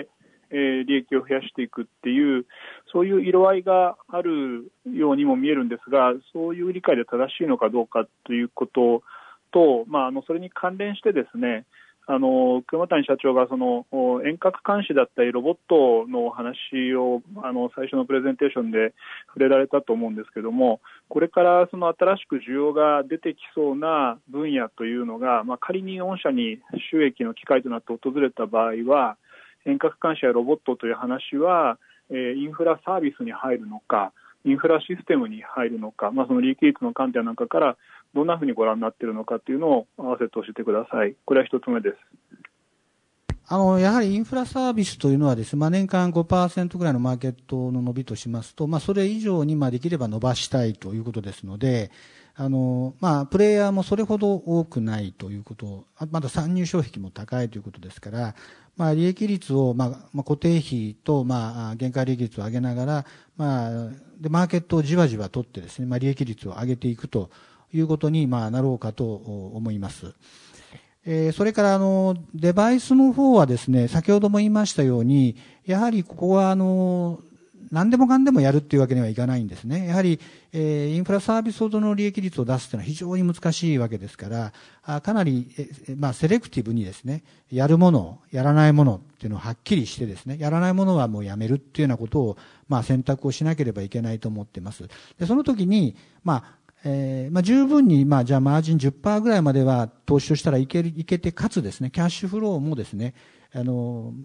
えー、利益を増やしていくっていう、そういう色合いがあるようにも見えるんですが、そういう理解で正しいのかどうかということと、まあ、あのそれに関連してですね、あの熊谷社長がその遠隔監視だったりロボットのお話をあの最初のプレゼンテーションで触れられたと思うんですけども、これからその新しく需要が出てきそうな分野というのが、まあ、仮に御社に収益の機会となって訪れた場合は、遠隔監視やロボットという話は、えー、インフラサービスに入るのか、インフラシステムに入るのか、まあ、その利益率の観点なんかからどんなふうにご覧になっているのかというのを合わせて教えてください。これは一つ目です。 あの、やはりインフラサービスというのはですね、まあ、年間 ごパーセント ぐらいのマーケットの伸びとしますと、まあ、それ以上にまあできれば伸ばしたいということですので、あの、まあ、プレイヤーもそれほど多くないということ、まだ参入障壁も高いということですから、まあ、利益率を、まあ、まあ、固定費と、まあ、限界利益率を上げながら、まあ、で、マーケットをじわじわ取ってですね、まあ、利益率を上げていくということに、まあ、なろうかと思います。えー、それから、あの、デバイスの方はですね、先ほども言いましたように、やはりここは、あの、何でもかんでもやるっていうわけにはいかないんですね。やはり、えー、インフラサービスほどの利益率を出すというのは非常に難しいわけですから、あかなり、えまあ、セレクティブにですね、やるもの、やらないものっていうのをはっきりしてですね、やらないものはもうやめるっていうようなことを、まあ、選択をしなければいけないと思っています。で、その時に、まあ、えー、まあ、十分に、まあ、じゃあマージン じゅっパーセント ぐらいまでは投資をしたらいける、いけて、かつですね、キャッシュフローもですね、あの、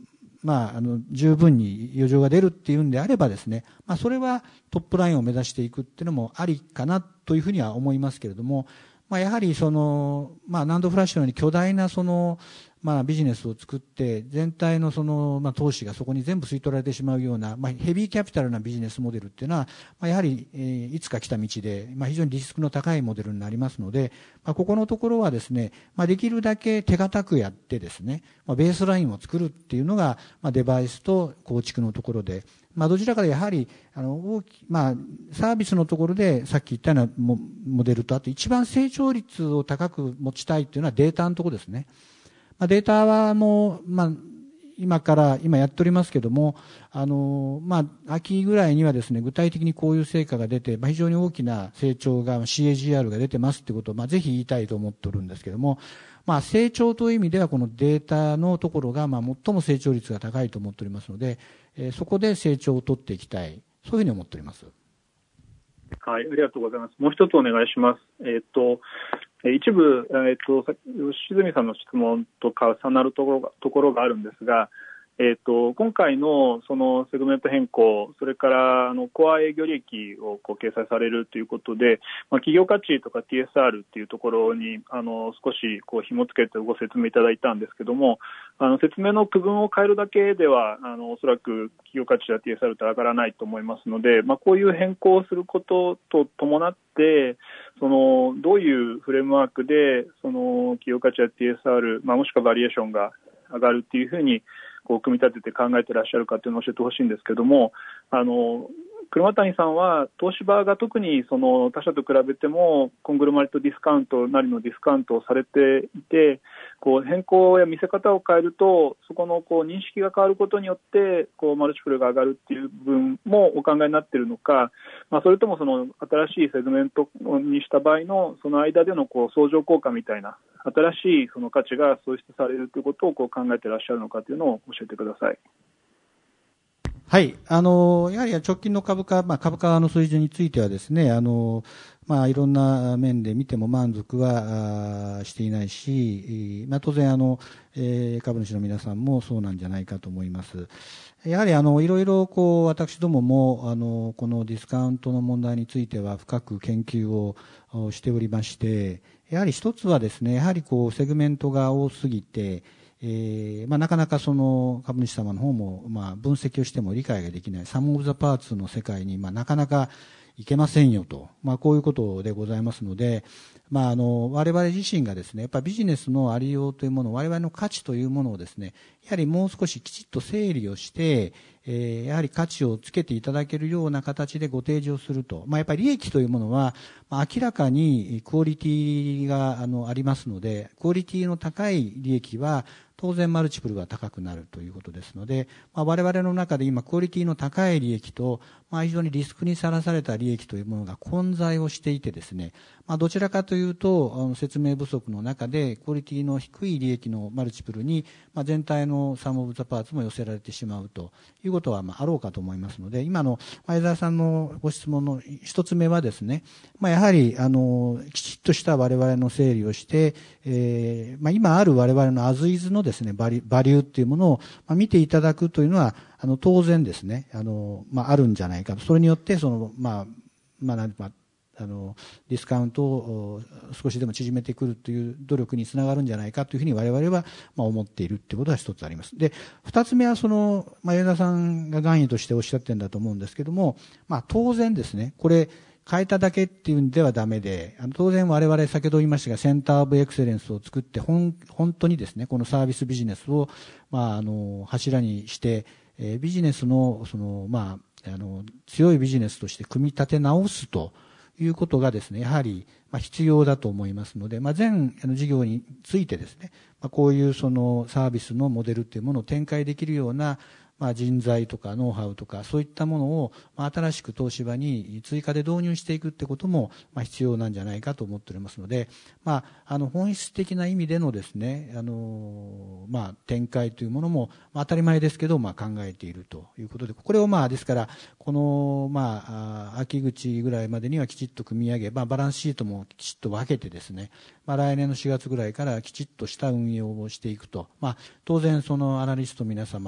まあ、あの十分に余剰が出るっていうんであればですね、まあ、それはトップラインを目指していくっていうのもありかなというふうには思いますけれども、まあ、やはりその、まあ、ナンドフラッシュのように巨大なその、まあ、ビジネスを作って全体のその、まあ、投資がそこに全部吸い取られてしまうような、まあ、ヘビーキャピタルなビジネスモデルっていうのは、まあ、やはり、えー、いつか来た道で、まあ、非常にリスクの高いモデルになりますので、まあ、ここのところはですね、まあ、できるだけ手堅くやってですね、まあ、ベースラインを作るっていうのが、まあ、デバイスと構築のところで、まあ、どちらかでやはりあの大き、まあ、サービスのところでさっき言ったようなモモデルと、あと一番成長率を高く持ちたいというのはデータのところですね。まあ、データはもう、まあ、今から今やっておりますけども、あのまあ、秋ぐらいにはですね、具体的にこういう成果が出て、まあ、非常に大きな成長が シーエージーアール が出てますということを、まあ、ぜひ言いたいと思っておるんですけども、まあ、成長という意味ではこのデータのところがまあ最も成長率が高いと思っておりますので、えー、そこで成長を取っていきたい、そういうふうに思っております。 はい、ありがとうございます。もう一つお願いします。えー、っと一部、えー、っと吉住さんの質問と重なるところがところがあるんですが、えー、と今回のそのセグメント変更、それからあのコア営業利益をこう掲載されるということで、まあ、企業価値とか ティーエスアール というところにあの少しこう紐付けてご説明いただいたんですけども、あの説明の区分を変えるだけではあのおそらく企業価値や ティーエスアール って上がらないと思いますので、まあ、こういう変更をすることと伴ってそのどういうフレームワークでその企業価値や ティーエスアール、まあ、もしくはバリエーションが上がるっていうふうにこう組み立てて考えていらっしゃるかというのを教えてほしいんですけども、あの車谷さんは東芝が特にその他社と比べてもコングロマリットディスカウントなりのディスカウントをされていて、こう変更や見せ方を変えるとそこのこう認識が変わることによってこうマルチプルが上がるっていう部分もお考えになっているのか、まあ、それともその新しいセグメントにした場合のその間でのこう相乗効果みたいな新しいその価値が創出されるということをこう考えていらっしゃるのかというのを教えてください。 はい、あのやはり直近の株価、まあ、株価の水準についてはですね、あの、まあ、いろんな面で見ても満足はしていないし、まあ、当然あの、えー、株主の皆さんもそうなんじゃないかと思います。やはりあのいろいろこう私どももあのこのディスカウントの問題については深く研究をしておりまして、やはり一つはですね、やはりこうセグメントが多すぎて、えーまあ、なかなかその株主様の方もまあ分析をしても理解ができないサム・オブ・ザ・パーツの世界にまあなかなかいけませんよと、まあ、こういうことでございますので、まあ、あの我々自身がですね、やっぱりビジネスのありようというもの、我々の価値というものをですね、やはりもう少しきちっと整理をして、えー、やはり価値をつけていただけるような形でご提示をすると、まあ、やっぱり利益というものは、まあ、明らかにクオリティがあのありますので、クオリティの高い利益は当然マルチプルが高くなるということですので、まあ、我々の中で今クオリティの高い利益と、まあ、非常にリスクにさらされた利益というものが混在をしていてですね、まあ、どちらかというとあの説明不足の中でクオリティの低い利益のマルチプルに、まあ、全体のサム・オブ・ザ・パーツも寄せられてしまうということはまああろうかと思いますので、今の前澤さんのご質問の一つ目はですね、まあ、やはりあのきちっとした我々の整理をして、えーまあ、今ある我々のアズイズのですねバリ、バリューっていうものを見ていただくというのはあの当然ですね、あの、まあ、あるんじゃないかと。それによってその、まあまあまあ、あのディスカウントを少しでも縮めてくるという努力につながるんじゃないかというふうに我々はまあ思っているということが一つあります。で、二つ目はその、まあ、江田さんが願意としておっしゃってるんだと思うんですけども、まあ、当然ですね、これ変えただけっていうんではダメで、あの当然我々先ほど言いましたがセンターオブエクセレンスを作って本本当にですね、このサービスビジネスをまああの柱にして、えー、ビジネスのそのまああの強いビジネスとして組み立て直すということがですね、やはりまあ必要だと思いますので、まあ、全事業についてですね、まあ、こういうそのサービスのモデルというものを展開できるようなまあ人材とかノウハウとかそういったものを新しく東芝に追加で導入していくってこともまあ必要なんじゃないかと思っておりますので、まあ、あの本質的な意味でのですね、あのまあ展開というものも当たり前ですけどまあ考えているということで、これをまあですからこのまあ秋口ぐらいまでにはきちっと組み上げ、まあバランスシートもきちっと分けてですね、まあ来年のしがつぐらいからきちっとした運用をしていくと、まあ当然そのアナリスト皆様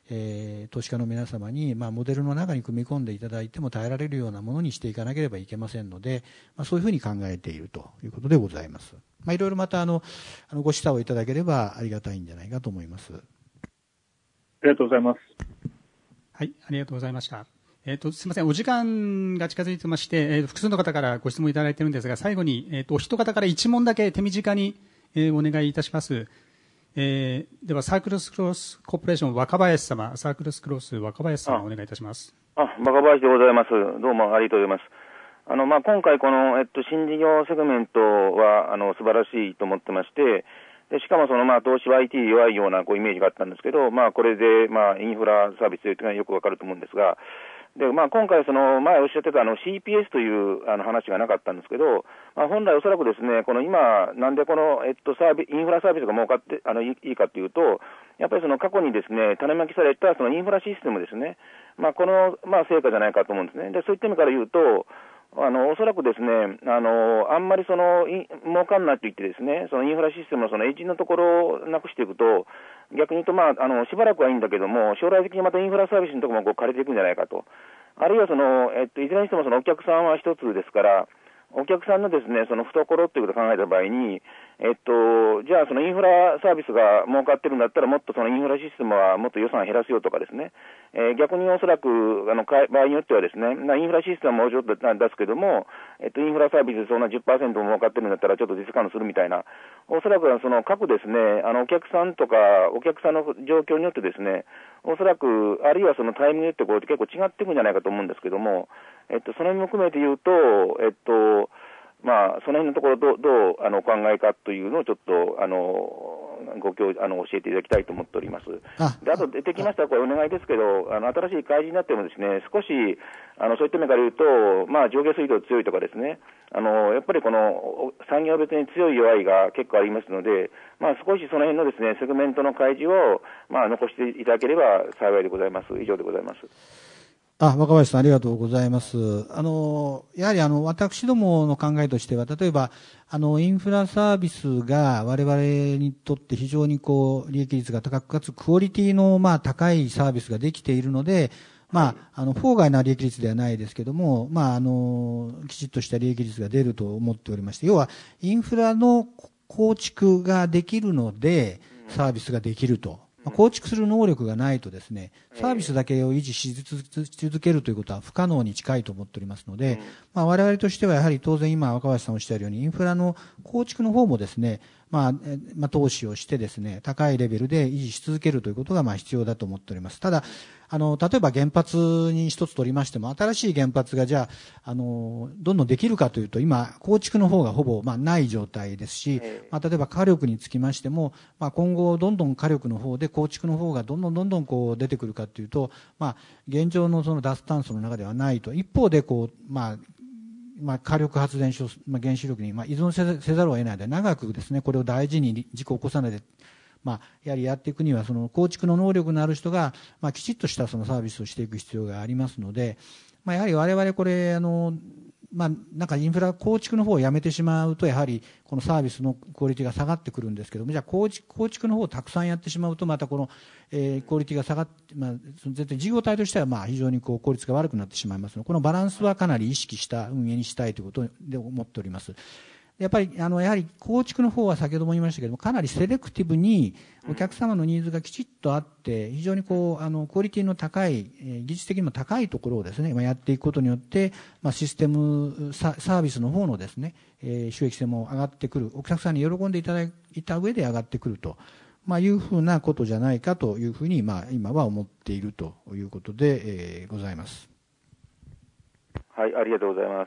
えー、投資家の皆様に、まあ、モデルの中に組み込んでいただいても耐えられるようなものにしていかなければいけませんので、まあ、そういうふうに考えているということでございます。まあ、いろいろまたあのあのご示唆をいただければありがたいんじゃないかと思います。 ありがとうございます。 はい、ありがとうございました。えーと、すみません、お時間が近づいてまして、えー、複数の方からご質問いただいているんですが、最後に、えーと、お一方から一問だけ手短に、えー、お願いいたします。えー、では、サークルスクロスコーポレーション若林様、サークルスクロス若林様、お願いいたします。 あ、若林でございます。どうもありがとうございます。あの、まあ、今回この、えっと、新事業セグメントは、あの、素晴らしいと思ってまして、でしかもその、まあ、投資は アイティー 弱いような、こう、イメージがあったんですけど、まあ、これで、まあ、インフラサービスというのはよくわかると思うんですが、で、まあ、今回その、前おっしゃってたあの、シーピーエス という、あの、話がなかったんですけど、まあ、本来おそらくですね、この今、なんでこの、えっと、サービインフラサービスが儲かって、あの、いいかというと、やっぱりその過去にですね、種まきされたそのインフラシステムですね、まあ、この、まあ、成果じゃないかと思うんですね。で、そういった意味から言うと、あの、おそらくですね、あの、あんまりその、い儲かんないと言ってですね、そのインフラシステムのそのエッジのところをなくしていくと、逆に言うと、まあ、あの、しばらくはいいんだけども、将来的にまたインフラサービスのところもこう枯れていくんじゃないかと。あるいはその、えっと、いずれにしてもそのお客さんは一つですから、お客さんのですね、その懐ということを考えた場合に、えっと、じゃあそのインフラサービスが儲かってるんだったらもっとそのインフラシステムはもっと予算減らすよとかですね、えー、逆におそらく、あの、場合によってはですね、インフラシステムはもうちょっと出すけども、えっと、インフラサービスでそんな じゅっパーセント も儲かってるんだったらちょっとディスカウントするみたいな、おそらくその各ですね、あの、お客さんとか、お客さんの状況によってですね、おそらく、あるいはそのタイミングによってこう結構違っていくんじゃないかと思うんですけども、えっと、その意味も含めて言うと、えっと、まあ、その辺のところどう、どう、あの、お考えかというのをちょっと、あの、ご教、あの、教えていただきたいと思っております。あで、あと出てきましたら、これお願いですけど、あの、新しい開示になってもですね、少し、あの、そういった面から言うと、まあ、上下水道強いとかですね、あの、やっぱりこの、産業別に強い弱いが結構ありますので、まあ、少しその辺のですね、セグメントの開示を、まあ、残していただければ幸いでございます。以上でございます。 あ、若林さんありがとうございます。あの、やはりあの、私どもの考えとしては、例えば、あの、インフラサービスが我々にとって非常にこう、利益率が高く、かつクオリティのまあ高いサービスができているので、まあ、あの、法外な利益率ではないですけども、まあ、あの、きちっとした利益率が出ると思っておりまして、要は、インフラの構築ができるので、サービスができると。構築する能力がないとですね、サービスだけを維持し続けるということは不可能に近いと思っておりますので、まあ、我々としてはやはり当然今若林さんおっしゃるようにインフラの構築の方もですね、まあ、まあ、投資をしてですね、高いレベルで維持し続けるということがまあ必要だと思っております。ただ、あの、例えば原発に一つ取りましても、新しい原発がじゃあ、あの、どんどんできるかというと、今、構築の方がほぼ、まあ、ない状態ですし、まあ、例えば火力につきましても、まあ、今後、どんどん火力の方で構築の方がどんどんどんどんこう出てくるかというと、まあ、現状のその脱炭素の中ではないと。一方で、こう、まあ、まあ、火力発電所、まあ、原子力に、まあ、依存せざるを得ないで、長くですね、これを大事に事故を起こさないで、まあ、やはりやっていくには、その構築の能力のある人が、まあ、きちっとしたそのサービスをしていく必要がありますので、まあ、やはり我々これ、あの、まあ、なんかインフラ構築の方をやめてしまうと、やはりこのサービスのクオリティが下がってくるんですけども、じゃあ構築、構築の方をたくさんやってしまうと、またこの、えー、クオリティが下がって、まあ、絶対事業体としては、まあ、非常にこう効率が悪くなってしまいますので、このバランスはかなり意識した運営にしたいということで思っております。やっぱり、あの、やはり構築の方は先ほども言いましたけども、かなりセレクティブにお客様のニーズがきちっとあって、非常にこう、あの、クオリティの高い、えー、技術的にも高いところをですね、まあ、やっていくことによって、まあ、システムサ、サービスの方のですね、えー、収益性も上がってくる、お客さんに喜んでいただいた上で上がってくると、まあ、いうふうなことじゃないかというふうに、まあ、今は思っているということで、えー、ございます。 はい、ありがとうございます。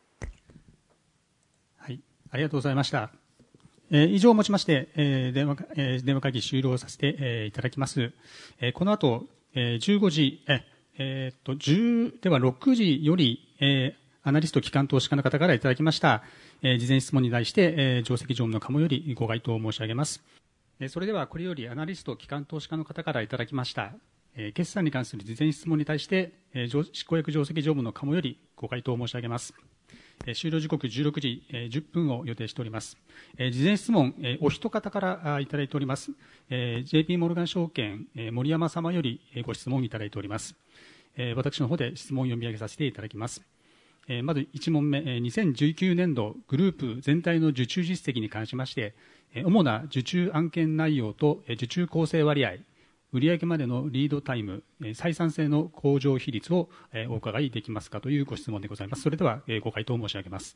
ありがとうございました。えー、以上をもちまして、えー電話えー、電話会議終了させて、えー、いただきます。えー、この後、えー、じゅうごじ、ええー、っと、じゅう、ではろくじより、えー、アナリスト機関投資家の方からいただきました、えー、事前質問に対して、えー、上席常務の鴨よりご回答を申し上げます。えー、それではこれよりアナリスト機関投資家の方からいただきました、えー、決算に関する事前質問に対して、えー、執行役上席常務の鴨よりご回答を申し上げます。 えー、終了時刻じゅうろくじじゅっぷんを予定しております。えー、事前質問、えー、お一方からいただいております。えー、ジェーピー モルガン証券、えー、森山様よりご質問いただいております。えー、私の方で質問を読み上げさせていただきます。えー、まずいち問目、にせんじゅうきゅうねんどグループ全体の受注実績に関しまして、主な受注案件内容と受注構成割合、売上までのリードタイム、採算性の向上比率をお伺いできますかというご質問でございます。それではご回答を申し上げます。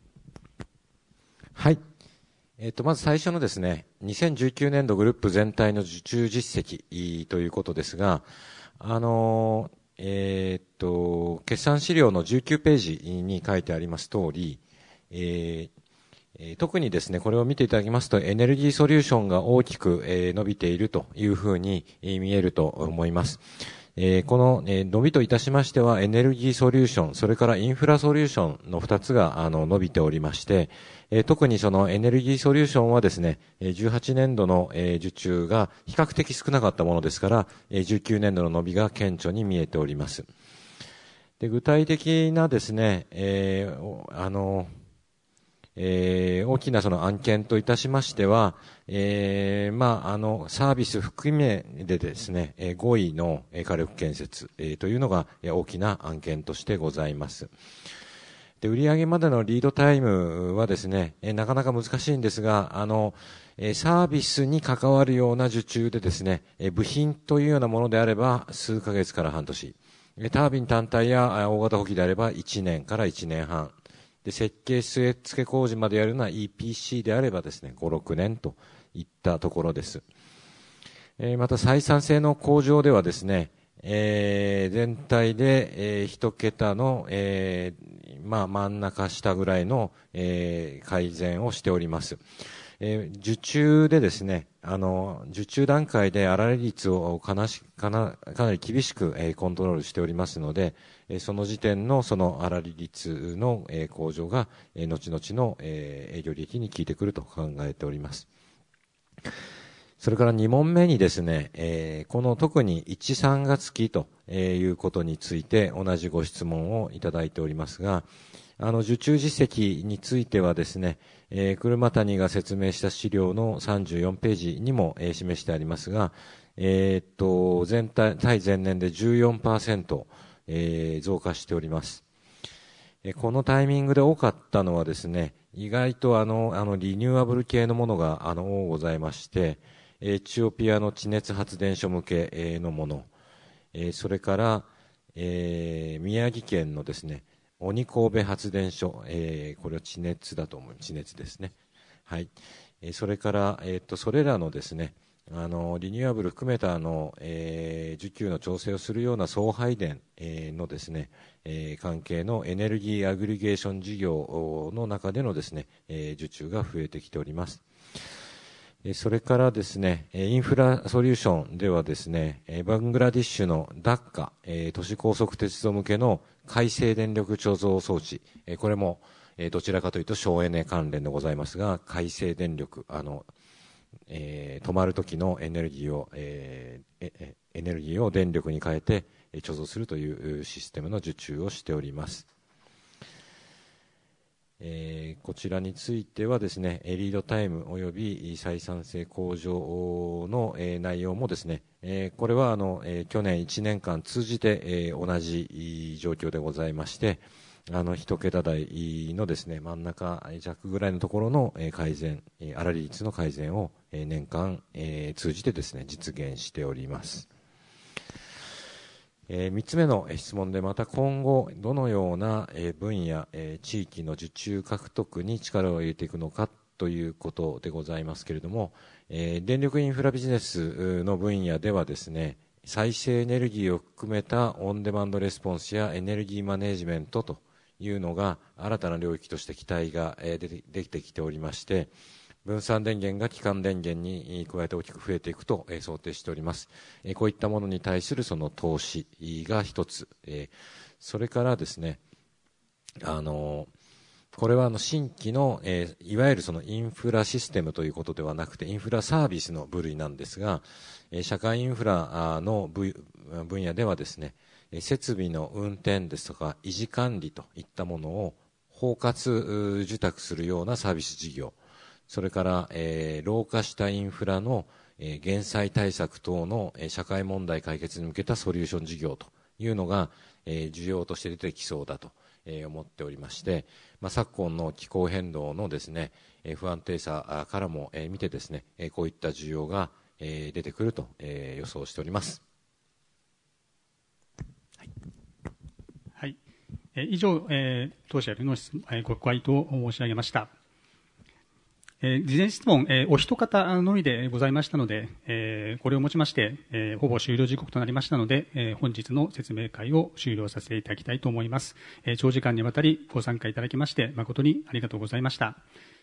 はい。えっと、まず最初のですね、にせんじゅうきゅうねんどグループ全体の受注実績ということですが、あの、えっと、決算資料のじゅうきゅうページに書いてあります通り、えー特にですね、これを見ていただきますと、エネルギーソリューションが大きく伸びているというふうに見えると思います。この伸びといたしましては、エネルギーソリューション、それからインフラソリューションのふたつが伸びておりまして、特にそのエネルギーソリューションはですね、じゅうはちねんどの受注が比較的少なかったものですから、じゅうきゅうねんどの伸びが顕著に見えております。で、具体的なですね、えー、あの、えー、大きなその案件といたしましては、えー、まあ、あの、サービス含めでですね、ごいの火力建設、えー、というのが大きな案件としてございます。で、売上までのリードタイムはですね、なかなか難しいんですが、あの、サービスに関わるような受注でですね、部品というようなものであれば数ヶ月から半年、タービン単体や大型補機であればいちねんからいちねんはん、で、設計据え付け工事までやるような イーピーシー であればですね、ご、ろくねんといったところです。えー、また採算性の向上ではですね、えー、全体で、えー、一桁の、えー、まあ真ん中下ぐらいの、えー、改善をしております。えー、受注でですね、あの、受注段階で粗利率をかなし、かな、かなり厳しく、えー、コントロールしておりますので、えー、その時点のその粗利率の、えー、向上が、えー、後々の、えー、営業利益に効いてくると考えております。それからに問目にですね、えー、この特にいち、さんがつ期ということについて同じご質問をいただいておりますが、あの、受注実績についてはですね、えー、車谷が説明した資料のさんじゅうよんページにも、えー、示してありますが、えー、っと、全体、対前年で じゅうよんパーセント、えー、増加しております。えー、このタイミングで多かったのはですね、意外とあの、あの、リニューアブル系のものが、あの、多ございまして、エチオピアの地熱発電所向けのもの、えー、それから、えー、宮城県のですね、鬼神戸発電所、えー、これは地熱だと思う。地熱ですね。はい。えー、それから、えっと、それらのですね、あの、リニューアブル含めたあの、えー、需給の調整をするような送配電、えー、のですね、えー、関係のエネルギーアグリゲーション事業の中でのですね、えー、受注が増えてきております。それからですね、インフラソリューションではですね、バングラディッシュのダッカ、都市高速鉄道向けの海成電力貯蔵装置、これもどちらかというと省エネ関連でございますが、海成電力、あの、えー、止まる時のエネルギーを、えー、エネルギーを電力に変えて貯蔵するというシステムの受注をしております。えー、こちらについてはですね、リードタイムおよび採算性向上の、えー、内容もですね、えー、これはあの、えー、去年いちねんかん通じて、えー、同じ状況でございまして、あの一桁台のですね、真ん中弱ぐらいのところの、えー、改善、えー、粗利率の改善を、えー、年間、えー、通じてですね、実現しております。えー、みっつめの質問で、また今後どのような分野、地域の受注獲得に力を入れていくのかということでございますけれども、えー、電力インフラビジネスの分野ではですね、再生エネルギーを含めたオンデマンドレスポンスやエネルギーマネジメントというのが新たな領域として期待ができてきておりまして、分散電源が基幹電源に加えて大きく増えていくと想定しております。こういったものに対するその投資が一つ、それからですね、あのこれはあの新規のいわゆるそのインフラシステムということではなくてインフラサービスの部類なんですが、社会インフラの分野ではですね、設備の運転ですとか維持管理といったものを包括受託するようなサービス事業、それから、えー、老化したインフラの、えー、減災対策等の、えー、社会問題解決に向けたソリューション事業というのが、えー、需要として出てきそうだと、えー、思っておりまして、まあ、昨今の気候変動のですね、えー、不安定さからも、えー、見てですね、えー、こういった需要が、えー、出てくると、えー、予想しております。 はい、はい、えー、以上、えー、当社よりの質問、えー、ご回答を申し上げました。えー、事前質問、えー、お一方のみでございましたので、えー、これをもちまして、えー、ほぼ終了時刻となりましたので、えー、本日の説明会を終了させていただきたいと思います。えー、長時間にわたりご参加いただきまして誠にありがとうございました。